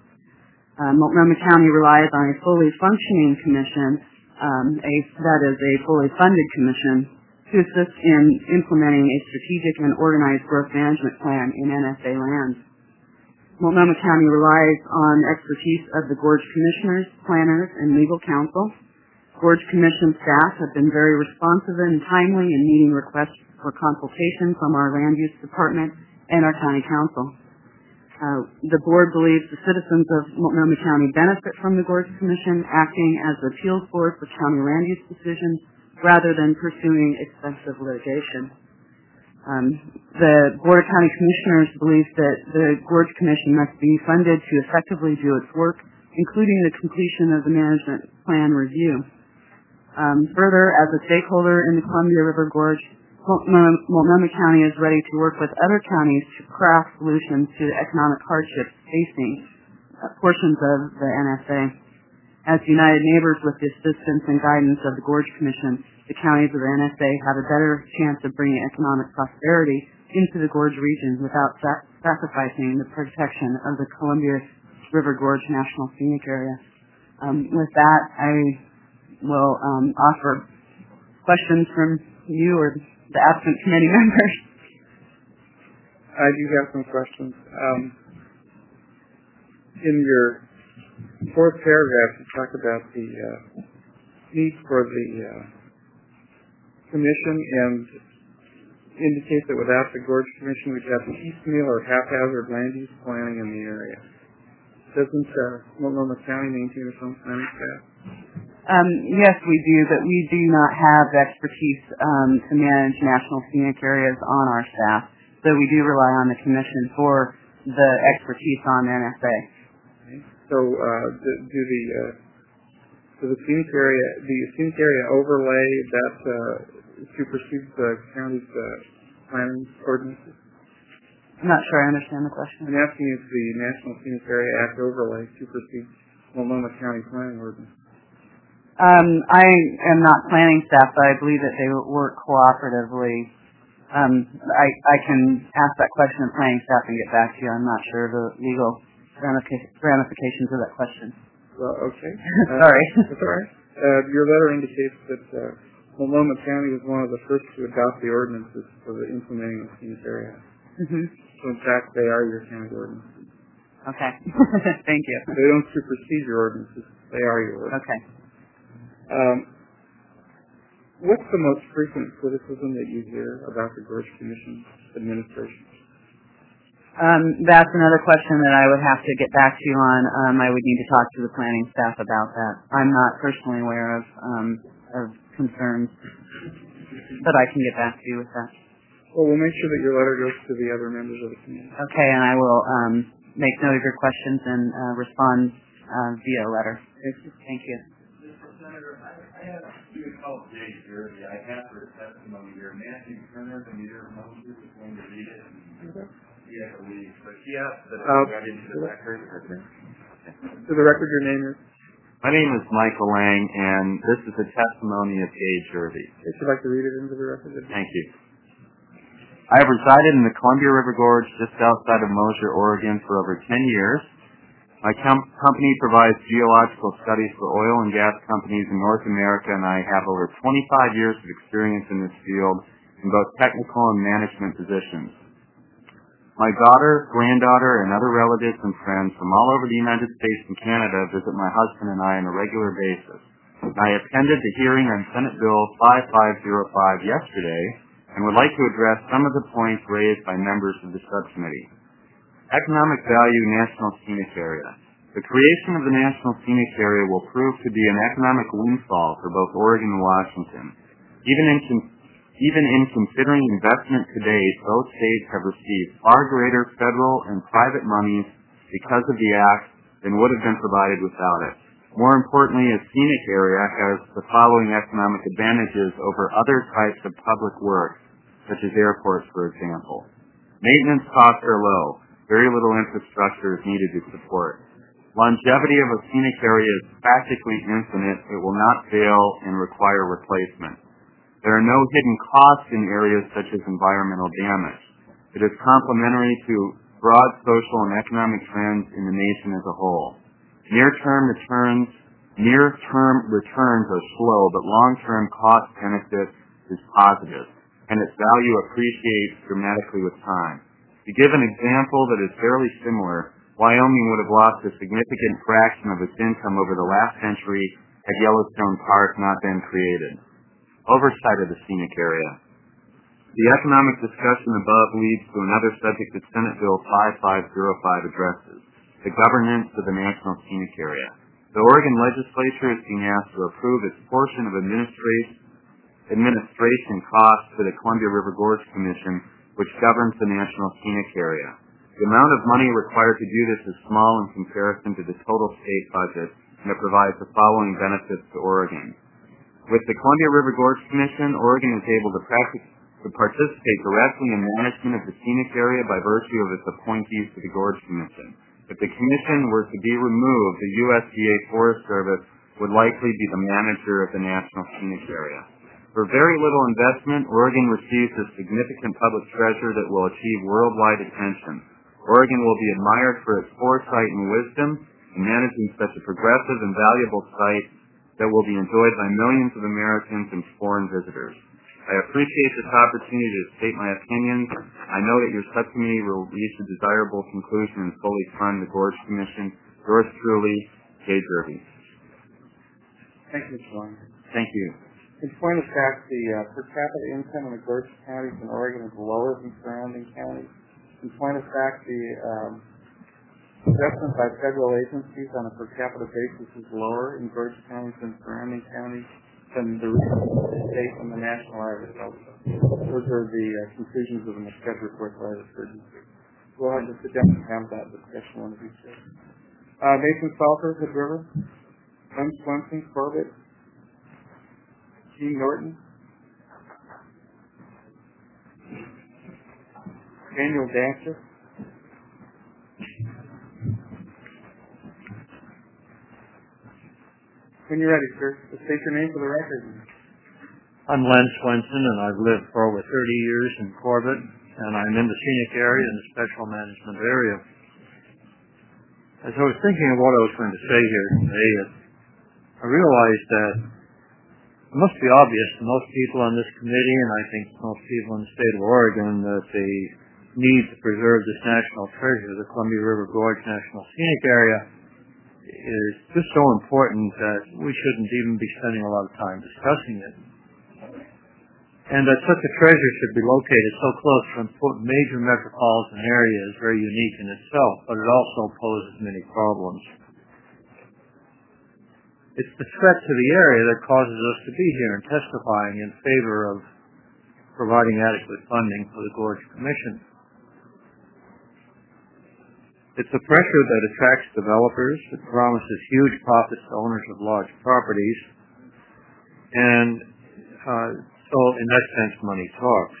Uh, Multnomah County relies on a fully functioning commission, um, a, that is a fully funded commission, to assist in implementing a strategic and organized growth management plan in N S A lands. Multnomah County relies on expertise of the Gorge Commissioners, planners, and legal counsel. Gorge Commission staff have been very responsive and timely in meeting requests for consultation from our Land Use Department and our County Council. Uh, the Board believes the citizens of Multnomah County benefit from the Gorge Commission acting as the appeals board for county land use decisions rather than pursuing expensive litigation. Um, the Board of County Commissioners believes that the Gorge Commission must be funded to effectively do its work, including the completion of the management plan review. Um, further, as a stakeholder in the Columbia River Gorge, Multnomah County is ready to work with other counties to craft solutions to the economic hardships facing uh, portions of the N S A. As united neighbors with the assistance and guidance of the Gorge Commission, the counties of the N S A have a better chance of bringing economic prosperity into the Gorge region without sac- sacrificing the protection of the Columbia River Gorge National Scenic Area. Um, with that, I will um, offer questions from you or the absent committee members. I do have some questions. Um, in your fourth paragraph, you talk about the uh, need for the uh, commission and indicate that without the Gorge Commission, we'd have piecemeal or haphazard land use planning in the area. Doesn't uh, Multnomah County maintain its own planning staff? Um, yes, we do, but we do not have the expertise um, to manage national scenic areas on our staff. So we do rely on the commission for the expertise on N S A. Okay. So uh, do, do the uh, do the scenic area the scenic area overlay that uh, supersedes the county's uh, planning ordinances? I'm not sure I understand the question. I'm asking if the National Scenic Area Act overlay supersedes Multnomah County planning ordinance. Um, I am not planning staff, but I believe that they work cooperatively. Um, I, I can ask that question of planning staff and get back to you. I'm not sure the legal ramifications of that question. Well, okay. Sorry. Uh, that's all right. Uh, your letter indicates that uh, Multnomah County was one of the first to adopt the ordinances for the implementing the scenic area. Mm-hmm. So in fact, they are your county ordinances. Okay. Thank you. They don't supersede your ordinances. They are your ordinances. Okay. Um, what's the most frequent criticism that you hear about the Gorge Commission administration? Um, that's another question that I would have to get back to you on. Um, I would need to talk to the planning staff about that. I'm not personally aware of um, of concerns, but I can get back to you with that. Well, we'll make sure that your letter goes to the other members of the community. Okay, and I will um, make note of your questions and uh, respond uh, via letter. Thank you. Thank you. Senator, I have two called Jay Jersey. I have her testimony here. Matthew Turner, the meter Moses, is going to read it. Okay. He has to leave, but she asked that Uh, it read into the record. To the record, your name is? My name is Michael Lang, and this is a testimony of Jay Jersey. Would you like to read it into the record? Thank you. I have resided in the Columbia River Gorge just outside of Mosier, Oregon for over ten years. My com- company provides geological studies for oil and gas companies in North America, and I have over twenty-five years of experience in this field in both technical and management positions. My daughter, granddaughter, and other relatives and friends from all over the United States and Canada visit my husband and I on a regular basis. I attended the hearing on Senate Bill five five zero five yesterday and would like to address some of the points raised by members of the subcommittee. Economic value National Scenic Area. The creation of the National Scenic Area will prove to be an economic windfall for both Oregon and Washington. Even in, con- even in considering investment to date, both states have received far greater federal and private monies because of the act than would have been provided without it. More importantly, a scenic area has the following economic advantages over other types of public work, such as airports, for example. Maintenance costs are low. Very little infrastructure is needed to support. Longevity of a scenic area is practically infinite. It will not fail and require replacement. There are no hidden costs in areas such as environmental damage. It is complementary to broad social and economic trends in the nation as a whole. Near-term returns, near-term returns are slow, but long-term cost benefit is positive, and its value appreciates dramatically with time. To give an example that is fairly similar, Wyoming would have lost a significant fraction of its income over the last century had Yellowstone Park not been created. Oversight of the scenic area. The economic discussion above leads to another subject that Senate Bill five five zero five addresses, the governance of the National Scenic Area. The Oregon legislature is being asked to approve its portion of administration, administration costs for the Columbia River Gorge Commission, which governs the National Scenic Area. The amount of money required to do this is small in comparison to the total state budget, and it provides the following benefits to Oregon. With the Columbia River Gorge Commission, Oregon is able to, practice, to participate directly in management of the scenic area by virtue of its appointees to the Gorge Commission. If the Commission were to be removed, the U S D A Forest Service would likely be the manager of the National Scenic Area. For very little investment, Oregon receives a significant public treasure that will achieve worldwide attention. Oregon will be admired for its foresight and wisdom in managing such a progressive and valuable site that will be enjoyed by millions of Americans and foreign visitors. I appreciate this opportunity to state my opinions. I know that your subcommittee will reach a desirable conclusion and fully fund the Gorge Commission. Yours truly, Jay Derby. Thank you, Mister Long. Thank you. In point of fact, the uh, per capita income in the Gorge counties in Oregon is lower than surrounding counties. In point of fact, the um, assessment by federal agencies on a per capita basis is lower in Gorge counties than surrounding counties than the state and the national average also. Those are the uh, conclusions of the McFed report that I referred to. We'll have to sit down and have that discussion one of these days. Uh, Mason Salter, Hood River. Glenn Swenson, Corbett. Gene Norton. Daniel Dancer. When you're ready, sir, state your name for the record. I'm Len Swenson, and I've lived for over thirty years in Corbett, and I'm in the scenic area and the special management area. As I was thinking of what I was going to say here today, I realized that it must be obvious to most people on this committee, and I think most people in the state of Oregon, that the need to preserve this national treasure, the Columbia River Gorge National Scenic Area, is just so important that we shouldn't even be spending a lot of time discussing it. And that such a treasure should be located so close to important major metropolitan area is very unique in itself, but it also poses many problems. It's the threat to the area that causes us to be here and testifying in favor of providing adequate funding for the Gorge Commission. It's the pressure that attracts developers, that promises huge profits to owners of large properties, and uh, so in that sense money talks.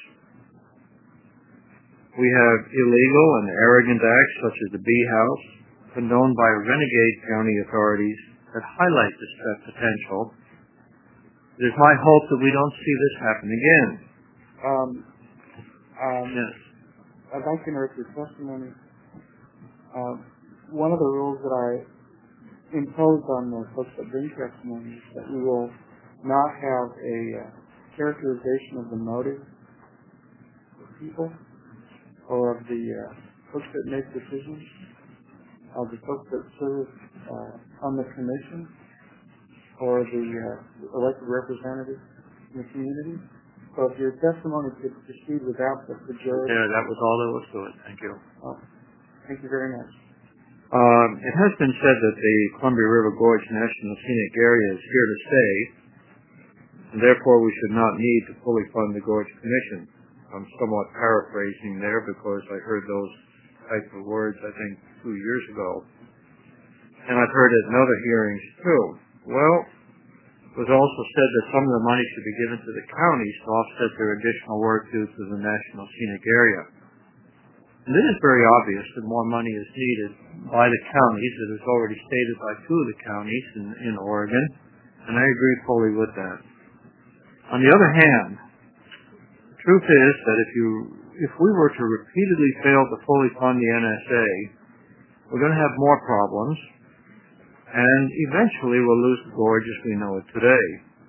We have illegal and arrogant acts such as the Bee House, condoned by renegade county authorities that highlight this threat potential. It is my hope that we don't see this happen again. Um, um, yes. I'd like to interrupt your testimony. Uh, one of the rules that I imposed on the folks that bring testimony is that we will not have a uh, characterization of the motive of people or of the uh, folks that make decisions, of the folks that serve uh, on the commission or the uh, elected representatives in the community. So if your testimony could proceed without the pejorative. Yeah, that was all there was to it. Thank you. Oh. Thank you very much. Um, it has been said that the Columbia River Gorge National Scenic Area is here to stay, and therefore we should not need to fully fund the Gorge Commission. I'm somewhat paraphrasing there because I heard those types of words, I think, two years ago. And I've heard it in other hearings, too. Well, it was also said that some of the money should be given to the counties to offset their additional work due to the National Scenic Area. And it is very obvious that more money is needed by the counties. It is already stated by two of the counties in, in Oregon, and I agree fully with that. On the other hand, the truth is that if you, if we were to repeatedly fail to fully fund the N S A, we're going to have more problems, and eventually we'll lose the gorge as we know it today.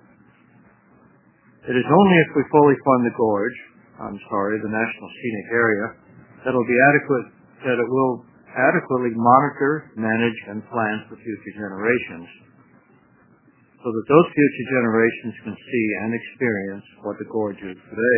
It is only if we fully fund the gorge, I'm sorry, the National Scenic Area, that will be adequate, that it will adequately monitor, manage, and plan for future generations, so that those future generations can see and experience what the gorge is today.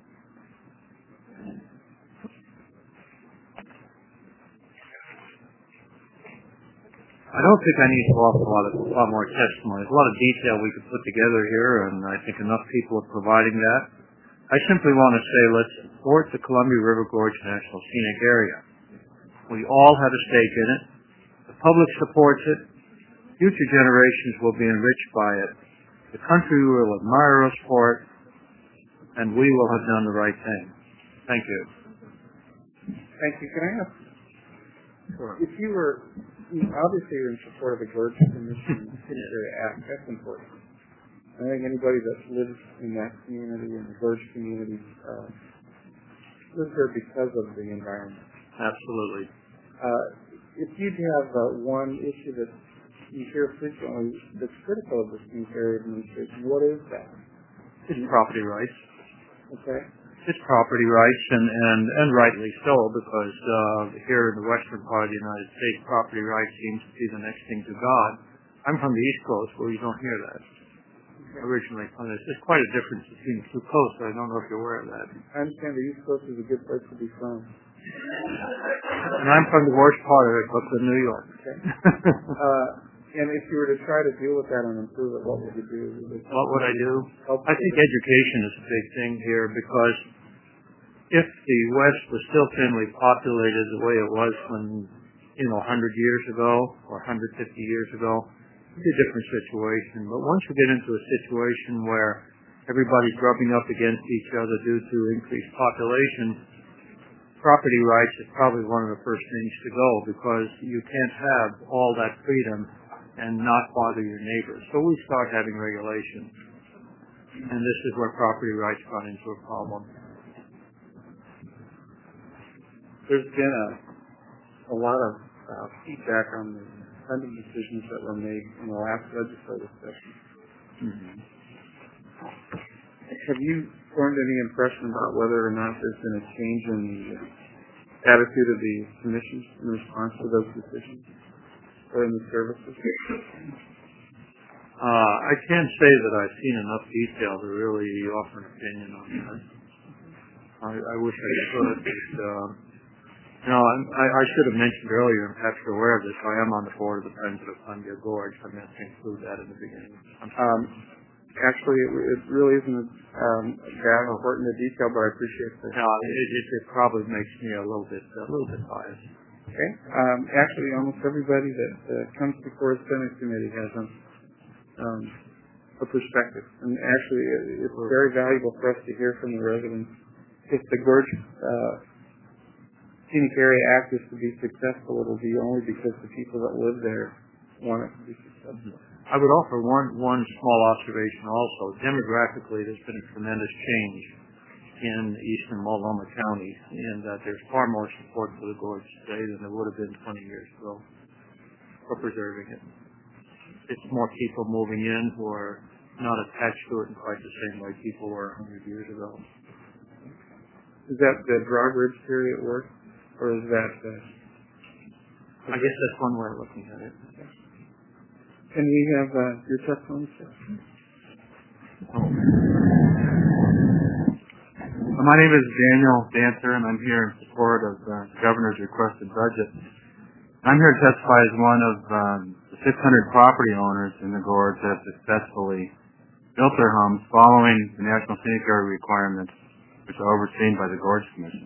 I don't think I need to offer a lot, of, a lot more testimony. There's a lot of detail we could put together here, and I think enough people are providing that. I simply want to say let's support the Columbia River Gorge National Scenic Area. We all have a stake in it. The public supports it. Future generations will be enriched by it. The country will admire us for it, and we will have done the right thing. Thank you. Thank you. Can I ask, sure. if you were, obviously you're in support of the Gorge Commission Scenic Area Act, that's important. I think anybody that lives in that community, in the Gorge community, uh, lives there because of the environment. Absolutely. Uh, if you'd have uh, one issue that you hear frequently that's critical of the scenic area administration. What is that? It's property rights. Okay. It's property rights, and, and, and rightly so, because uh, here in the western part of the United States, property rights seems to be the next thing to God. I'm from the East Coast, where you don't hear that. Okay. Originally, there's quite a difference between the two coasts. I don't know if you're aware of that. I understand the East Coast is a good place to be from. And I'm from the worst part of it, Brooklyn, New York. Okay. uh, and if you were to try to deal with that and improve it, what would you do? Would what would I do? I think education is a big thing here, because if the West was still thinly populated the way it was when, you know, one hundred years ago or one hundred fifty years ago, it'd be a different situation. But once you get into a situation where everybody's rubbing up against each other due to increased population, property rights is probably one of the first things to go, because you can't have all that freedom and not bother your neighbors. So we start having regulations. And this is where property rights got into a problem. There's been a, a lot of uh, feedback on the funding decisions that were made in the last legislative session. Mm-hmm. Have you formed any impression about whether or not there's been a change in the attitude of the commissions in response to those decisions, or in the services? Uh, I can't say that I've seen enough detail to really offer an opinion on that. I, I wish I could. But, uh, you know, I, I should have mentioned earlier, and perhaps you're aware of this, I am on the board of the Friends of Columbia Gorge. I meant to include that in the beginning. Um, actually, it, it really isn't um, that important in detail, but I appreciate that. No, it, it, it probably makes me a little bit a little bit biased. Okay. Um, actually, almost everybody that uh, comes before the Senate Committee has a, um, a perspective. And actually, it, it's very valuable for us to hear from the residents. If the Gorge uh, Scenic Area Act is to be successful, it'll be only because the people that live there want it to be successful. I would offer one, one small observation also. Demographically, there's been a tremendous change in eastern Multnomah County, and that there's far more support for the gorge today than there would have been twenty years ago for preserving it. It's more people moving in who are not attached to it in quite the same way people were one hundred years ago. Is that the drawbridge theory at work, or is that... Uh, I guess that's one way of looking at it. Can we have uh, your testimony, sir? Oh. My name is Daniel Dancer, and I'm here in support of uh, the governor's requested budget. I'm here to testify as one of um, the six hundred property owners in the gorge that have successfully built their homes following the National Scenic Area requirements, which are overseen by the Gorge Commission.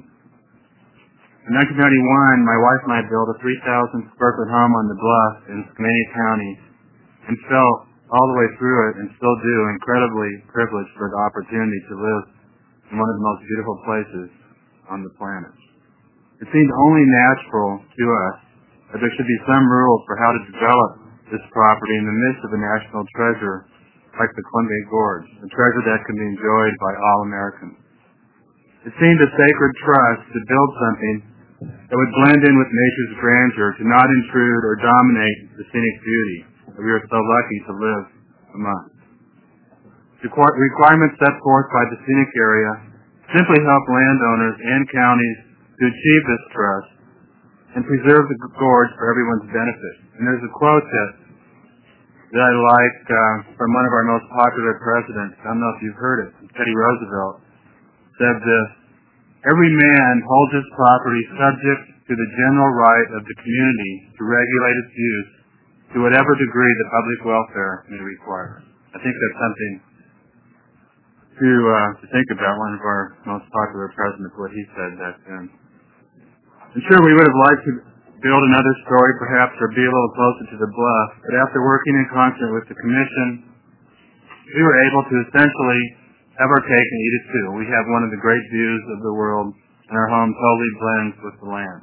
In nineteen ninety-one, my wife and I built a three thousand square foot home on the bluff in Skamania County, and felt all the way through it, and still do, incredibly privileged for the opportunity to live in one of the most beautiful places on the planet. It seemed only natural to us that there should be some rules for how to develop this property in the midst of a national treasure like the Columbia Gorge, a treasure that can be enjoyed by all Americans. It seemed a sacred trust to build something that would blend in with nature's grandeur, to not intrude or dominate the scenic beauty that we are so lucky to live among. The requirements set forth by the scenic area simply help landowners and counties to achieve this trust and preserve the gorge for everyone's benefit. And there's a quote that, that I like uh, from one of our most popular presidents. I don't know if you've heard it. Teddy Roosevelt said this: "Every man holds his property subject to the general right of the community to regulate its use to whatever degree the public welfare may require." I think that's something to uh, to think about. One of our most popular presidents, what he said back then. I'm sure we would have liked to build another story, perhaps, or be a little closer to the bluff, but after working in concert with the commission, we were able to essentially have our cake and eat it too. We have one of the great views of the world, and our home totally blends with the land.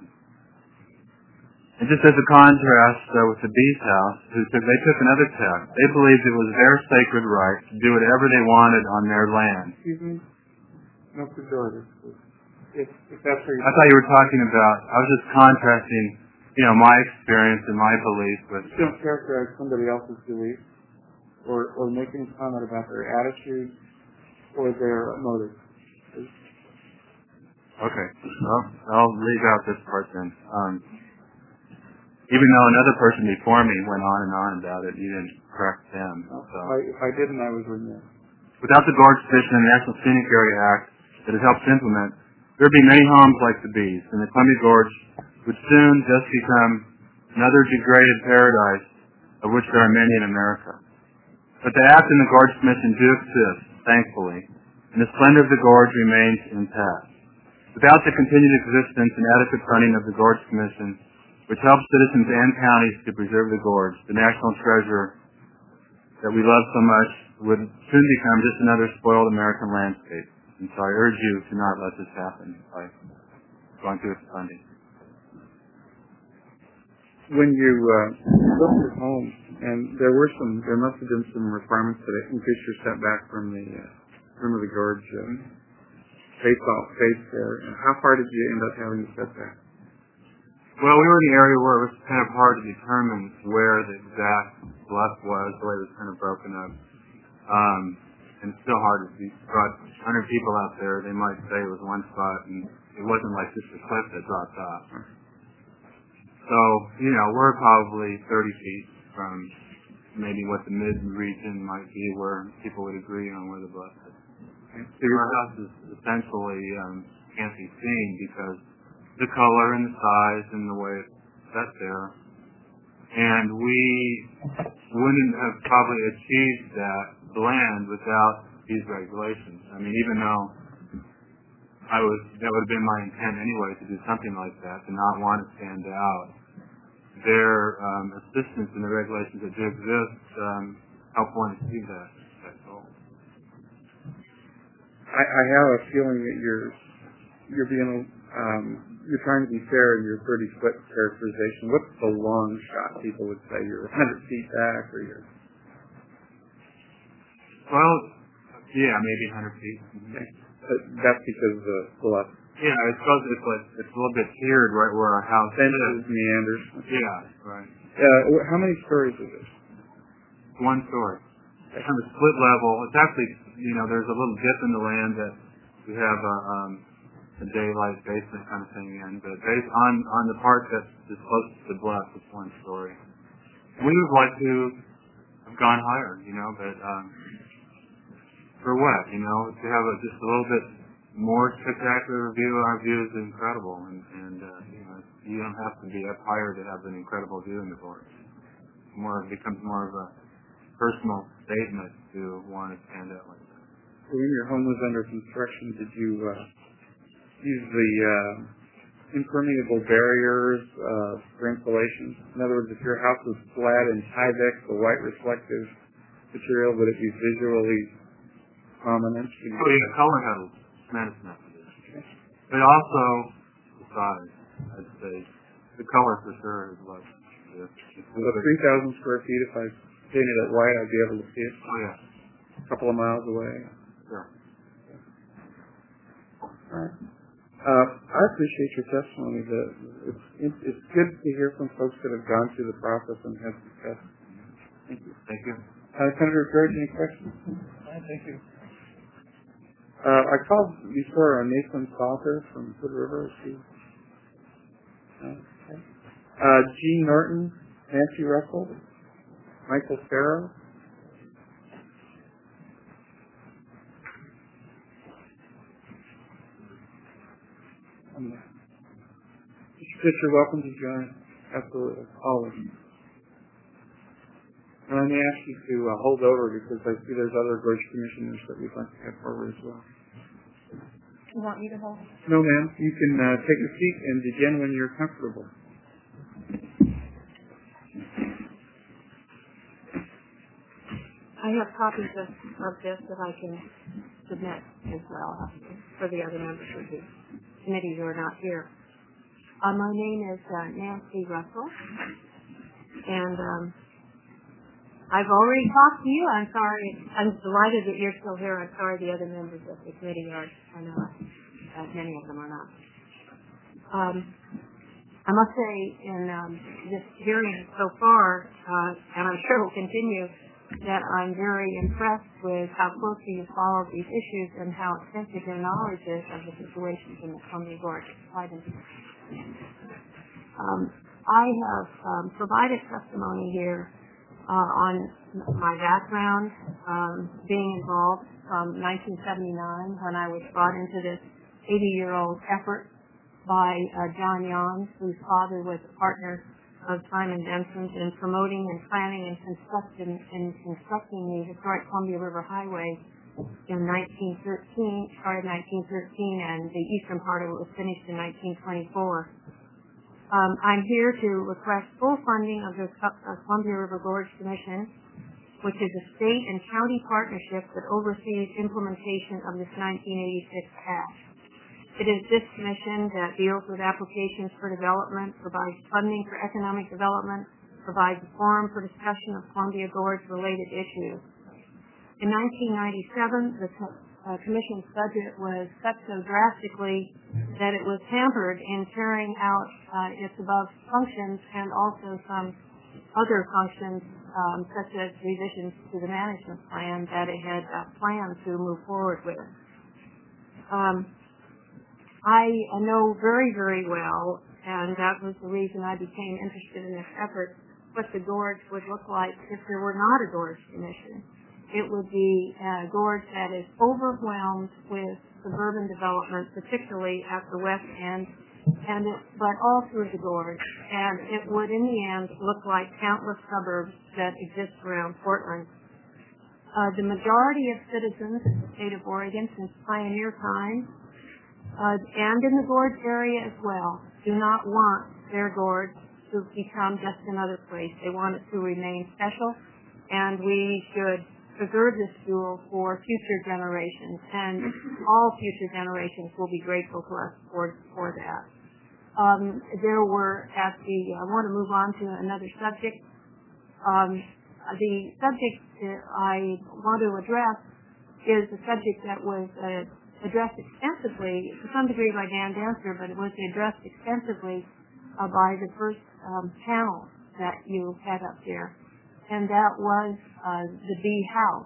And just as a contrast uh, with the Bees House, who took, they took another tack. They believed it was their sacred right to do whatever they wanted on their land. Excuse me? No, pejorative. If, if that's what I thought you were talking about, I was just contrasting you know, my experience and my belief with... You don't characterize somebody else's belief or, or make any comment about their attitude or their motive. Okay. Well, I'll leave out this part then. Um, even though another person before me went on and on about it, you didn't correct them. So. If, I, if I didn't, I was remiss. Without the Gorge Commission and the National Scenic Area Act that has helped implement, there would be many homes like the Bees, and the Columbia Gorge would soon just become another degraded paradise, of which there are many in America. But the Act and the Gorge Commission do exist, thankfully, and the splendor of the Gorge remains intact. Without the continued existence and adequate funding of the Gorge Commission, which helps citizens and counties to preserve the Gorge, the national treasure that we love so much would soon become just another spoiled American landscape. And so I urge you to not let this happen by going through its funding. When you uh, built your home, and there were some, there must have been some requirements that increase your setback from the uh, rim of the gorge uh, face off face there. And how far did you end up having the setback? Well, we were in an area where it was kind of hard to determine where the exact bluff was, the way it was kind of broken up. Um, and it's still hard to see. Brought one hundred people out there, they might say it was one spot, and it wasn't like just a cliff that dropped off. So, you know, we're probably thirty feet from maybe what the mid-region might be where people would agree on where the bluff is. So our house is essentially um, can't be seen because the color and the size and the way it's set there. And we wouldn't have probably achieved that blend without these regulations. I mean, even though I was, that would have been my intent anyway to do something like that, to not want to stand out. Their um, assistance in the regulations that do exist um, help one achieve that, that goal. I, I have a feeling that you're you're being um, you're trying to be fair in your thirty foot characterization. What's the long shot? People would say you're one hundred feet back, or you're well, yeah, maybe one hundred feet. Okay. But that's because of the bluff. Yeah, it's because it's like it's a little bit tiered right where our house Fences, is. meanders. Yeah, right. Uh, how many stories is it? One story. It's kind of split level. It's actually, you know, there's a little dip in the land that we have a, um, a daylight basement kind of thing in. But based on on the part that is closest to the bluff, it's one story. We would like to have gone higher, you know, but um, for what? You know, to have a, just a little bit more spectacular view. Our view is incredible, and, and uh, you know, you don't have to be up higher to have an incredible view in the gorge. More it becomes more of a personal statement to want to stand out like that. So when your home was under construction, did you uh, use the uh, impermeable barriers uh, for insulation? In other words, if your house was flat in Tyvek, the white reflective material, would it be visually prominent? Oh yeah, color had a tremendous amount of it. Okay. But also the size, I'd say. The color for sure is like yeah. So three thousand square feet, if I painted it white, I'd be able to see it? Oh yeah. A couple of miles away? Sure. All right. Uh, I appreciate your testimony. The, it's, it's good to hear from folks that have gone through the process and have success. Thank you. Thank you. Uh, Senator George, any questions? Thank you. Uh, I called before uh, Nathan Salter from Hood River. She, uh, okay. uh, Gene Norton, Nancy Russell, Michael Farrow. Um, Mister Pitts, you're welcome to join. Absolutely. Always. And I may ask you to uh, hold over because I see there's other Gorge commissioners that we'd like to have forward as well. You want me to hold? No, ma'am. You can uh, take a seat and begin when you're comfortable. I have copies of, of this that I can submit as well for the other members of the committee who are not here. Uh, my name is uh, Nancy Russell, and um, I've already talked to you. I'm sorry. I'm delighted that you're still here. I'm sorry the other members of the committee are, are not. Uh, many of them are not. Um, I must say, in um, this hearing so far, uh, and I'm sure will continue, that I'm very impressed with how closely you follow these issues and how extensive your knowledge is of the situations in the Columbia Gorge. Quite um, I have um, provided testimony here uh, on my background, um, being involved from nineteen seventy-nine when I was brought into this eighty-year-old effort by uh, John Yons, whose father was a partner of Simon Benson's in promoting and planning and constructing, and constructing the historic Columbia River Highway in nineteen thirteen, started in nineteen thirteen, and the eastern part of it was finished in nineteen twenty-four. Um, I'm here to request full funding of the uh, Columbia River Gorge Commission, which is a state and county partnership that oversees implementation of this nineteen eighty-six Act. It is this commission that deals with applications for development, provides funding for economic development, provides a forum for discussion of Columbia Gorge-related issues. In nineteen ninety-seven, the uh, commission's budget was cut so drastically that it was hampered in carrying out uh, its above functions and also some other functions um, such as revisions to the management plan that it had uh, planned to move forward with. Um, I know very, very well, and that was the reason I became interested in this effort, what the gorge would look like if there were not a gorge commission. It would be a gorge that is overwhelmed with suburban development, particularly at the west end, and it, but all through the gorge. And it would, in the end, look like countless suburbs that exist around Portland. Uh, the majority of citizens in the state of Oregon since pioneer times, uh, and in the gorge area as well, do not want their gorge to become just another place. They want it to remain special, and we should preserve this jewel for future generations, and all future generations will be grateful to us for, for that. Um, there were at the, I want to move on to another subject. Um, the subject that I want to address is a subject that was uh, addressed extensively, to some degree by Dan Dancer, but it was addressed extensively uh, by the first um, panel that you had up there, and that was uh, the bee house.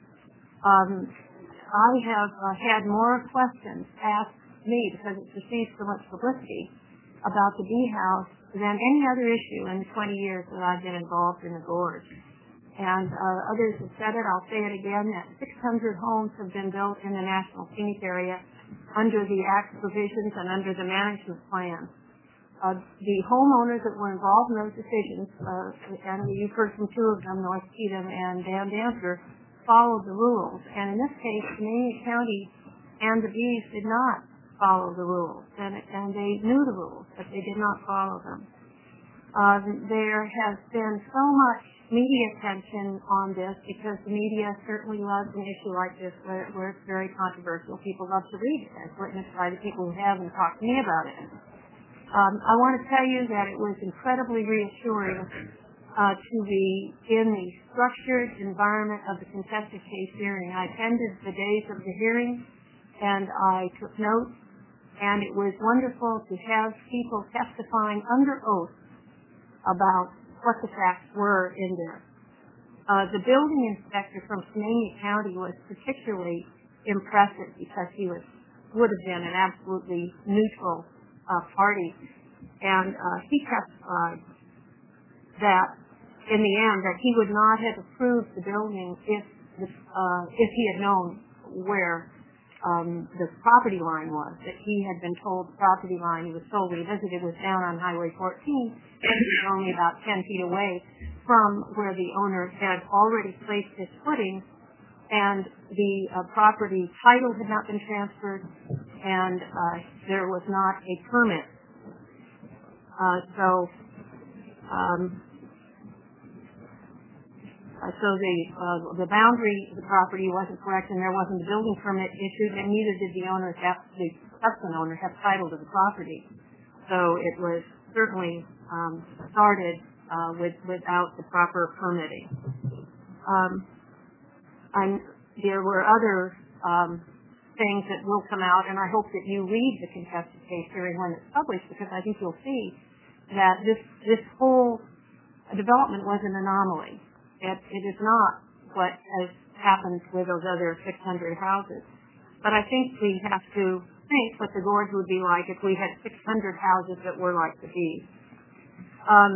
Um, I have uh, had more questions asked me because it's received so much publicity about the bee house than any other issue in the twenty years that I've been involved in the gorge. And uh, others have said it, I'll say it again, that six hundred homes have been built in the National Scenic Area under the Act provisions and under the management plan. Uh, the homeowners that were involved in those decisions, uh, and you've heard from two of them, North Cheatham and Dan Dancer, followed the rules. And in this case, Canadian County and the bees did not follow the rules, and, and they knew the rules, but they did not follow them. Uh, there has been so much media attention on this because the media certainly loves an issue like this where, where it's very controversial. People love to read it, as witnessed by the people who have and talked to me about it. Um, I want to tell you that it was incredibly reassuring uh, to be in the structured environment of the contested case hearing. I attended the days of the hearing, and I took notes, and it was wonderful to have people testifying under oath about what the facts were in there. Uh, the building inspector from Canadian County was particularly impressive because he was would have been an absolutely neutral Uh, party, and uh, he testified that in the end that he would not have approved the building if the, uh, if he had known where um, the property line was, that he had been told the property line he was told when he visited was down on Highway fourteen, and he was only about ten feet away from where the owner had already placed his footing, and the uh, property title had not been transferred, and uh, there was not a permit. Uh, so, um, uh, so the uh, the boundary of the property wasn't correct, and there wasn't a building permit issued, and neither did the owner have the subsequent owner have title to the property. So it was certainly um, started uh, with without the proper permitting. Um, I'm, there were other um, things that will come out, and I hope that you read the contested case hearing when it's published, because I think you'll see that this this whole development was an anomaly. It, it is not what has happened with those other six hundred houses. But I think we have to think what the gorge would be like if we had six hundred houses that were like the Bees. Um,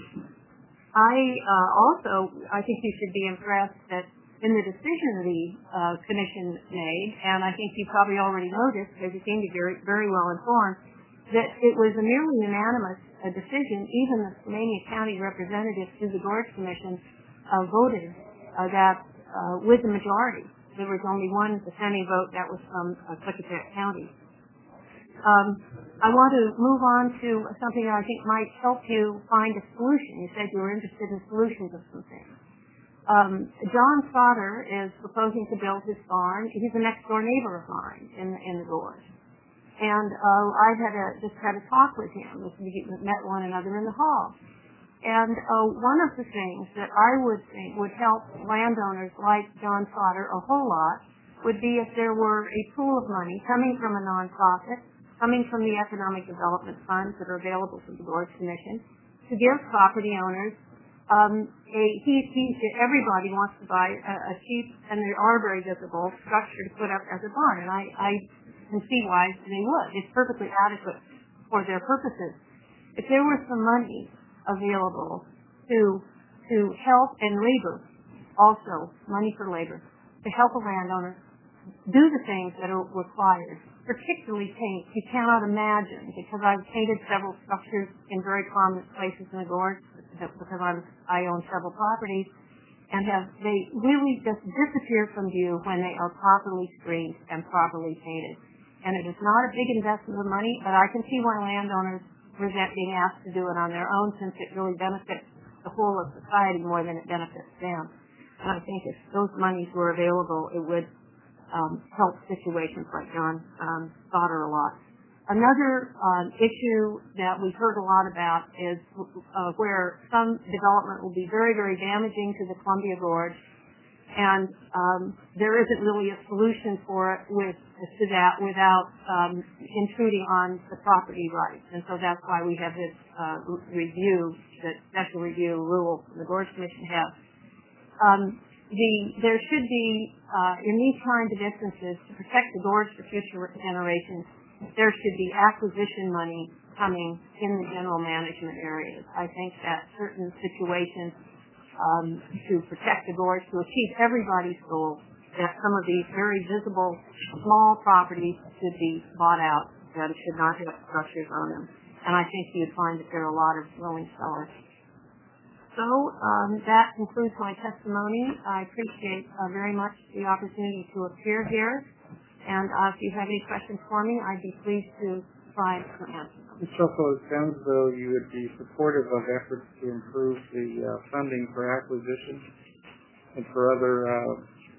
I uh, also, I think you should be impressed that in the decision the uh, commission made, and I think you probably already noticed, because you seem to be very, very well informed, that it was a nearly unanimous uh, decision. Even the Skamania County representatives to the Gorge Commission uh, voted uh, that uh, with the majority. There was only one dissenting vote, that was from uh, Klickitat County. Um, I want to move on to something that I think might help you find a solution. You said you were interested in solutions of some things. Um, John Sauter is proposing to build his barn. He's a next door neighbor of mine in, in the gorge. And uh, I've had a, just had a talk with him. We met one another in the hall. And uh, one of the things that I would think would help landowners like John Sauter a whole lot would be if there were a pool of money coming from a nonprofit, coming from the Economic Development Funds that are available to the Gorge Commission, to give property owners um, a, he, he, everybody wants to buy a, a cheap, and they are very visible, structure to put up as a barn, and I, I can see why they would. It's perfectly adequate for their purposes. If there was some money available to to help and labor, also money for labor, to help a landowner do the things that are required, particularly paint. You cannot imagine, because I've painted several structures in very prominent places in the gorge, because I'm, I own several properties, and have they really just disappear from view when they are properly screened and properly painted. And it is not a big investment of money, but I can see why landowners resent being asked to do it on their own, since it really benefits the whole of society more than it benefits them. And I think if those monies were available, it would um, help situations like John um, Sauter a lot. Another um, issue that we've heard a lot about is uh, where some development will be very, very damaging to the Columbia Gorge, and um, there isn't really a solution for it with to that without um, intruding on the property rights. And so that's why we have this uh, review, the special review rule the Gorge Commission has. Um, the, there should be, uh, in these kinds of instances, to protect the gorge for future generations, there should be acquisition money coming in the general management areas. I think that certain situations um, to protect the gorge, to achieve everybody's goal, that some of these very visible small properties should be bought out, that should not have structures on them. And I think you'd find that there are a lot of willing sellers. So um, that concludes my testimony. I appreciate uh, very much the opportunity to appear here. And uh, if you have any questions for me, I'd be pleased to try to answer them. Miz Shuffo, it sounds as though you would be supportive of efforts to improve the uh, funding for acquisition and for other uh,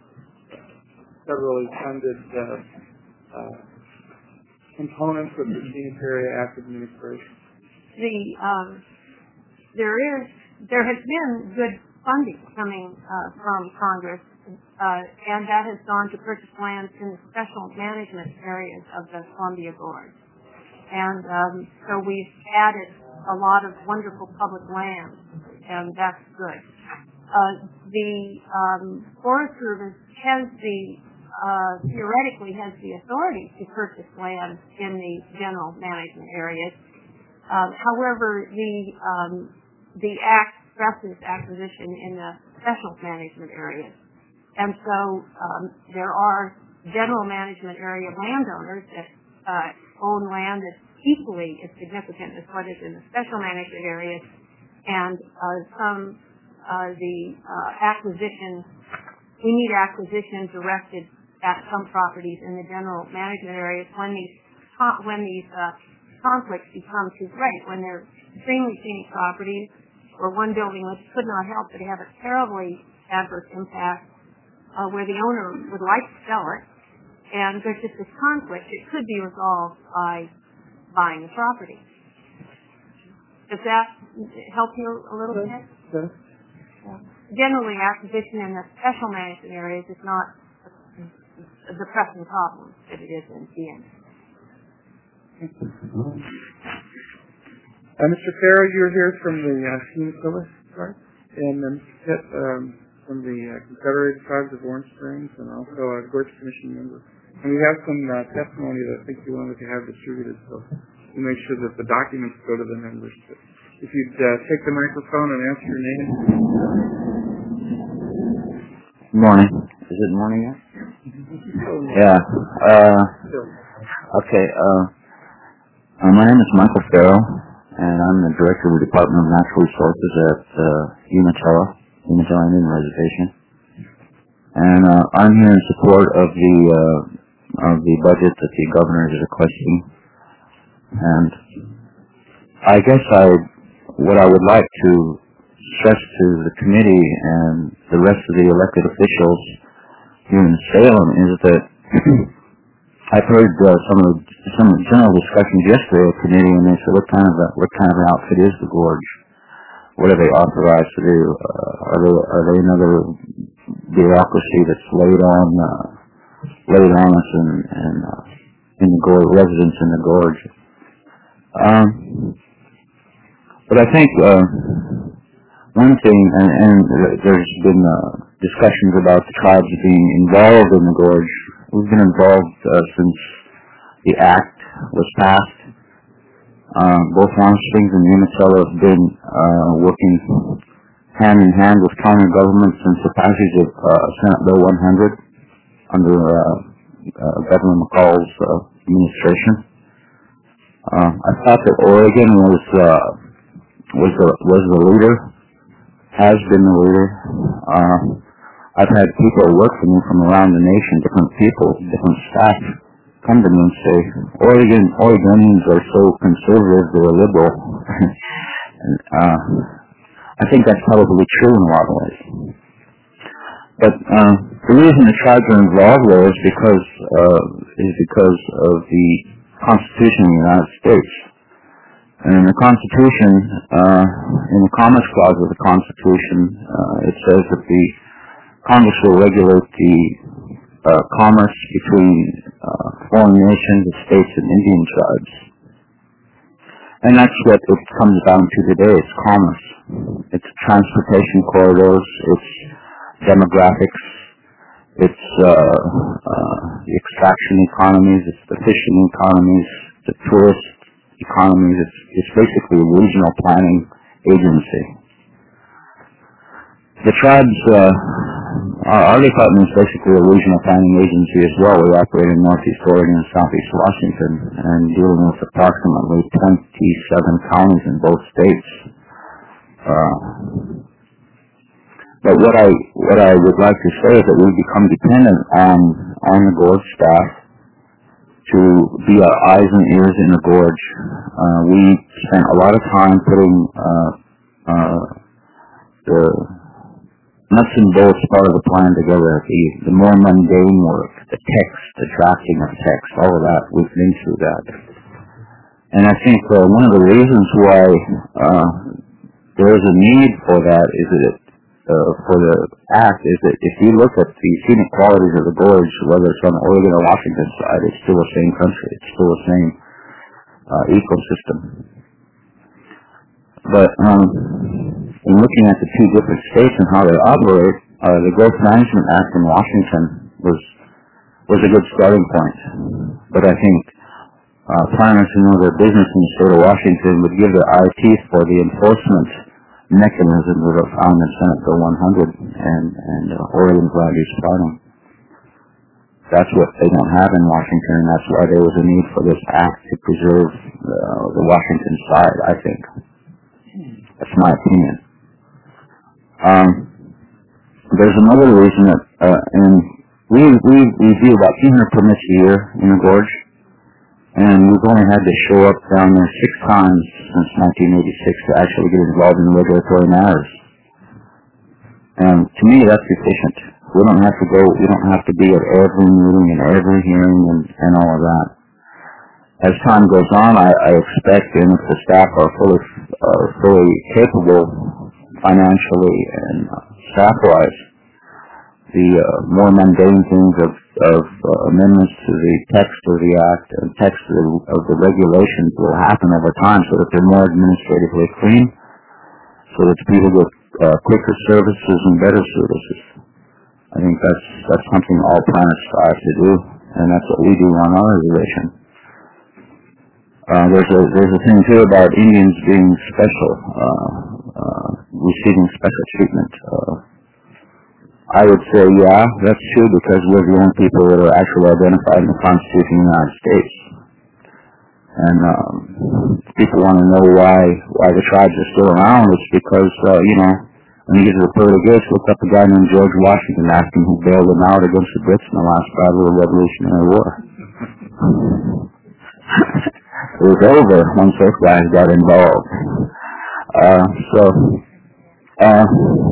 federally funded uh, uh, components of the scenic area act administration. The um, there is there has been good funding coming uh, from Congress. Uh, and that has gone to purchase lands in the special management areas of the Columbia Gorge. And um, so we've added a lot of wonderful public land, and that's good. Uh, the um, Forest Service has the, uh, theoretically has the authority to purchase land in the general management areas. Uh, however, the, um, the Act stresses acquisition in the special management areas. And so um, there are general management area landowners that uh, own land that's equally as significant as what is in the special management areas, and uh, some uh, the uh, acquisition, we need acquisition directed at some properties in the general management areas when these when these uh, conflicts become too great, when they're extremely scenic properties, or one building which could not help but have a terribly adverse impact. Uh, where the owner would like to sell it, and there's just this conflict. It could be resolved by buying the property. Does that help you a little bit? Sure. Yeah. Generally, acquisition in the special management areas is not the pressing problem that it is in P M. Uh, Mister Farrow, you're here from the uh, Umatilla tribe, and um, um, from the uh, Confederated Tribes of Orange Springs, and also a Gorge Commission member. And we have some uh, testimony that I think you wanted to have distributed, so we'll make sure that the documents go to the members. But if you'd uh, take the microphone and answer your name. Morning. Is it morning yet? Yeah. Uh, okay. Uh, uh, my name is Michael Farrow, and I'm the director of the Department of Natural Resources at uh, Umatilla, Umatilla Indian Reservation. And uh, I'm here in support of the uh, of the budget that the governor is requesting. And I guess I, what I would like to stress to the committee and the rest of the elected officials here in Salem is that I've heard uh, some of the, some of the general discussions yesterday at the committee, and they said, "What kind of a, what kind of an outfit is the Gorge? What are they authorized to do? Uh, are they are they another bureaucracy that's laid on uh, laid on us and, and uh, in the Gorge, residents in the Gorge?" Um, but I think uh, one thing, and, and there's been uh, discussions about the tribes being involved in the Gorge. We've been involved uh, since the Act was passed. Uh, both Orange Springs and Umatilla have been uh, working hand in hand with county government since the passage of uh, Senate Bill one hundred under uh, uh, Governor McCall's uh, administration. Uh, I thought that Oregon was uh, was the was the leader, has been the leader. Uh, I've had people work for me from around the nation, different people, different staff, come to me and say, Oregon, Oregonians are so conservative, they're liberal. and, uh, I think that's probably true in a lot of ways. But uh, the reason the tribes are involved there is because uh, is because of the Constitution of the United States. And in the Constitution, uh, in the Commerce Clause of the Constitution, uh, it says that the Congress will regulate the uh, commerce between uh, foreign nations, the states, and Indian tribes. And that's what it comes down to today. It's commerce. It's transportation corridors. It's demographics. It's uh, uh, the extraction economies. It's the fishing economies. The tourist economies. It's, it's basically a regional planning agency. The tribes, uh, our, our department is basically a regional planning agency as well. We operate in Northeast Oregon and Southeast Washington and dealing with approximately twenty-seven counties in both states. Uh, but what I what I would like to say is that we've become dependent on on the Gorge staff to be our eyes and ears in the Gorge. Uh, we spent a lot of time putting uh, uh, the nuts and bolts part of the plan together, the, the more mundane work, the text, the drafting of text, all of that, we've been through that. And I think uh, one of the reasons why uh, there is a need for that is that, uh, for the Act, is that if you look at the scenic qualities of the Gorge, whether it's on the Oregon or Washington side, it's still the same country, it's still the same uh, ecosystem. But um, in looking at the two different states and how they operate, uh, the Growth Management Act in Washington was was a good starting point. But I think uh, planners who know their business in the state of Washington would give their eye teeth for the enforcement mechanisms that are found in Senate Bill one hundred and, and uh, Oregon's land use planning. That's what they don't have in Washington, and that's why there was a need for this act to preserve uh, the Washington side, I think. That's my opinion. Um, there's another reason that, uh, and we, we, we do about two hundred permits a year in the Gorge, and we've only had to show up down there six times since nineteen eighty-six to actually get involved in regulatory matters. And to me, that's efficient. We don't have to go, we don't have to be at every meeting and every hearing and, and all of that. As time goes on, I, I expect, and if the staff are fully, are fully capable financially and uh, staff-wise, the uh, more mundane things of, of uh, amendments to the text of the act and text of the, of the regulations will happen over time so that they're more administratively clean, so that the people get uh, quicker services and better services. I think that's that's something all planners strive to do, and that's what we do on our reservation. Uh, there's a there's a thing too about Indians being special, uh, uh, receiving special treatment. Uh, I would say, yeah, that's true because we're the only people that are actually identified in the Constitution of the United States. And um, if people want to know why why the tribes are still around, it's because uh, you know. When you get to the pearly gates, look up a guy named George Washington, ask him who bailed them out against the Brits in the last battle of the Revolutionary War. It was over once those guys got involved. Uh, so, uh,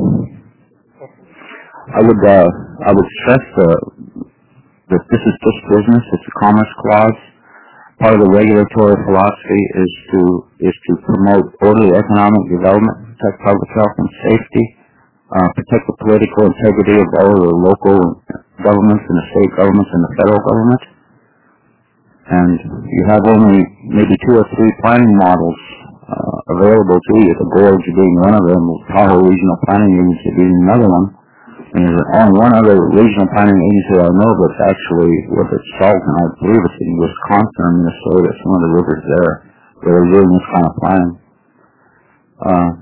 I would uh, I would stress uh, that this is just business. It's a commerce clause. Part of the regulatory philosophy is to is to promote orderly economic development, protect public health and safety, uh, protect the political integrity of all of the local governments and the state governments and the federal government. And you have only maybe two or three planning models uh, available to you, the Gorge being one of them, the Tahoe Regional Planning Agency being another one. And there's only one other regional planning agency I know that's actually with its salt, and I believe it's in Wisconsin or Minnesota. It's one of the rivers there where they're doing this kind of planning. Uh,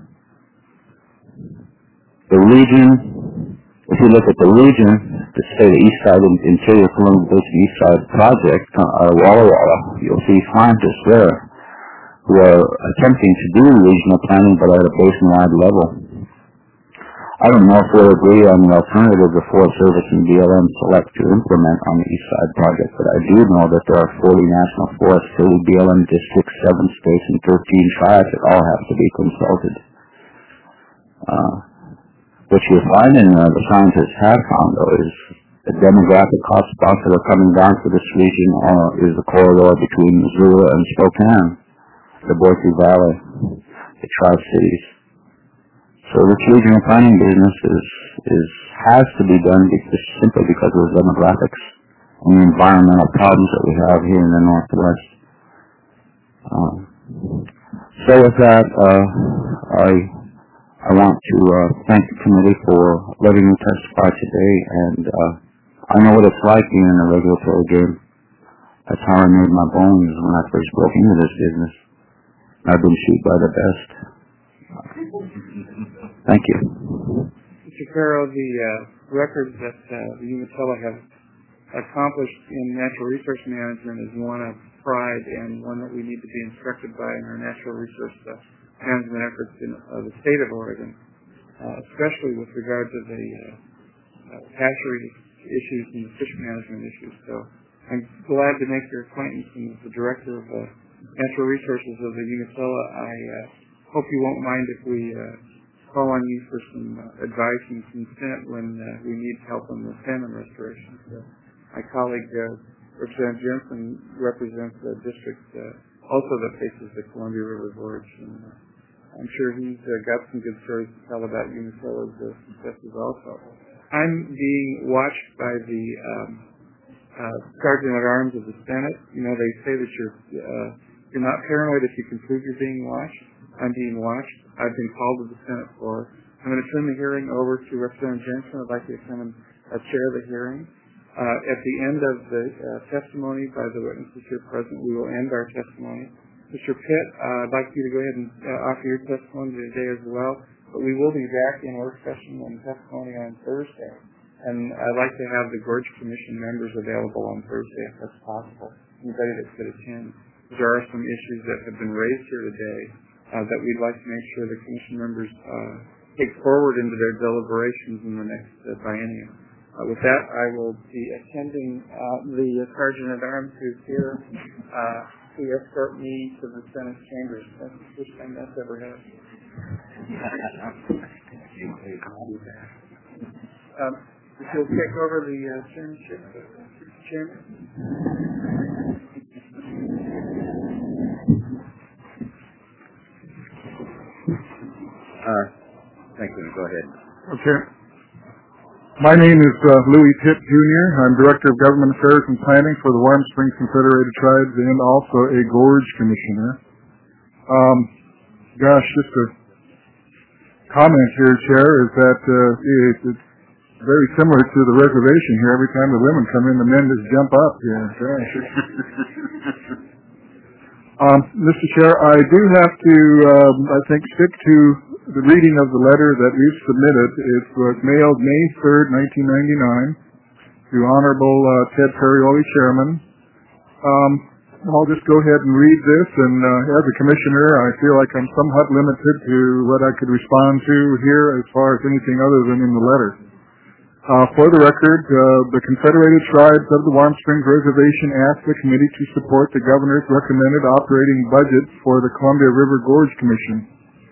the region, if you look at the region, to say the east side of Interior Columbia Basin East Side Project, uh, Walla Walla, you'll see scientists there who are attempting to do regional planning but at a basin-wide level. I don't know if we'll agree on the alternative the Forest Service and B L M select to implement on the East Side project, but I do know that there are forty national forests, thirty B L M districts, seven states, and thirteen tribes that all have to be consulted. Uh, what you find in uh, the scientists have found, though, is the demographic hotspots that are coming down to this region uh, is the corridor between Missoula and Spokane, the Boise Valley, the Tri-Cities. So this regional planning business is, is has to be done because, simply because of the demographics and the environmental problems that we have here in the Northwest. Um, so with that, uh, I I want to uh, thank the committee for letting me testify today, and uh, I know what it's like being in a regulatory game. That's how I made my bones when I first broke into this business. I've been shot by the best. Thank you. Mister Farrow, the uh, record that uh, the Umatilla have accomplished in natural resource management is one of pride and one that we need to be instructed by in our natural resource uh, management efforts in uh, the state of Oregon, uh, especially with regard to the uh, uh, hatchery issues and the fish management issues. So I'm glad to make your acquaintance, and as the director of uh, natural resources of the Umatilla, I uh, hope you won't mind if we uh, call on you for some uh, advice and consent when uh, we need help on the salmon restoration. So my colleague, uh, Representative Jensen, represents a district uh, also that faces the Columbia River Gorge, and uh, I'm sure he's uh, got some good stories to tell about Umatilla's uh, successes also. I'm being watched by the um, uh, Sergeant at Arms of the Senate. You know, they say that you're uh, you're not paranoid if you can prove you're being watched. I'm being watched. I've been called to the Senate floor. I'm going to turn the hearing over to Representative Jensen. I'd like you to come and uh, chair the hearing. Uh, at the end of the uh, testimony by the witnesses here present, we will end our testimony. Mister Pitt, uh, I'd like you to go ahead and uh, offer your testimony today as well. But we will be back in work session and testimony on Thursday. And I'd like to have the Gorge Commission members available on Thursday if that's possible. Anybody that could attend. There are some issues that have been raised here today uh, that we'd like to make sure the Commission members uh, take forward into their deliberations in the next uh, biennium. Uh, with that, I will be attending uh, the uh, Sergeant at Arms who's here uh, to escort me to the Senate chambers. That's the first time that's ever happened. um, if you'll take over the uh, chairmanship, Mister Chairman. Uh, thank you. Go ahead. Okay. My name is uh, Louis Pitt, Junior I'm Director of Government Affairs and Planning for the Warm Springs Confederated Tribes and also a Gorge Commissioner. Um, gosh, just a comment here, Chair, is that uh, it, it's very similar to the reservation here. Every time the women come in, the men just jump up here. um, Mister Chair, I do have to, um, I think, stick to the reading of the letter that we've submitted. It was mailed May third, nineteen ninety-nine, to Honorable uh, Ted Ferrioli, Chairman. Um, I'll just go ahead and read this, and uh, as a commissioner, I feel like I'm somewhat limited to what I could respond to here as far as anything other than in the letter. Uh, for the record, uh, the Confederated Tribes of the Warm Springs Reservation asked the committee to support the governor's recommended operating budget for the Columbia River Gorge Commission.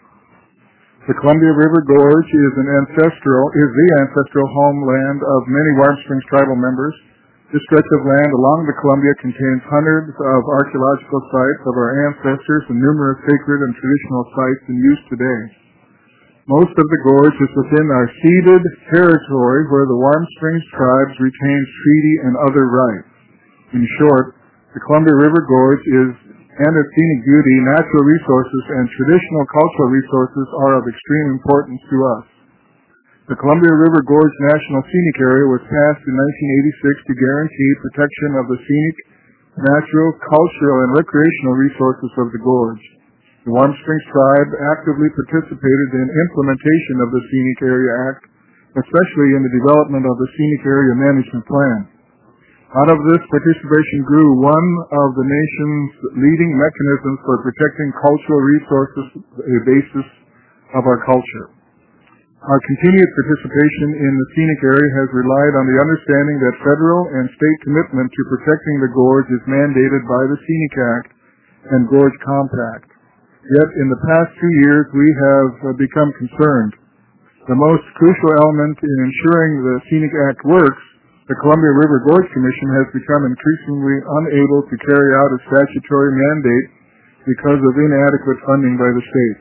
The Columbia River Gorge is an ancestral is the ancestral homeland of many Warm Springs tribal members. This stretch of land along the Columbia contains hundreds of archaeological sites of our ancestors and numerous sacred and traditional sites in use today. Most of the gorge is within our ceded territory where the Warm Springs tribes retain treaty and other rights. In short, the Columbia River Gorge is and its scenic beauty, natural resources, and traditional cultural resources are of extreme importance to us. The Columbia River Gorge National Scenic Area was passed in nineteen eighty-six to guarantee protection of the scenic, natural, cultural, and recreational resources of the gorge. The Warm Springs Tribe actively participated in implementation of the Scenic Area Act, especially in the development of the Scenic Area Management Plan. Out of this participation grew one of the nation's leading mechanisms for protecting cultural resources, a basis of our culture. Our continued participation in the scenic area has relied on the understanding that federal and state commitment to protecting the gorge is mandated by the Scenic Act and Gorge Compact. Yet in the past two years we have become concerned. The most crucial element in ensuring the Scenic Act works, the Columbia River Gorge Commission has become increasingly unable to carry out its statutory mandate because of inadequate funding by the state.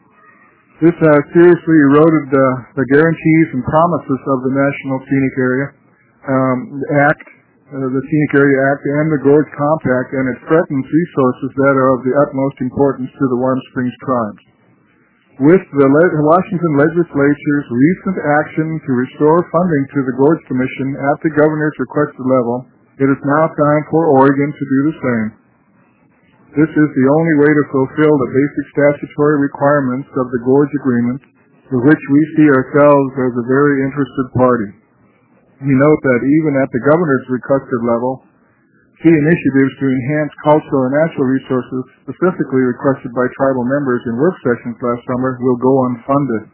This has seriously eroded uh, the guarantees and promises of the National Scenic Area um, Act, uh, the Scenic Area Act, and the Gorge Compact, and it threatens resources that are of the utmost importance to the Warm Springs tribes. With the Le- Washington legislature's recent action to restore funding to the Gorge Commission at the governor's requested level, it is now time for Oregon to do the same. This is the only way to fulfill the basic statutory requirements of the Gorge Agreement, for which we see ourselves as a very interested party. We note that even at the governor's requested level, key initiatives to enhance cultural and natural resources, specifically requested by tribal members in work sessions last summer, will go unfunded.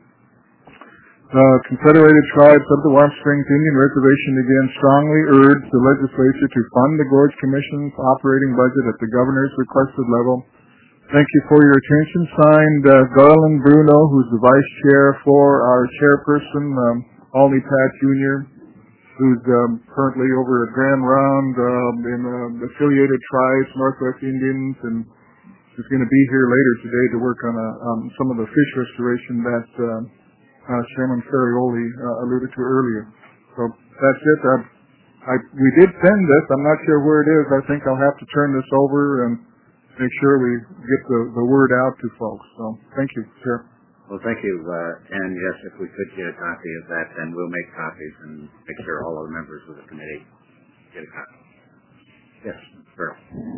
The Confederated Tribes of the Warm Springs Indian Reservation again strongly urge the legislature to fund the Gorge Commission's operating budget at the governor's requested level. Thank you for your attention. Signed, uh, Garland Bruno, who's the vice chair for our chairperson, um, Alney Pat Junior, who's um, currently over at Grand Round um, in uh, affiliated tribes, Northwest Indians, and is going to be here later today to work on a, um, some of the fish restoration that uh, uh, Chairman Ferrioli uh, alluded to earlier. So that's it. I, I, we did send this. I'm not sure where it is. I think I'll have to turn this over and make sure we get the, the word out to folks. So thank you, Chair. Well, thank you. Uh, and yes, if we could get a copy of that, then we'll make copies and make sure all of the members of the committee get a copy. Yes, Farrell.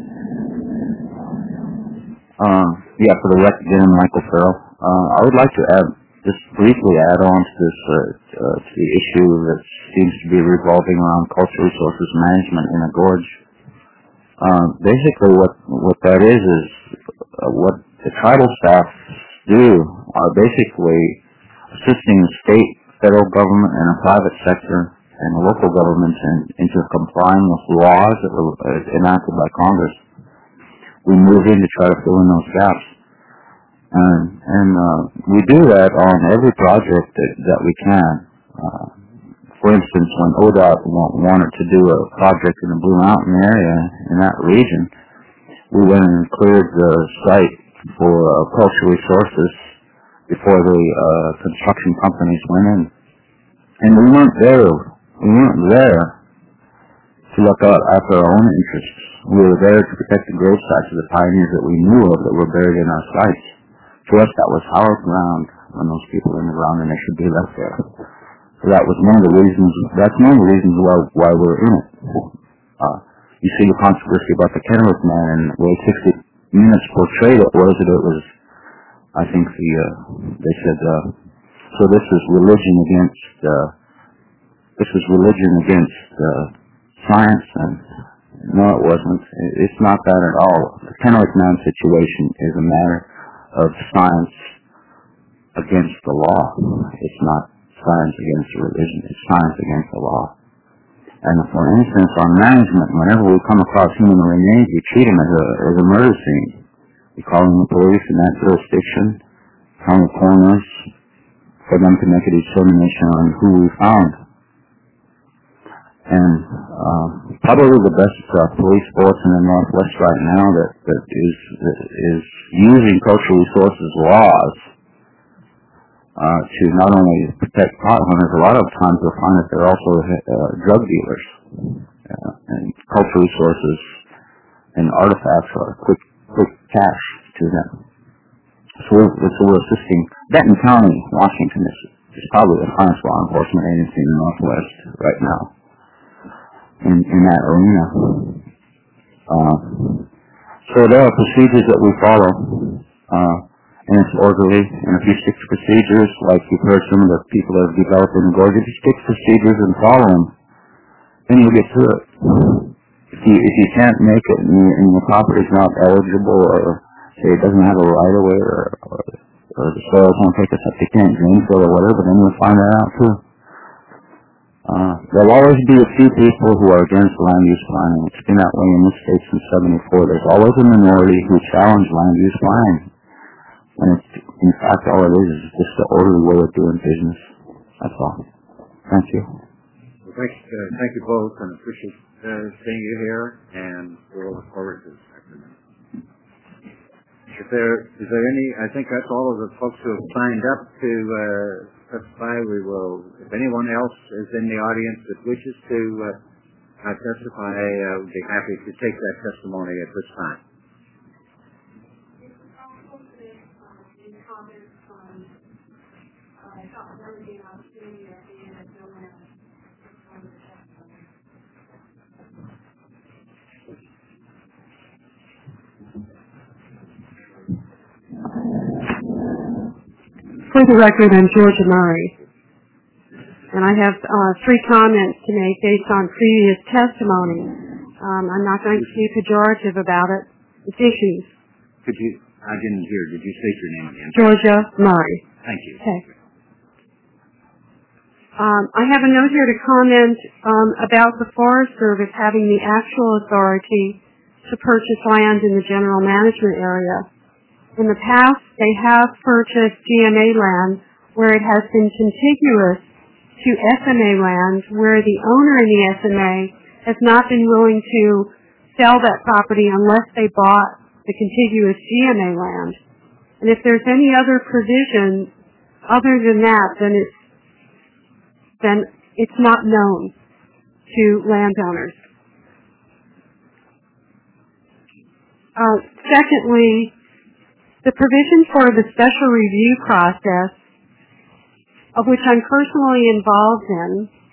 Uh, yeah, for the record, again, Michael Farrell. Uh, I would like to add, just briefly add on to this, uh, uh, to the issue that seems to be revolving around cultural resources management in the gorge. Uh, basically, what what that is is uh, what the tribal staff do are basically assisting the state, federal government, and the private sector and the local governments in, into complying with laws that were uh, enacted by Congress. We move in to try to fill in those gaps. And, and uh, we do that on every project that, that we can. Uh, for instance, when O D O T wanted to do a project in the Blue Mountain area, in that region, we went and cleared the site for uh, cultural resources before the uh, construction companies went in. And we weren't there, we weren't there to look out after our own interests. We were there to protect the grave sites of the pioneers that we knew of that were buried in our sites. To us, that was our ground when those people are in the ground, and they should be left there. So that was one of the reasons, that's one of the reasons why, why we're in it. Uh, you see the controversy about the Kennewick man, and the way sixty minutes portrayed it was that it was, I think the, uh, they said, uh, so this is religion against, uh, this was religion against, uh, science, and no, it wasn't. It's not that at all. The Kennewick man situation is a matter of science against the law. It's not science against religion. It's science against the law. And for instance, on management, whenever we come across human remains, we treat them as a, as a murder scene. We call in the police in that jurisdiction, call the coroners for them to make a determination on who we found. And uh, probably the best uh, police force in the Northwest right now that, that is that is using cultural resources laws uh, to not only protect pot hunters. A lot of times you'll find that they're also uh, drug dealers, uh, and cultural resources and artifacts are quick quick cash to them. So we're, so we're assisting. Benton County, Washington is, is probably the finest law enforcement agency in the Northwest right now. In, in that arena. Uh, so there are procedures that we follow, uh, and it's orderly, and if you stick to procedures, like you've heard some of the people that have developed in the gorge, if you stick to procedures and follow them, then you'll get through it. If you, if you can't make it, and, you, and your property is not eligible, or say it doesn't have a right-of-way, or, or, or the soils won't take us up to can't drain fill or whatever, then you'll find that out too. Uh, there'll always be a few people who are against land use planning. It's been that way in this state since seventy-four. There's always a minority who challenge land use planning. When it's, in fact, all it is is just the orderly way of doing business. That's all. Thank you. Well, thank, uh, thank you both, and appreciate uh, seeing you here, and we'll look forward to this afternoon. If there, is there any, I think that's all of the folks who have signed up to uh, testify. We will, if anyone else is in the audience that wishes to uh, uh, testify, I uh, would be happy to take that testimony at this time. For the record, I'm Georgia Murray, and I have uh, three comments to make based on previous testimony. Um, I'm not going to be pejorative about it. It's issues. Could you, I didn't hear, did you state your name again? Georgia Murray. Thank you. Okay. Um, I have a note here to comment um, about the Forest Service having the actual authority to purchase land in the general management area. In the past, they have purchased G M A land where it has been contiguous to S M A land where the owner in the S M A has not been willing to sell that property unless they bought the contiguous G M A land. And if there's any other provision other than that, then it's, then it's not known to landowners. Uh, secondly, the provision for the special review process, of which I'm personally involved in,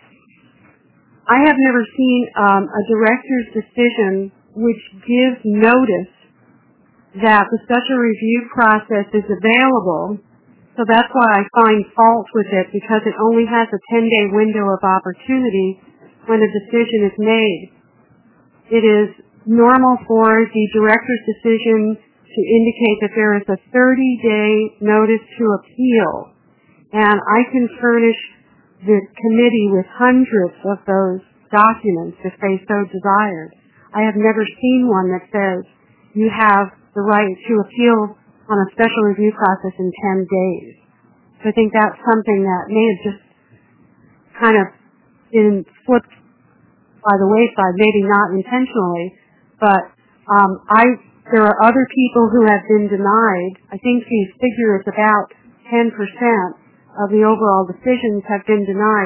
I have never seen um, a director's decision which gives notice that the special review process is available. So that's why I find fault with it, because it only has a ten-day window of opportunity when a decision is made. It is normal for the director's decision to indicate that there is a thirty-day notice to appeal, and I can furnish the committee with hundreds of those documents if they so desired. I have never seen one that says you have the right to appeal on a special review process in ten days. So I think that's something that may have just kind of been flipped by the wayside, maybe not intentionally, but um, I there are other people who have been denied. I think the figure is about ten percent of the overall decisions have been denied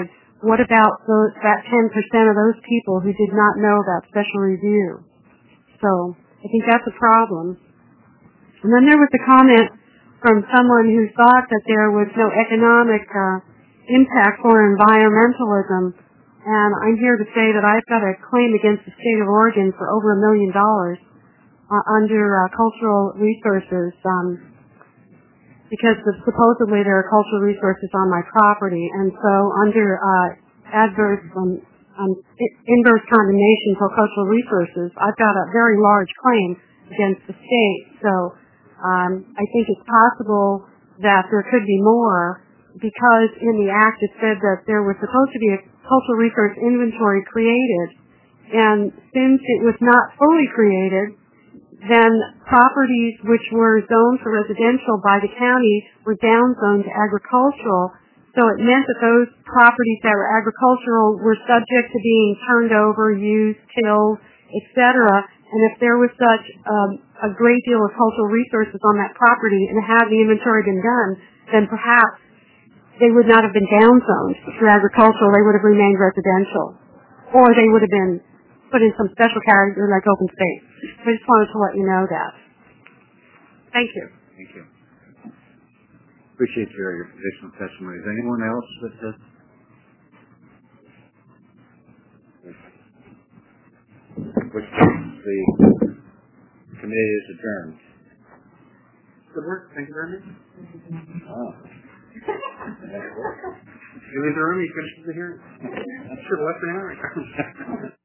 what about those, that ten percent of those people who did not know about special review? So I think that's a problem. And then there was a comment from someone who thought that there was no economic uh, impact for environmentalism. And I'm here to say that I've got a claim against the state of Oregon for over a million dollars uh, under uh, cultural resources um, because of, supposedly there are cultural resources on my property. And so under uh, adverse um, um, inverse condemnation for cultural resources, I've got a very large claim against the state. So um, I think it's possible that there could be more, because in the Act it said that there was supposed to be a cultural resource inventory created, and since it was not fully created, then properties which were zoned for residential by the county were downzoned to agricultural. So it meant that those properties that were agricultural were subject to being turned over, used, tilled, et cetera. And if there was such um, a great deal of cultural resources on that property and had the inventory been done, then perhaps they would not have been downzoned to agricultural. They would have remained residential. Or they would have been put in some special category like open space. I just wanted to let you know that. Thank you. Thank you. Appreciate your, your additional testimony. Is anyone else that uh, which the committee is adjourned? Good work. Thank you very much. Oh. You leave the room, you finish the hearing. I should have left an hour.